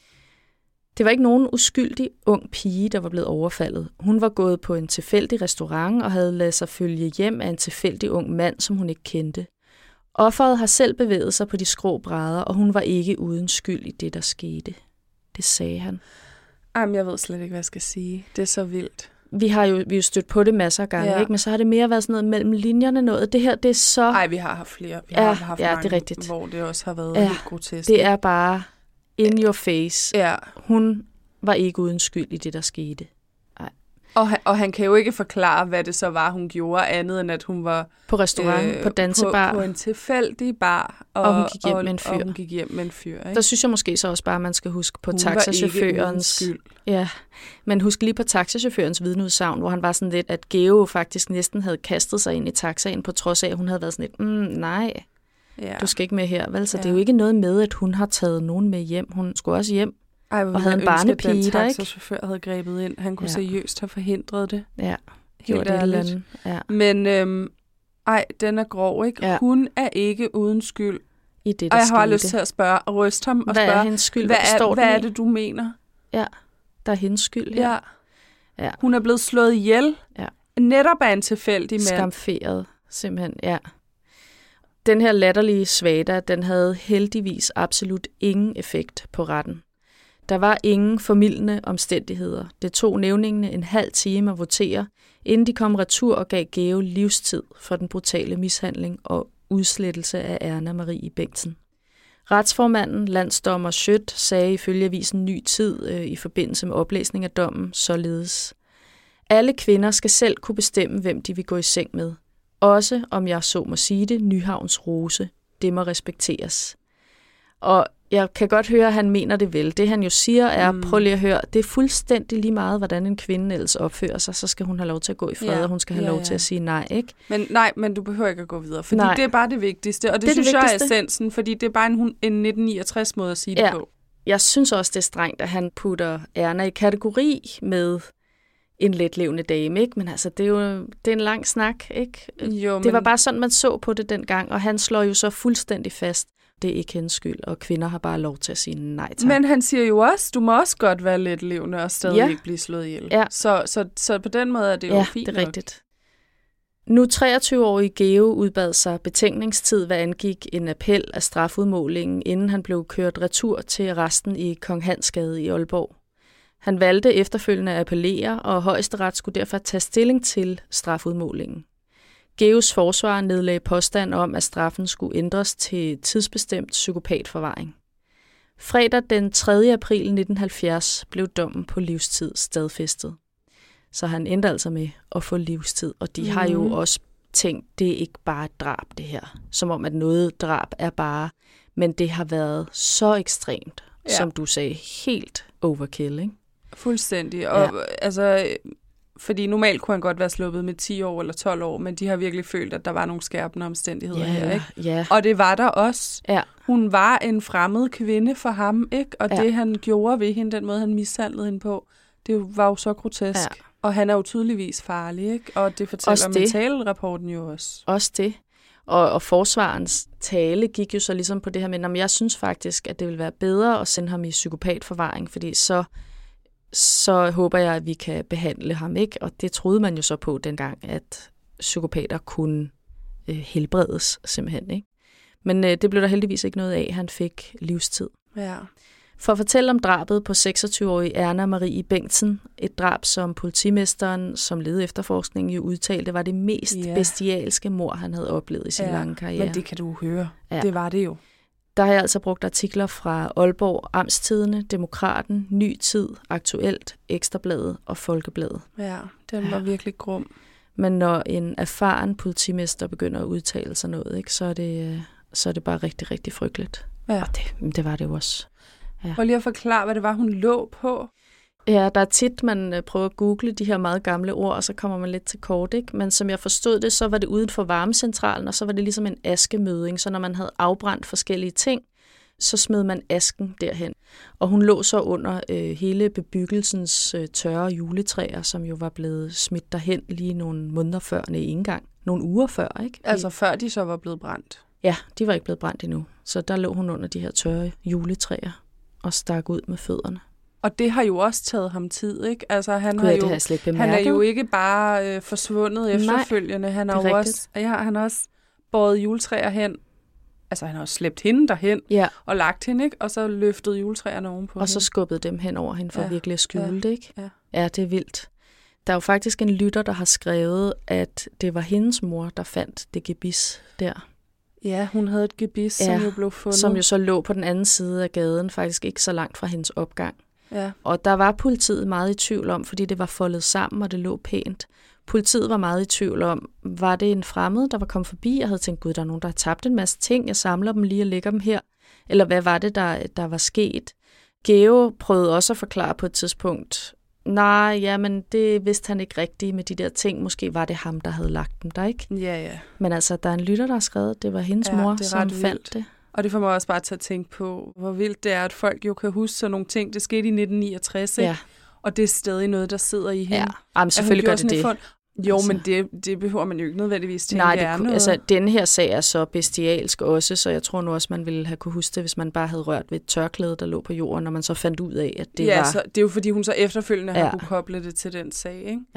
Speaker 2: Det var ikke nogen uskyldig ung pige, der var blevet overfaldet. Hun var gået på en tilfældig restaurant og havde ladet sig følge hjem af en tilfældig ung mand, som hun ikke kendte. Offeret har selv bevæget sig på de skrå brædder, og hun var ikke uden skyld i det, der skete. Det sagde han.
Speaker 1: Jamen, jeg ved slet ikke, hvad jeg skal sige. Det er så vildt.
Speaker 2: Vi har jo, vi har jo stødt på det masser af gange, ja. ikke? Men så har det mere været sådan noget mellem linjerne noget. Det her, det er så...
Speaker 1: Nej, vi har haft flere. Vi
Speaker 2: ja,
Speaker 1: har haft
Speaker 2: ja,
Speaker 1: mange,
Speaker 2: det er rigtigt.
Speaker 1: Hvor det også har været
Speaker 2: ja,
Speaker 1: helt grotesk.
Speaker 2: Det er bare in your face.
Speaker 1: Ja.
Speaker 2: Hun var ikke uden skyld i det, der skete. Nej.
Speaker 1: Og han, og han kan jo ikke forklare, hvad det så var, hun gjorde, andet end at hun var...
Speaker 2: På restaurant, øh, på dansebar.
Speaker 1: På, på en tilfældig bar. Og,
Speaker 2: og hun gik hjem
Speaker 1: og,
Speaker 2: med en fyr.
Speaker 1: Og hun gik hjem med en fyr, ikke?
Speaker 2: Der synes jeg måske så også bare, at man skal huske på
Speaker 1: hun
Speaker 2: taxachaufførens...
Speaker 1: skyld.
Speaker 2: Ja, men husk lige på taxachaufførens vidneudsagn, hvor han var sådan lidt, at Geo faktisk næsten havde kastet sig ind i taxaen, på trods af, at hun havde været sådan lidt, mm, nej, ja. du skal ikke med her, vel? Så ja. det er jo ikke noget med, at hun har taget nogen med hjem. Hun skulle også hjem.
Speaker 1: Ej,
Speaker 2: og havde en barnepige, der, ikke?
Speaker 1: Den taxachauffør havde grebet ind. Han kunne ja. seriøst have forhindret det.
Speaker 2: Ja,
Speaker 1: helt ærligt.
Speaker 2: Ja.
Speaker 1: Men øhm, ej, den er grov, ikke? Ja. Hun er ikke uden skyld.
Speaker 2: I det, der
Speaker 1: og jeg har
Speaker 2: skete.
Speaker 1: lyst til at spørge og ryste ham og
Speaker 2: hvad
Speaker 1: spørge,
Speaker 2: er hendes skyld?
Speaker 1: hvad,
Speaker 2: er,
Speaker 1: hvad er det, du mener?
Speaker 2: Ja, der er hendes skyld her.
Speaker 1: Ja.
Speaker 2: ja.
Speaker 1: Hun er blevet slået ihjel
Speaker 2: ja.
Speaker 1: netop er en tilfældig mand.
Speaker 2: Skamferet, simpelthen, ja. Den her latterlige svada, den havde heldigvis absolut ingen effekt på retten. Der var ingen formildende omstændigheder. Det tog nævningene en halv time at votere, inden de kom retur og gav Geo livstid for den brutale mishandling og udslettelse af Erna Marie Bengtsen. Retsformanden, landsdommer Schødt, sagde ifølge avisen Ny Tid øh, i forbindelse med oplæsning af dommen således: alle kvinder skal selv kunne bestemme, hvem de vil gå i seng med. Også, om jeg så må sige det, Nyhavns Rose. Det må respekteres. Og jeg kan godt høre, at han mener det vel. Det han jo siger er, mm. prøv lige at høre, det er fuldstændig lige meget, hvordan en kvinde ellers opfører sig, så skal hun have lov til at gå i fred, ja. og hun skal have ja, lov til ja. at sige nej, ikke?
Speaker 1: Men nej, men du behøver ikke at gå videre, fordi nej. det er bare det vigtigste, og det, det synes det jeg er essensen, fordi det er bare en, en nitten niogtres måde at sige ja. det på.
Speaker 2: Jeg synes også, det er strengt, at han putter Erna i kategori med en letlevende dame, ikke? Men altså, det er jo det er en lang snak, ikke? Jo, det men... var bare sådan, man så på det dengang, og han slår jo så fuldstændig fast, det er ikke hendes skyld, og kvinder har bare lov til at sige nej tak.
Speaker 1: Men han siger jo også, du må også godt være letlevende og stadig ja. ikke blive slået ihjel. Ja. Så, så, så på den måde er det jo
Speaker 2: ja,
Speaker 1: fint
Speaker 2: det er rigtigt. Nu treogtyve-årige Geo udbad sig betænkningstid, hvad angik en appel af strafudmålingen, inden han blev kørt retur til arresten i Kong Hansgade i Aalborg. Han valgte efterfølgende at appellere, og Højesteret skulle derfor tage stilling til strafudmålingen. Geos forsvar nedlagde påstand om, at straffen skulle ændres til tidsbestemt psykopatforvaring. Fredag den tredje april nitten halvfjerds blev dommen på livstid stadfæstet. Så han endte altså med at få livstid, og de mm. har jo også tænkt, det er ikke bare et drab det her. Som om, at noget drab er bare, men det har været så ekstremt, ja. som du sagde, helt overkill, ikke?
Speaker 1: Fuldstændig, og ja. altså... Fordi normalt kunne han godt være sluppet med ti år eller tolv år, men de har virkelig følt, at der var nogle skærpende omstændigheder
Speaker 2: ja,
Speaker 1: her, ikke?
Speaker 2: Ja.
Speaker 1: Og det var der også.
Speaker 2: Ja.
Speaker 1: Hun var en fremmed kvinde for ham, ikke? Og ja. det, han gjorde ved hende, den måde, han mishandlede hende på, det var jo så grotesk. Ja. Og han er jo tydeligvis farlig, ikke? Og det fortæller mentalrapporten jo også.
Speaker 2: Også det. Og, og forsvarens tale gik jo så ligesom på det her med, at jeg synes faktisk, at det vil være bedre at sende ham i psykopatforvaring, fordi så... så håber jeg, at vi kan behandle ham, ikke? Og det troede man jo så på dengang, at psykopater kunne øh, helbredes simpelthen, ikke? Men øh, det blev der heldigvis ikke noget af. Han fik livstid.
Speaker 1: Ja.
Speaker 2: For at fortælle om drabet på seksogtyve-årige Erna Marie Bengtsen, et drab, som politimesteren, som ledede efterforskningen, jo udtalte, var det mest ja. bestialske mord, han havde oplevet i sin ja, lange karriere.
Speaker 1: Men det kan du høre. Ja. Det var det jo.
Speaker 2: Der har jeg altså brugt artikler fra Aalborg, Amtstidende, Demokraten, Ny Tid, Aktuelt, Ekstrabladet og Folkebladet.
Speaker 1: Ja, den var ja. virkelig grum.
Speaker 2: Men når en erfaren politimester begynder at udtale sig noget, ikke, så, er det, så er det bare rigtig, rigtig frygteligt.
Speaker 1: Ja.
Speaker 2: Og det, det var det jo også.
Speaker 1: Ja. Prøv lige at forklare, hvad det var, hun lå på.
Speaker 2: Ja, der er tit, man prøver at google de her meget gamle ord, og så kommer man lidt til kort, ikke? Men som jeg forstod det, så var det uden for varmecentralen, og så var det ligesom en askemøding. Så når man havde afbrændt forskellige ting, så smed man asken derhen. Og hun lå så under øh, hele bebyggelsens øh, tørre juletræer, som jo var blevet smidt derhen lige nogle måneder før, nej, ikke engang. Nogle uger før, ikke?
Speaker 1: Altså før de så var blevet brændt?
Speaker 2: Ja, de var ikke blevet brændt endnu. Så der lå hun under de her tørre juletræer og stak ud med fødderne.
Speaker 1: Og det har jo også taget ham tid, ikke? Altså han
Speaker 2: Gud,
Speaker 1: har jo
Speaker 2: har
Speaker 1: han er jo ikke bare øh, forsvundet efterfølgende. Han har jo også ja, han har også båret juletræer hen. Altså han har også slæbt hende derhen
Speaker 2: ja.
Speaker 1: og lagt hende, ikke? Og så løftet juletræerne ovenpå.
Speaker 2: Og hende. Så skubbet dem hen over hende for ja. virkelig at skjule
Speaker 1: ja.
Speaker 2: det, ikke?
Speaker 1: Ja.
Speaker 2: ja, det er vildt. Der er jo faktisk en lytter, der har skrevet, at det var hendes mor, der fandt det gebis der.
Speaker 1: Ja, hun havde et gebis, ja, som jo blev fundet.
Speaker 2: Som jo så lå på den anden side af gaden, faktisk ikke så langt fra hendes opgang.
Speaker 1: Ja.
Speaker 2: Og der var politiet meget i tvivl om, fordi det var foldet sammen, og det lå pænt. Politiet var meget i tvivl om, var det en fremmed, der var kommet forbi, og havde tænkt, gud, der er nogen, der har tabt en masse ting, jeg samler dem lige og lægger dem her. Eller hvad var det, der, der var sket? Geo prøvede også at forklare på et tidspunkt, nej, jamen det vidste han ikke rigtigt med de der ting. Måske var det ham, der havde lagt dem der, ikke?
Speaker 1: Ja, ja.
Speaker 2: Men altså, der er en lytter, der har skrevet, det var hendes
Speaker 1: ja,
Speaker 2: mor, som fandt det.
Speaker 1: Og det får mig også bare til at tænke på, hvor vildt det er, at folk jo kan huske sådan nogle ting. Det skete i nitten niogtres, ikke?
Speaker 2: Ja.
Speaker 1: Og det er stadig noget, der sidder i hende.
Speaker 2: Ja, jamen, selvfølgelig gør det det.
Speaker 1: Fund. Jo, altså. Men det, det behøver man jo ikke nødvendigvis tænke.
Speaker 2: Nej, det,
Speaker 1: er noget.
Speaker 2: altså denne her sag er så bestialsk også, så jeg tror nu også, man ville have kunne huske det, hvis man bare havde rørt ved et tørklæde, der lå på jorden, når man så fandt ud af, at det
Speaker 1: ja,
Speaker 2: var...
Speaker 1: så det er jo fordi, hun så efterfølgende
Speaker 2: ja.
Speaker 1: har kunne koble det til den sag, ikke?
Speaker 2: Ja.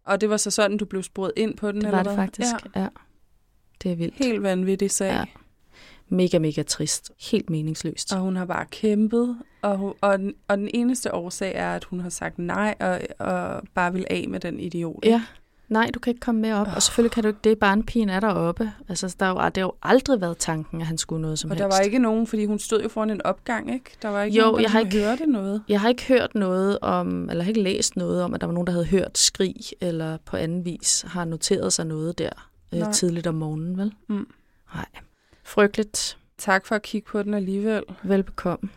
Speaker 1: Og det var så sådan, du blev sporet ind på den?
Speaker 2: Det
Speaker 1: eller
Speaker 2: var det
Speaker 1: hvad?
Speaker 2: faktisk, ja. ja. Det er vildt.
Speaker 1: Helt vanvittig sag. Ja.
Speaker 2: Mega, mega trist. Helt meningsløst.
Speaker 1: Og hun har bare kæmpet, og, hun, og, den, og den eneste årsag er, at hun har sagt nej, og, og bare vil af med den idiot.
Speaker 2: Ja. Nej, du kan ikke komme med op. Oh. Og selvfølgelig kan du ikke det. Barnpigen er deroppe. Altså, der har jo, jo aldrig været tanken, at han skulle noget som
Speaker 1: og
Speaker 2: helst.
Speaker 1: Og der var ikke nogen, fordi hun stod jo foran en opgang, ikke? Der var ikke
Speaker 2: jo,
Speaker 1: nogen, der
Speaker 2: jeg har ikke,
Speaker 1: hørte noget.
Speaker 2: Jeg har ikke hørt noget om, eller har ikke læst noget om, at der var nogen, der havde hørt skrig, eller på anden vis har noteret sig noget der øh, tidligt om morgenen, vel?
Speaker 1: Mm.
Speaker 2: Nej. Frygteligt.
Speaker 1: Tak for at kigge på den alligevel.
Speaker 2: Velbekomme.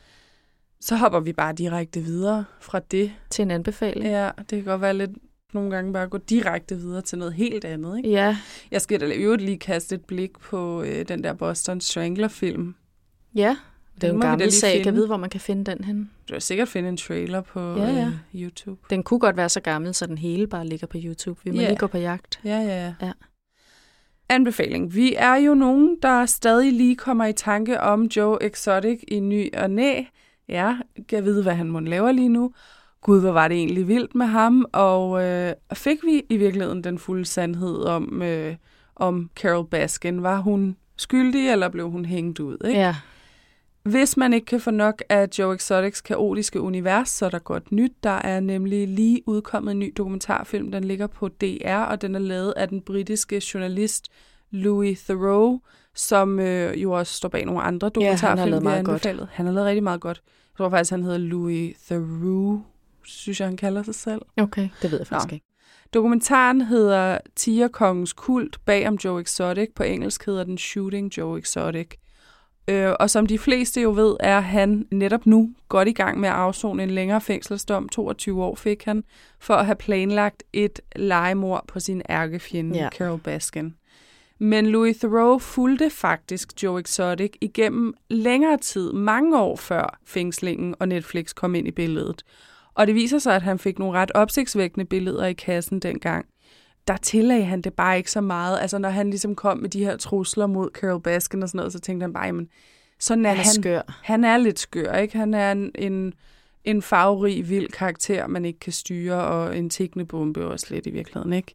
Speaker 1: Så hopper vi bare direkte videre fra det.
Speaker 2: Til en anbefaling.
Speaker 1: Ja, det kan godt være lidt nogle gange bare gå direkte videre til noget helt andet, ikke?
Speaker 2: Ja.
Speaker 1: Jeg skal da øvrigt lige kaste et blik på øh, den der Boston Strangler-film.
Speaker 2: Ja, det er jo en gammel sag.
Speaker 1: Finde.
Speaker 2: Jeg ved, hvor man kan finde den hen.
Speaker 1: Du kan sikkert finde en trailer på
Speaker 2: ja, ja.
Speaker 1: Øh, YouTube.
Speaker 2: Den kunne godt være så gammel, så den hele bare ligger på YouTube. Vi må yeah. lige gå på jagt.
Speaker 1: Ja, ja, ja.
Speaker 2: ja.
Speaker 1: Anbefaling. Vi er jo nogen, der stadig lige kommer i tanke om Joe Exotic i ny og næ. Ja, jeg ved, hvad han må lave lige nu. Gud, hvor var det egentlig vildt med ham, og øh, fik vi i virkeligheden den fulde sandhed om, øh, om Carole Baskin. Var hun skyldig, eller blev hun hængt ud? Ikke?
Speaker 2: Ja.
Speaker 1: Hvis man ikke kan få nok af Joe Exotics kaotiske univers, så er der godt nyt. Der er nemlig lige udkommet en ny dokumentarfilm, den ligger på D R, og den er lavet af den britiske journalist Louis Theroux, som øh, jo også står bag nogle andre dokumentarfilm,
Speaker 2: ja,
Speaker 1: vi har anbefalet. Han har lavet rigtig meget godt. Jeg tror faktisk, han hedder Louis Theroux, synes jeg, han kalder sig selv.
Speaker 2: Okay, det ved jeg faktisk Nå. ikke.
Speaker 1: Dokumentaren hedder Tigerkongens kult bag om Joe Exotic. På engelsk hedder den Shooting Joe Exotic. Øh, og som de fleste jo ved, er han netop nu godt i gang med at afsone en længere fængselsdom. toogtyve år fik han, for at have planlagt et legemord på sin ærkefjende, ja. Carole Baskin. Men Louis Theroux fulgte faktisk Joe Exotic igennem længere tid, mange år før fængslingen og Netflix kom ind i billedet. Og det viser sig, at han fik nogle ret opsigtsvækkende billeder i kassen dengang. Der tillagde han det bare ikke så meget. Altså når han ligesom kom med de her trusler mod Carole Baskin og sådan noget, så tænkte han bare, jamen, sådan er han.
Speaker 2: Han er skør.
Speaker 1: Han er lidt skør, ikke? Han er en, en, en farverig, vild karakter, man ikke kan styre, og en tikkende bombe også lidt i virkeligheden, ikke?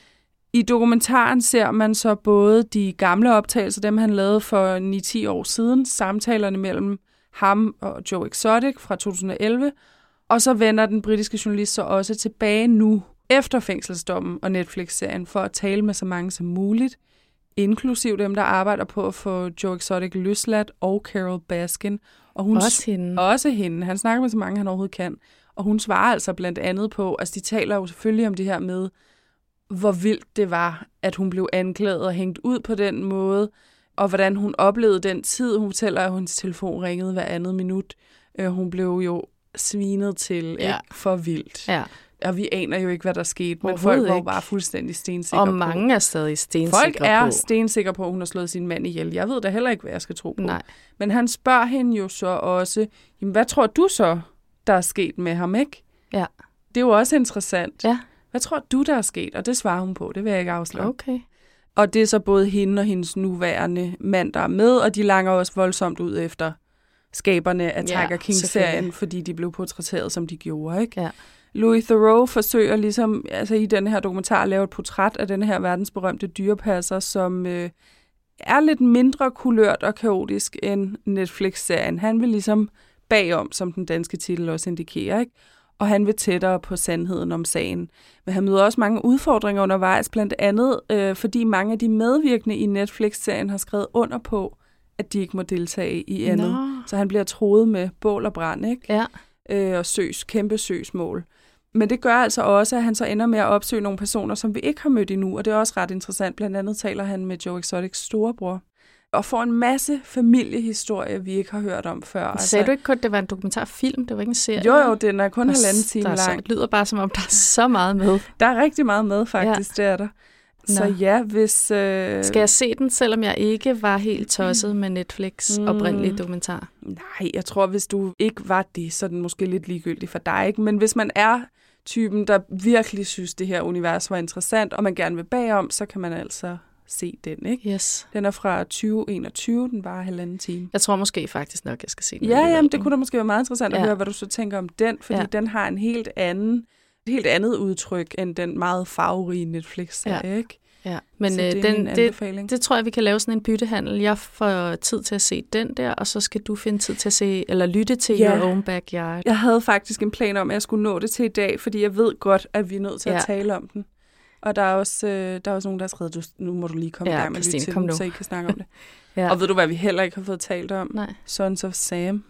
Speaker 1: I dokumentaren ser man så både de gamle optagelser, dem han lavede for ni til ti år siden, samtalerne mellem ham og Joe Exotic fra to tusind og elleve, og så vender den britiske journalist så også tilbage nu, efter fængselsdommen og Netflix-serien, for at tale med så mange som muligt, inklusiv dem, der arbejder på at få Joe Exotic løsladt, og Carole Baskin. Og hun
Speaker 2: også hende.
Speaker 1: Også hende. Han snakker med så mange, han overhovedet kan. Og hun svarer altså blandt andet på, altså de taler jo selvfølgelig om det her med, hvor vildt det var, at hun blev anklaget og hængt ud på den måde, og hvordan hun oplevede den tid. Hun fortæller, at hendes telefon ringede hver andet minut. Hun blev jo svinet til, ja. Ikke? For vildt.
Speaker 2: Ja.
Speaker 1: Og vi aner jo ikke, hvad der skete, men folk var jo bare fuldstændig stensikre
Speaker 2: og
Speaker 1: på.
Speaker 2: Og mange er stadig stensikre
Speaker 1: folk
Speaker 2: på.
Speaker 1: Folk er stensikre på, at hun har slået sin mand ihjel. Jeg ved da heller ikke, hvad jeg skal tro på.
Speaker 2: Nej.
Speaker 1: Men han spørger hende jo så også, jamen, hvad tror du så, der er sket med ham, ikke?
Speaker 2: Ja.
Speaker 1: Det er jo også interessant.
Speaker 2: Ja.
Speaker 1: Hvad tror du, der er sket? Og det svarer hun på, det vil jeg ikke afsløre.
Speaker 2: Okay.
Speaker 1: Og det er så både hende og hendes nuværende mand, der er med, og de langer også voldsomt ud efter skaberne af Tiger
Speaker 2: ja,
Speaker 1: King-serien, fordi de blev portrætteret, som de gjorde, ikke?
Speaker 2: Ja.
Speaker 1: Louis Theroux forsøger ligesom, altså i den her dokumentar at lave et portræt af den her verdensberømte dyrepasser, som øh, er lidt mindre kulørt og kaotisk end Netflix-serien. Han vil ligesom bagom, som den danske titel også indikerer, ikke? Og han vil tættere på sandheden om sagen. Men han møder også mange udfordringer undervejs, blandt andet øh, fordi mange af de medvirkende i Netflix-serien har skrevet under på, at de ikke må deltage i andet.
Speaker 2: Nå.
Speaker 1: Så han bliver troet med bål og brand, ikke?
Speaker 2: Ja.
Speaker 1: Øh, og søs, kæmpe søgsmål. Men det gør altså også, at han så ender med at opsøge nogle personer, som vi ikke har mødt endnu, og det er også ret interessant. Blandt andet taler han med Joe Exotics storebror, og får en masse familiehistorier, vi ikke har hørt om før.
Speaker 2: Altså, sagde du ikke kun, at det var en dokumentarfilm? Det var ikke en serie?
Speaker 1: Jo, jo, den er kun og halvanden time lang.
Speaker 2: Så, det lyder bare, som om der er så meget med.
Speaker 1: Der er rigtig meget med, faktisk, ja. Det er der. Så
Speaker 2: Nå.
Speaker 1: ja, hvis... Øh...
Speaker 2: Skal jeg se den, selvom jeg ikke var helt tosset med Netflix mm. oprindelige dokumentar?
Speaker 1: Nej, jeg tror, hvis du ikke var det, så er den måske lidt ligegyldig for dig, ikke? Men hvis man er typen, der virkelig synes, det her univers var interessant, og man gerne vil bagom, så kan man altså se den, ikke?
Speaker 2: Yes.
Speaker 1: Den er fra tyve enogtyve, den var halvanden time.
Speaker 2: Jeg tror måske faktisk nok, jeg skal se den.
Speaker 1: Ja, jamen, det kunne da måske være meget interessant at
Speaker 2: ja.
Speaker 1: høre, hvad du så tænker om den, fordi ja. Den har en helt anden et helt andet udtryk end den meget farverige Netflix-serie,
Speaker 2: ja.
Speaker 1: ikke?
Speaker 2: Ja, men
Speaker 1: det,
Speaker 2: øh, den, det, det tror jeg, vi kan lave sådan en byttehandel. Jeg får tid til at se den der, og så skal du finde tid til at se, eller lytte til ja. Your Own Backyard.
Speaker 1: Jeg havde faktisk en plan om, at jeg skulle nå det til i dag, fordi jeg ved godt, at vi er nødt til ja. at tale om den. Og der er også, øh, der er også nogen, der har skrevet, du, nu må du lige komme ja, i gang med at lytte til den, så I kan snakke om det. ja. Og ved du, hvad vi heller ikke har fået talt om?
Speaker 2: Nej.
Speaker 1: Sons of Sam.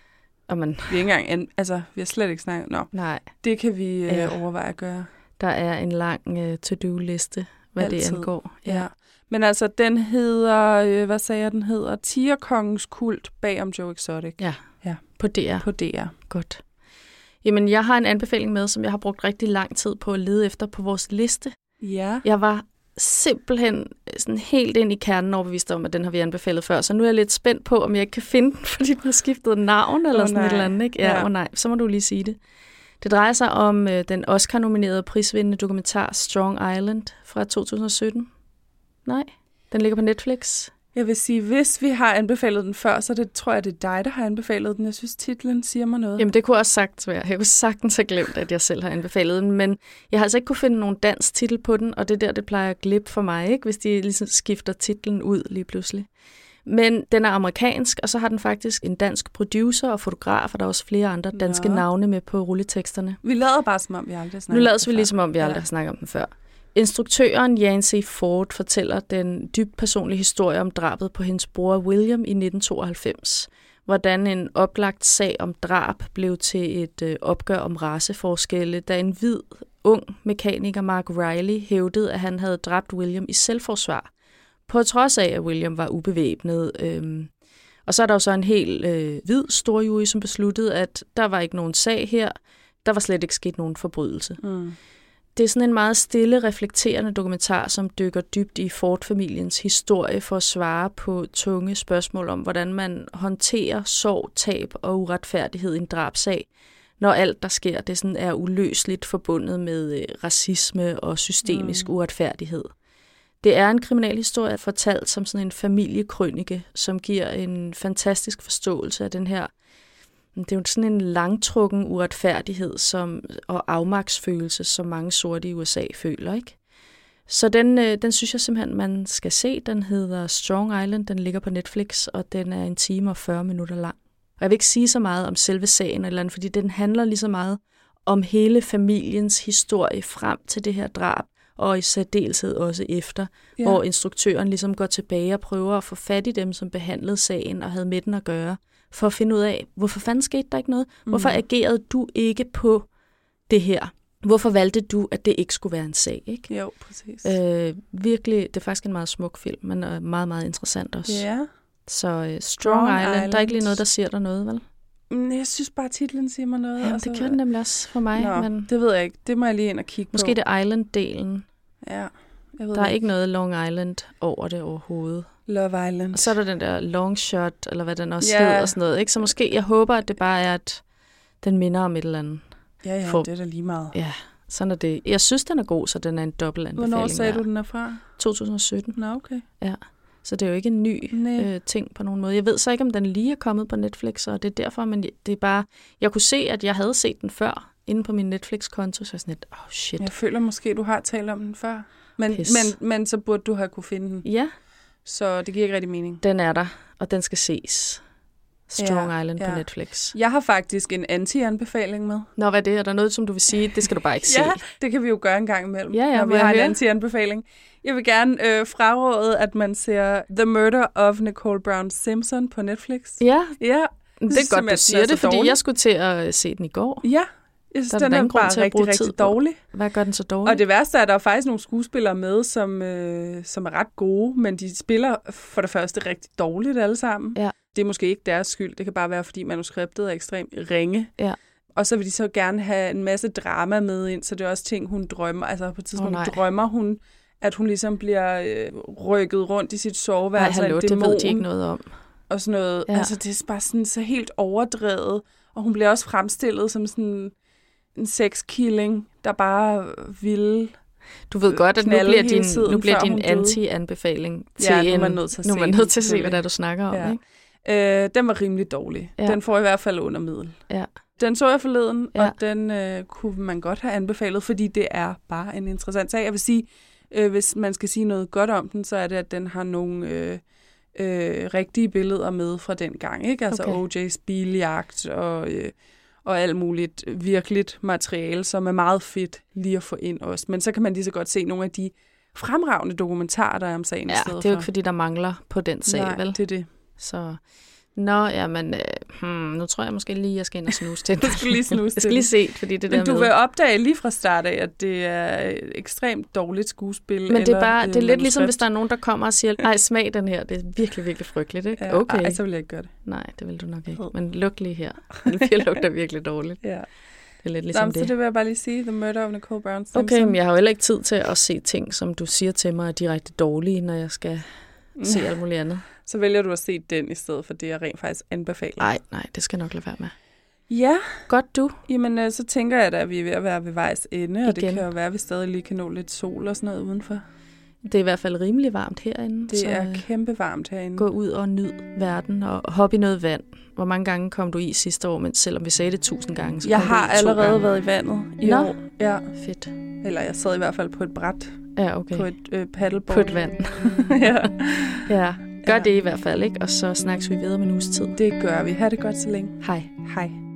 Speaker 2: Og man...
Speaker 1: Vi, er ikke engang, altså, vi har slet ikke snakket. Nå,
Speaker 2: Nej.
Speaker 1: Det kan vi øh,
Speaker 2: ja.
Speaker 1: overveje at gøre.
Speaker 2: Der er en lang uh, to-do-liste, hvad Altid. det angår.
Speaker 1: Ja. ja. Men altså, den hedder, øh, hvad sagde jeg, den hedder? Tigerkongens kult bag om Joe Exotic.
Speaker 2: Ja,
Speaker 1: ja.
Speaker 2: På D R.
Speaker 1: På D R.
Speaker 2: Godt. Jamen, jeg har en anbefaling med, som jeg har brugt rigtig lang tid på at lede efter på vores liste.
Speaker 1: Ja.
Speaker 2: Jeg var simpelthen sådan helt ind i kernen overbevist om, at den har vi anbefalet før. Så nu er jeg lidt spændt på, om jeg ikke kan finde den, fordi den har skiftet navn eller oh, sådan nej. et eller andet. Ikke? Ja, ja. Oh, nej. Så må du lige sige det. Det drejer sig om øh, den Oscar-nominerede prisvindende dokumentar Strong Island fra to tusind og sytten. Nej, den ligger på Netflix.
Speaker 1: Jeg vil sige, hvis vi har anbefalet den før, så det, tror jeg, det er dig, der har anbefalet den. Jeg synes, titlen siger mig noget.
Speaker 2: Jamen, det kunne også sagtens være. Jeg kunne sagtens have glemt, at jeg selv har anbefalet den, men jeg har altså ikke kunne finde nogen dansk titel på den, og det er der, det plejer at glippe for mig, ikke? Hvis de ligesom skifter titlen ud lige pludselig. Men den er amerikansk, og så har den faktisk en dansk producer og fotograf, og der er også flere andre danske Nå. navne med på rulleteksterne.
Speaker 1: Vi lader bare, som om vi aldrig har snakket
Speaker 2: Nu lader vi ligesom om, vi aldrig ja. har snakket om den før. Instruktøren Yancey Ford fortæller den dybt personlige historie om drabet på hendes bror William i nitten tooghalvfems. Hvordan en oplagt sag om drab blev til et øh, opgør om raceforskelle, da en hvid, ung mekaniker Mark Riley hævdede, at han havde dræbt William i selvforsvar, på trods af, at William var ubevæbnet. Øhm. Og så er der jo så en helt øh, hvid storjury, som besluttede, at der var ikke nogen sag her. Der var slet ikke sket nogen forbrydelse. Mm. Det er sådan en meget stille, reflekterende dokumentar, som dykker dybt i Ford-familiens historie for at svare på tunge spørgsmål om, hvordan man håndterer sorg, tab og uretfærdighed i en drabsag, når alt, der sker, det sådan er uløseligt forbundet med øh, racisme og systemisk mm. uretfærdighed. Det er en kriminalhistorie fortalt som sådan en familiekrønike, som giver en fantastisk forståelse af den her. Det er jo sådan en langtrukken uretfærdighed som, og afmagtsfølelse, som mange sorte i U S A føler, ikke? Så den, den synes jeg simpelthen, man skal se. Den hedder Strong Island, den ligger på Netflix, og den er en time og fyrre minutter lang. Og jeg vil ikke sige så meget om selve sagen, eller andet, fordi den handler lige så meget om hele familiens historie frem til det her drab, og i særdeleshed også efter, ja. hvor instruktøren ligesom går tilbage og prøver at få fat i dem, som behandlede sagen og havde med den at gøre, for at finde ud af, hvorfor fanden skete der ikke noget? Hvorfor mm. agerede du ikke på det her? Hvorfor valgte du, at det ikke skulle være en sag? Ikke?
Speaker 1: Jo, præcis.
Speaker 2: Øh, virkelig, det er faktisk en meget smuk film, men er meget, meget interessant også.
Speaker 1: Ja.
Speaker 2: Så uh, Strong, Strong Island, Island, der er ikke lige noget, der siger der noget, vel?
Speaker 1: Jeg synes bare, at titlen siger mig noget.
Speaker 2: Ja,
Speaker 1: altså,
Speaker 2: det gør den nemlig også for mig.
Speaker 1: Nå,
Speaker 2: men
Speaker 1: det ved jeg ikke. Det må jeg lige ind og kigge
Speaker 2: måske
Speaker 1: på.
Speaker 2: Måske det Island-delen.
Speaker 1: Ja, jeg ved
Speaker 2: Der er
Speaker 1: det.
Speaker 2: ikke noget Long Island over det overhovedet.
Speaker 1: Love Island.
Speaker 2: Og så er der den der long shot, eller hvad den også
Speaker 1: ja.
Speaker 2: hedder og sådan noget. Ikke? Så måske, jeg håber, at det bare er, at den minder om et eller andet.
Speaker 1: Ja, ja, For, det er da lige meget.
Speaker 2: Ja, sådan er det. Jeg synes, den er god, så den er en dobbelt anbefaling.
Speaker 1: Hvornår sagde du, den er fra?
Speaker 2: to tusind og sytten.
Speaker 1: Nå, okay.
Speaker 2: Ja, så det er jo ikke en ny øh, ting på nogen måde. Jeg ved så ikke, om den lige er kommet på Netflix, og det er derfor, men det er bare... Jeg kunne se, at jeg havde set den før, inde på min Netflix-konto, så jeg sådan lidt, oh shit.
Speaker 1: Jeg føler måske, du har talt om den før. Men, men, men så burde du have kunne finde den.
Speaker 2: Ja.
Speaker 1: Så det giver ikke rigtig mening.
Speaker 2: Den er der, og den skal ses. Strong
Speaker 1: ja,
Speaker 2: Island
Speaker 1: ja.
Speaker 2: på Netflix.
Speaker 1: Jeg har faktisk en anti-anbefaling med.
Speaker 2: Nå, hvad er det? Er der noget, som du vil sige? Det skal du bare ikke se.
Speaker 1: Ja, det kan vi jo gøre en gang imellem,
Speaker 2: ja, ja,
Speaker 1: når vi har en anti-anbefaling. Jeg vil gerne øh, fraråde, at man ser The Murder of Nicole Brown Simpson på Netflix.
Speaker 2: Ja,
Speaker 1: ja.
Speaker 2: det er godt, du siger det, fordi dårlig. Jeg skulle til at se den i går.
Speaker 1: Ja, jeg synes, den er bare rigtig, rigtig dårlig.
Speaker 2: Hvad gør den så dårlig?
Speaker 1: Og det værste er, at der er faktisk nogle skuespillere med, som, øh, som er ret gode, men de spiller for det første rigtig dårligt alle sammen.
Speaker 2: Ja.
Speaker 1: Det er måske ikke deres skyld. Det kan bare være, fordi manuskriptet er ekstremt ringe.
Speaker 2: Ja.
Speaker 1: Og så vil de så gerne have en masse drama med ind, så det er også ting, hun drømmer. Altså på et tidspunkt
Speaker 2: oh,
Speaker 1: drømmer hun, at hun ligesom bliver øh, rykket rundt i sit soveværelse.
Speaker 2: Nej, hallo, det ved de ikke noget om.
Speaker 1: Og sådan noget. Ja. Altså det er bare sådan så helt overdrevet. Og hun bliver også fremstillet som sådan en sexkilling, der bare ville...
Speaker 2: Du ved godt, at nu bliver din, tiden, nu bliver din anti-anbefaling til
Speaker 1: ja,
Speaker 2: en...
Speaker 1: nu er man nødt til at
Speaker 2: nu
Speaker 1: se,
Speaker 2: man nødt til at se hvad det er, du snakker om.
Speaker 1: Ja.
Speaker 2: Ikke?
Speaker 1: Øh, den var rimelig dårlig. Ja. Den får i hvert fald under middel.
Speaker 2: Ja.
Speaker 1: Den så jeg forleden,
Speaker 2: Ja.
Speaker 1: og den øh, kunne man godt have anbefalet, fordi det er bare en interessant sag. Jeg vil sige, øh, hvis man skal sige noget godt om den, så er det, at den har nogle øh, øh, rigtige billeder med fra den gang, ikke? Altså
Speaker 2: Okay.
Speaker 1: O J's biljagt og, øh, og alt muligt virkeligt materiale, som er meget fedt lige at få ind også. Men så kan man lige så godt se nogle af de fremragende dokumentarer, der er om sagen i
Speaker 2: Ja,
Speaker 1: stedet
Speaker 2: det er jo
Speaker 1: for.
Speaker 2: ikke, fordi der mangler på den sag,
Speaker 1: Nej,
Speaker 2: vel?
Speaker 1: det er det.
Speaker 2: Så, nå, jamen, øh, hmm, nu tror jeg måske lige, jeg skal ind og snuse til den.
Speaker 1: Du skal lige snuse
Speaker 2: Jeg
Speaker 1: til
Speaker 2: skal lige
Speaker 1: den.
Speaker 2: se, fordi det
Speaker 1: Men
Speaker 2: der
Speaker 1: du
Speaker 2: med...
Speaker 1: vil opdage lige fra start af, at det er et ekstremt dårligt skuespil.
Speaker 2: Men det
Speaker 1: eller,
Speaker 2: er bare, det er
Speaker 1: øh,
Speaker 2: lidt ligesom,
Speaker 1: manuskript.
Speaker 2: hvis der er nogen, der kommer og siger, nej, smag den her, det er virkelig, virkelig frygteligt, ikke?
Speaker 1: Ja,
Speaker 2: Okay.
Speaker 1: Ej, så vil jeg ikke gøre det.
Speaker 2: Nej, det vil du nok ikke.
Speaker 1: Jo.
Speaker 2: Men luk lige her. Det lugter virkelig dårligt.
Speaker 1: Ja.
Speaker 2: Det er lidt ligesom
Speaker 1: Nå,
Speaker 2: det.
Speaker 1: Så det vil jeg bare lige sige, The Murder of Nicole Brown Simpson.
Speaker 2: Okay, men jeg har jo heller ikke tid til at se ting, som du siger til mig er direkte dårlige, når jeg skal se alt muligt andet.
Speaker 1: Så vælger du at se den i stedet for det, jeg rent faktisk anbefaler.
Speaker 2: Nej, nej, det skal jeg nok lade være med.
Speaker 1: Ja,
Speaker 2: Godt du.
Speaker 1: jamen øh, så tænker jeg da, at vi er ved at være ved vejs ende, og det
Speaker 2: Igen.
Speaker 1: kan jo være, at vi stadig lige kan nå lidt sol og sådan noget udenfor.
Speaker 2: Det er i hvert fald rimelig varmt herinde.
Speaker 1: Det
Speaker 2: så
Speaker 1: er
Speaker 2: øh,
Speaker 1: kæmpe varmt herinde.
Speaker 2: gå ud og nyd verden og hoppe i noget vand. Hvor mange gange kom du i sidste år, men selvom vi sagde det tusind gange, så
Speaker 1: Jeg
Speaker 2: kom du
Speaker 1: har
Speaker 2: i to
Speaker 1: allerede
Speaker 2: gange.
Speaker 1: været i vandet i
Speaker 2: Nå.
Speaker 1: år. Ja.
Speaker 2: Fedt.
Speaker 1: Eller jeg sad i hvert fald på et bræt,
Speaker 2: Ja, okay.
Speaker 1: på et øh, paddleboard.
Speaker 2: På et vand.
Speaker 1: Ja,
Speaker 2: Ja, gør
Speaker 1: Ja.
Speaker 2: det i hvert fald, ikke? Og så snakkes vi videre med en uges tid.
Speaker 1: det gør vi. Ha' det godt så længe.
Speaker 2: Hej.
Speaker 1: Hej.